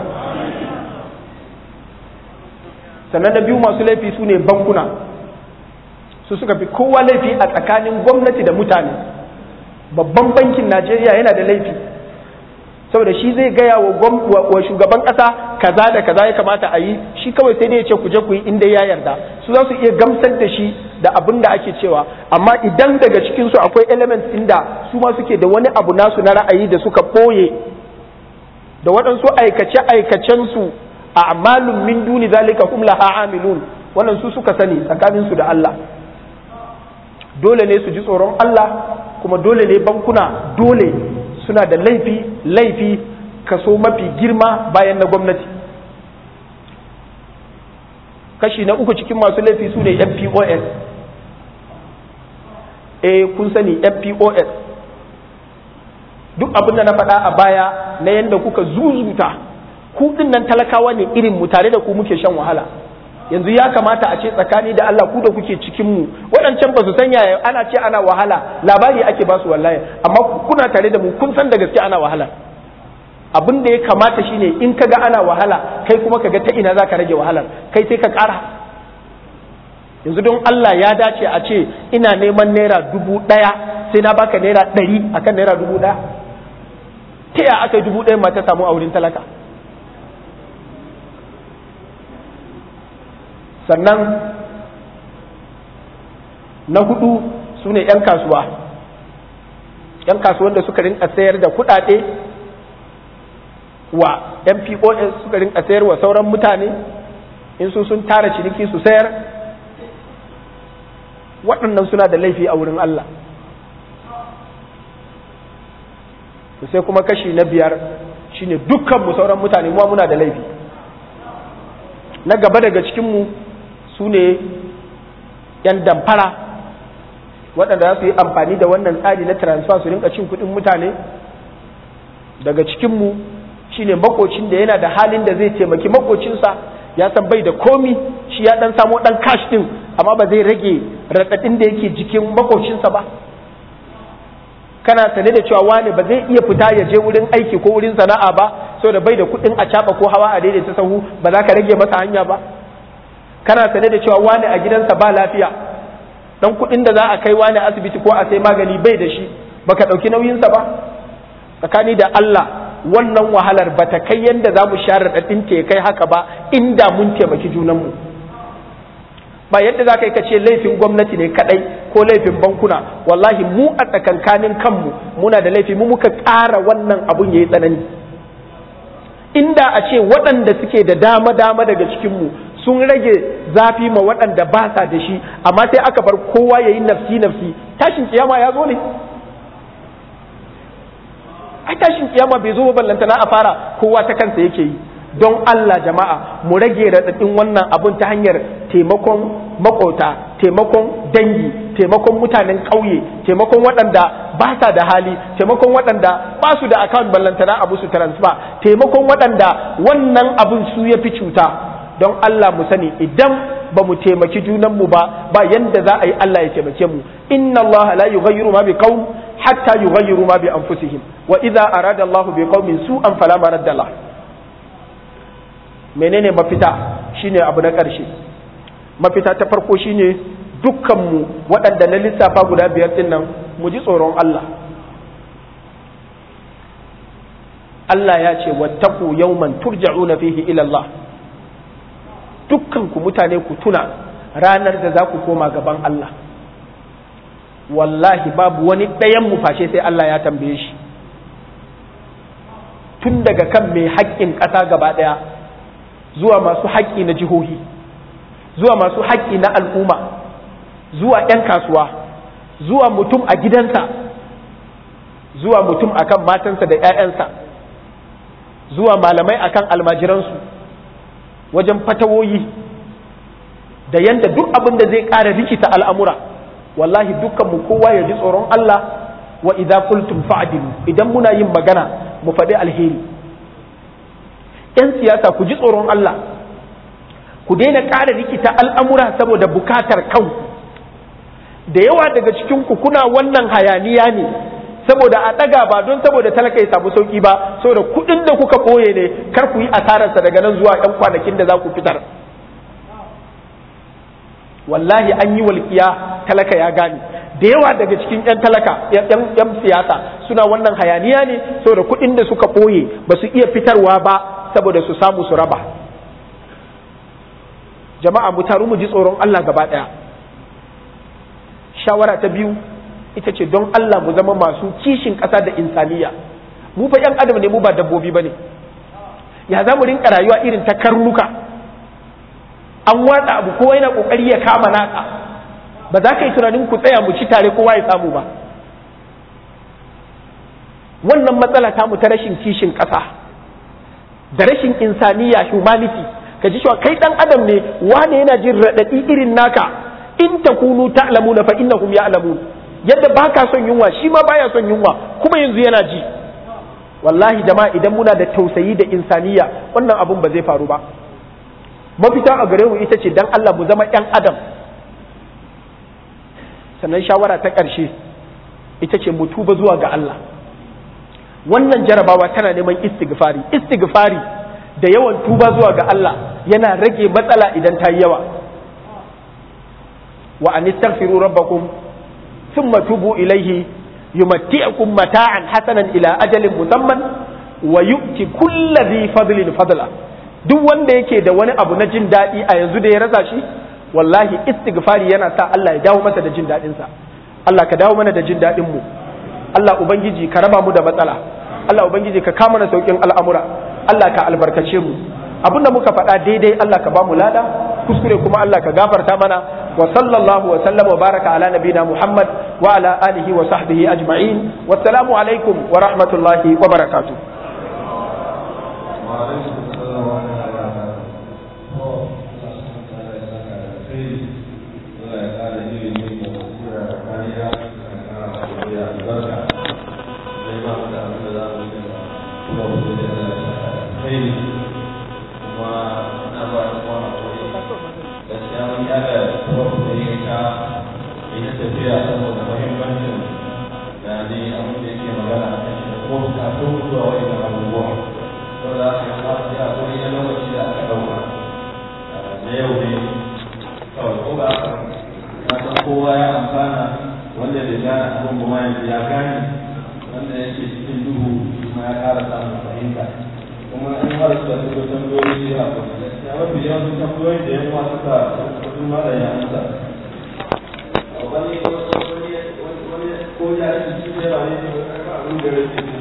Sannan da biyu, masu laifi su ne bankuna. Su suka fi kowa laifi a tsakanin gwamnati da mutane. Babban bankin Najeriya yana da laifi, saboda shi zai gaya wa shugaban kasa kaza da kaza ya kamata a yi, shi kawai sai dai ya ce ku je ku yi inda ya yarda. Su za su iya gamsar da shi da abin da ake cewa, amma idan daga cikin su akwai elements inda su ma suke da wani abu nasu na ra'ayi da suka ɓoye, da waɗansu aikace-aikacen su a amalun min duni zalika hum laha amilun, wannan su suka sani tsakanin su da Allah. Dole ne su ji tsoron Allah, kuma dole ne bankuna dole suna da laifi kaso mafi girma bayan na gwamnati. Kashi na 3 cikin masu laifi su ne MPOS. Kun sani MPOS, duk abin da na faɗa a baya na yadda kuka zuzuta, ku nan talakawa ne irin mu, tare da ku muke shan wahala. yanzu ya kamata a ce tsakani da Allah ku da kuke cikin mu waɗancan ba su san yaya ana ce ana wahala labari ake ba su wallahi amma kuna tare da mu kun san da gaske ana wahala abin da ya kamata shine in kaga ana wahala kai kuma kaga ta ina zaka rage wahalar kai sai ka ƙara yanzu don Allah ya dace a ce ina neman naira 1000 sai na baka naira 100 akan naira 1000 ta ya aka yi 1000 ma ta samu a wurin talaka sannan na hudu su ne 'yan kasuwa 'yan kasuwan da suka rinka sayar da kudade wa MPOS suka rinka sayar wa sauran mutane in su sun tara ciniki su sayar waɗannan suna da laifi a wurin Allah sai kuma kashi na 5 shine dukkanmu sauran mutane mu muna da laifi na gaba daga cikinmu su ne 'yan damfara waɗanda za su yi amfani da wannan tsari na transfer su rinka cin kuɗin mutane daga cikinmu shine makocin da yana da halin da zai taimaki makocinsa ya san bai da komi shi ya dan samo dan cash din amma ba zai rage raɗaɗin da yake jikin makocinsa ba kana sane da cewa wani ba zai iya fita ya je wurin aiki ko wurin sana'a ba saboda bai da kuɗin a caɓa ko hawa a daidaita sahu ba za ka rage masa hanya ba kana sane da cewa wani a gidansa ba lafiya dan kuɗin da za a kai wani asibiti ko a sai magani bai da shi baka ɗauki nauyinsa ba tsakani da Allah wannan wahalar ba ta kai yadda za mu share raɗaɗin ta kai haka ba inda mun taimaki junanmu ba yadda za ka yi kace laifin gwamnati ne kadai ko laifin bankuna wallahi mu a tsakankanin kanmu muna da laifi mu muka ƙara wannan abun yayi tsanani inda a ce waɗanda suke da dama daga cikinmu sun rage zafi ma waɗanda ba sa da shi amma sai aka bar kowa yayi nafsi tashin kiyama ya zo ne ai tashin kiyama bai zo ba ballantana a fara kowa ta kansa yake yi don Allah jama'a mu rage raɗaɗin wannan abun ta hanyar taimakon makota taimakon dangi taimakon mutanen ƙauye taimakon waɗanda ba sa da hali taimakon waɗanda ba su da account ballantana abu su transfer taimakon waɗanda wannan abun su ya fi cuta don Allah mu sani idan ba mu taimaki junanmu ba yanda za a yi Allah ya taimake mu inna Allah la yughayyiru ma biqaum hatta yughayyiru ma bi anfusihim wa idza arada Allah bi qaumin su'an fala maradda lahu menene mafita shine abu na ƙarshe mafita ta farko shine dukkanmu waɗanda na lissafa guda 5 din nan mu ji tsoron Allah Allah ya ce wattaqu yawman turja'una fihi ila Allah dukkanku mutane ku tuna ranar da za ku koma gaban Allah wallahi babu wani ɗayan mu fashe sai Allah ya tambaye shi tun daga kan mai haƙƙin ƙasa gaba ɗaya zuwa masu haƙƙi na jihohi zuwa masu haƙƙi na al'umma zuwa 'yan kasuwa zuwa mutum a gidansa zuwa mutum akan matansa da 'ya'yansa zuwa malamai akan almajiransu wajen fatawoyi da yanda duk abin da zai ƙara rikita al'amura wallahi dukkanmu kowa ya ji tsoron Allah wa idza qultum fa'dilu idan muna yin magana mu faɗi alheri 'yan siyasa ku ji tsoron Allah ku daina ƙara rikita al'amura saboda bukatar kanku da yawa daga cikinku kuna wannan hayaniya ne saboda a ɗaga ba don saboda talaka ya samu sauƙi ba saboda kuɗin da kuka ɓoye ne kar ku yi asararsa daga nan zuwa 'yan kwanakin da za ku fitar wallahi an yi walƙiya talaka ya gane da yawa daga cikin 'yan talaka 'yan siyasa suna wannan hayaniya ne saboda kuɗin da suka ɓoye ba su iya fitarwa ba saboda su samu su raba jama'a mu taru mu ji tsoron Allah gaba ɗaya shawara ta biyu ita ce don Allah mu zama masu kishin ƙasa da insaniya mu fa 'yan adam ne mu ba dabbobi ba ne ya za mu rinka rayuwa irin ta karnuka an watsa abu kowa yana ƙoƙari ya kama naka ba za ka yi tunanin ku tsaya mu ci tare kowa ya samu ba wannan matsala ta mu ta rashin kishin ƙasa da rashin insaniya humanity ka ji cewa kai dan adam ne wane yana jin raɗaɗi irin naka in takunu ta'lamuna fa innahum ya'lamun yadda baka son yunwa shi ma baya son yunwa kuma yanzu yana ji wallahi jama'a idan muna da tausayi da insaniya wannan abun ba zai faru ba mafita a gare mu ita ce dan Allah mu zama ƴan adam. Sannan shawara ta ƙarshe ita ce mu tuba zuwa ga Allah. Wannan jarabawa tana neman istighfari da yawan tuba zuwa ga Allah yana rage matsala idan ta yi yawa. wa an istaghfiru rabbakum thumma tubu ilayhi yumatti'ukum mata'an hasanan ila ajalin musamman wa yu'ti kulli dhi fadlin fadla. Duk wanda yake da wani abu na jin daɗi a yanzu da ya rasa shi, wallahi istighfari yana sa Allah ya dawo masa da jin daɗinsa. Allah ka dawo mana da jin daɗin mu. Allah ubangiji ka raba mu da matsala. Allah ubangiji ka kama mana saukin al'amura. Allah ka albarkace mu. Abinda muka faɗa daidai Allah ka ba mu lada, kuskure kuma Allah ka gafarta mana. Wa sallallahu wa sallama wa baraka ala nabina Muhammad wa ala alihi wa sahbihi ajma'in. Wassalamu alaikum wa rahmatullahi wa barakatuh. kowa ya amfana, wanda bai gane abin kuma ya gane, wanda yake cikin duhu kuma ya ƙara samun fahimta. Kuma in har su da su tambayoyi ya kuma ya mafi yawan tambayoyi da yan masu ka su mara ya amsa. Wani ko ya ci cikin yawa ne abin da rage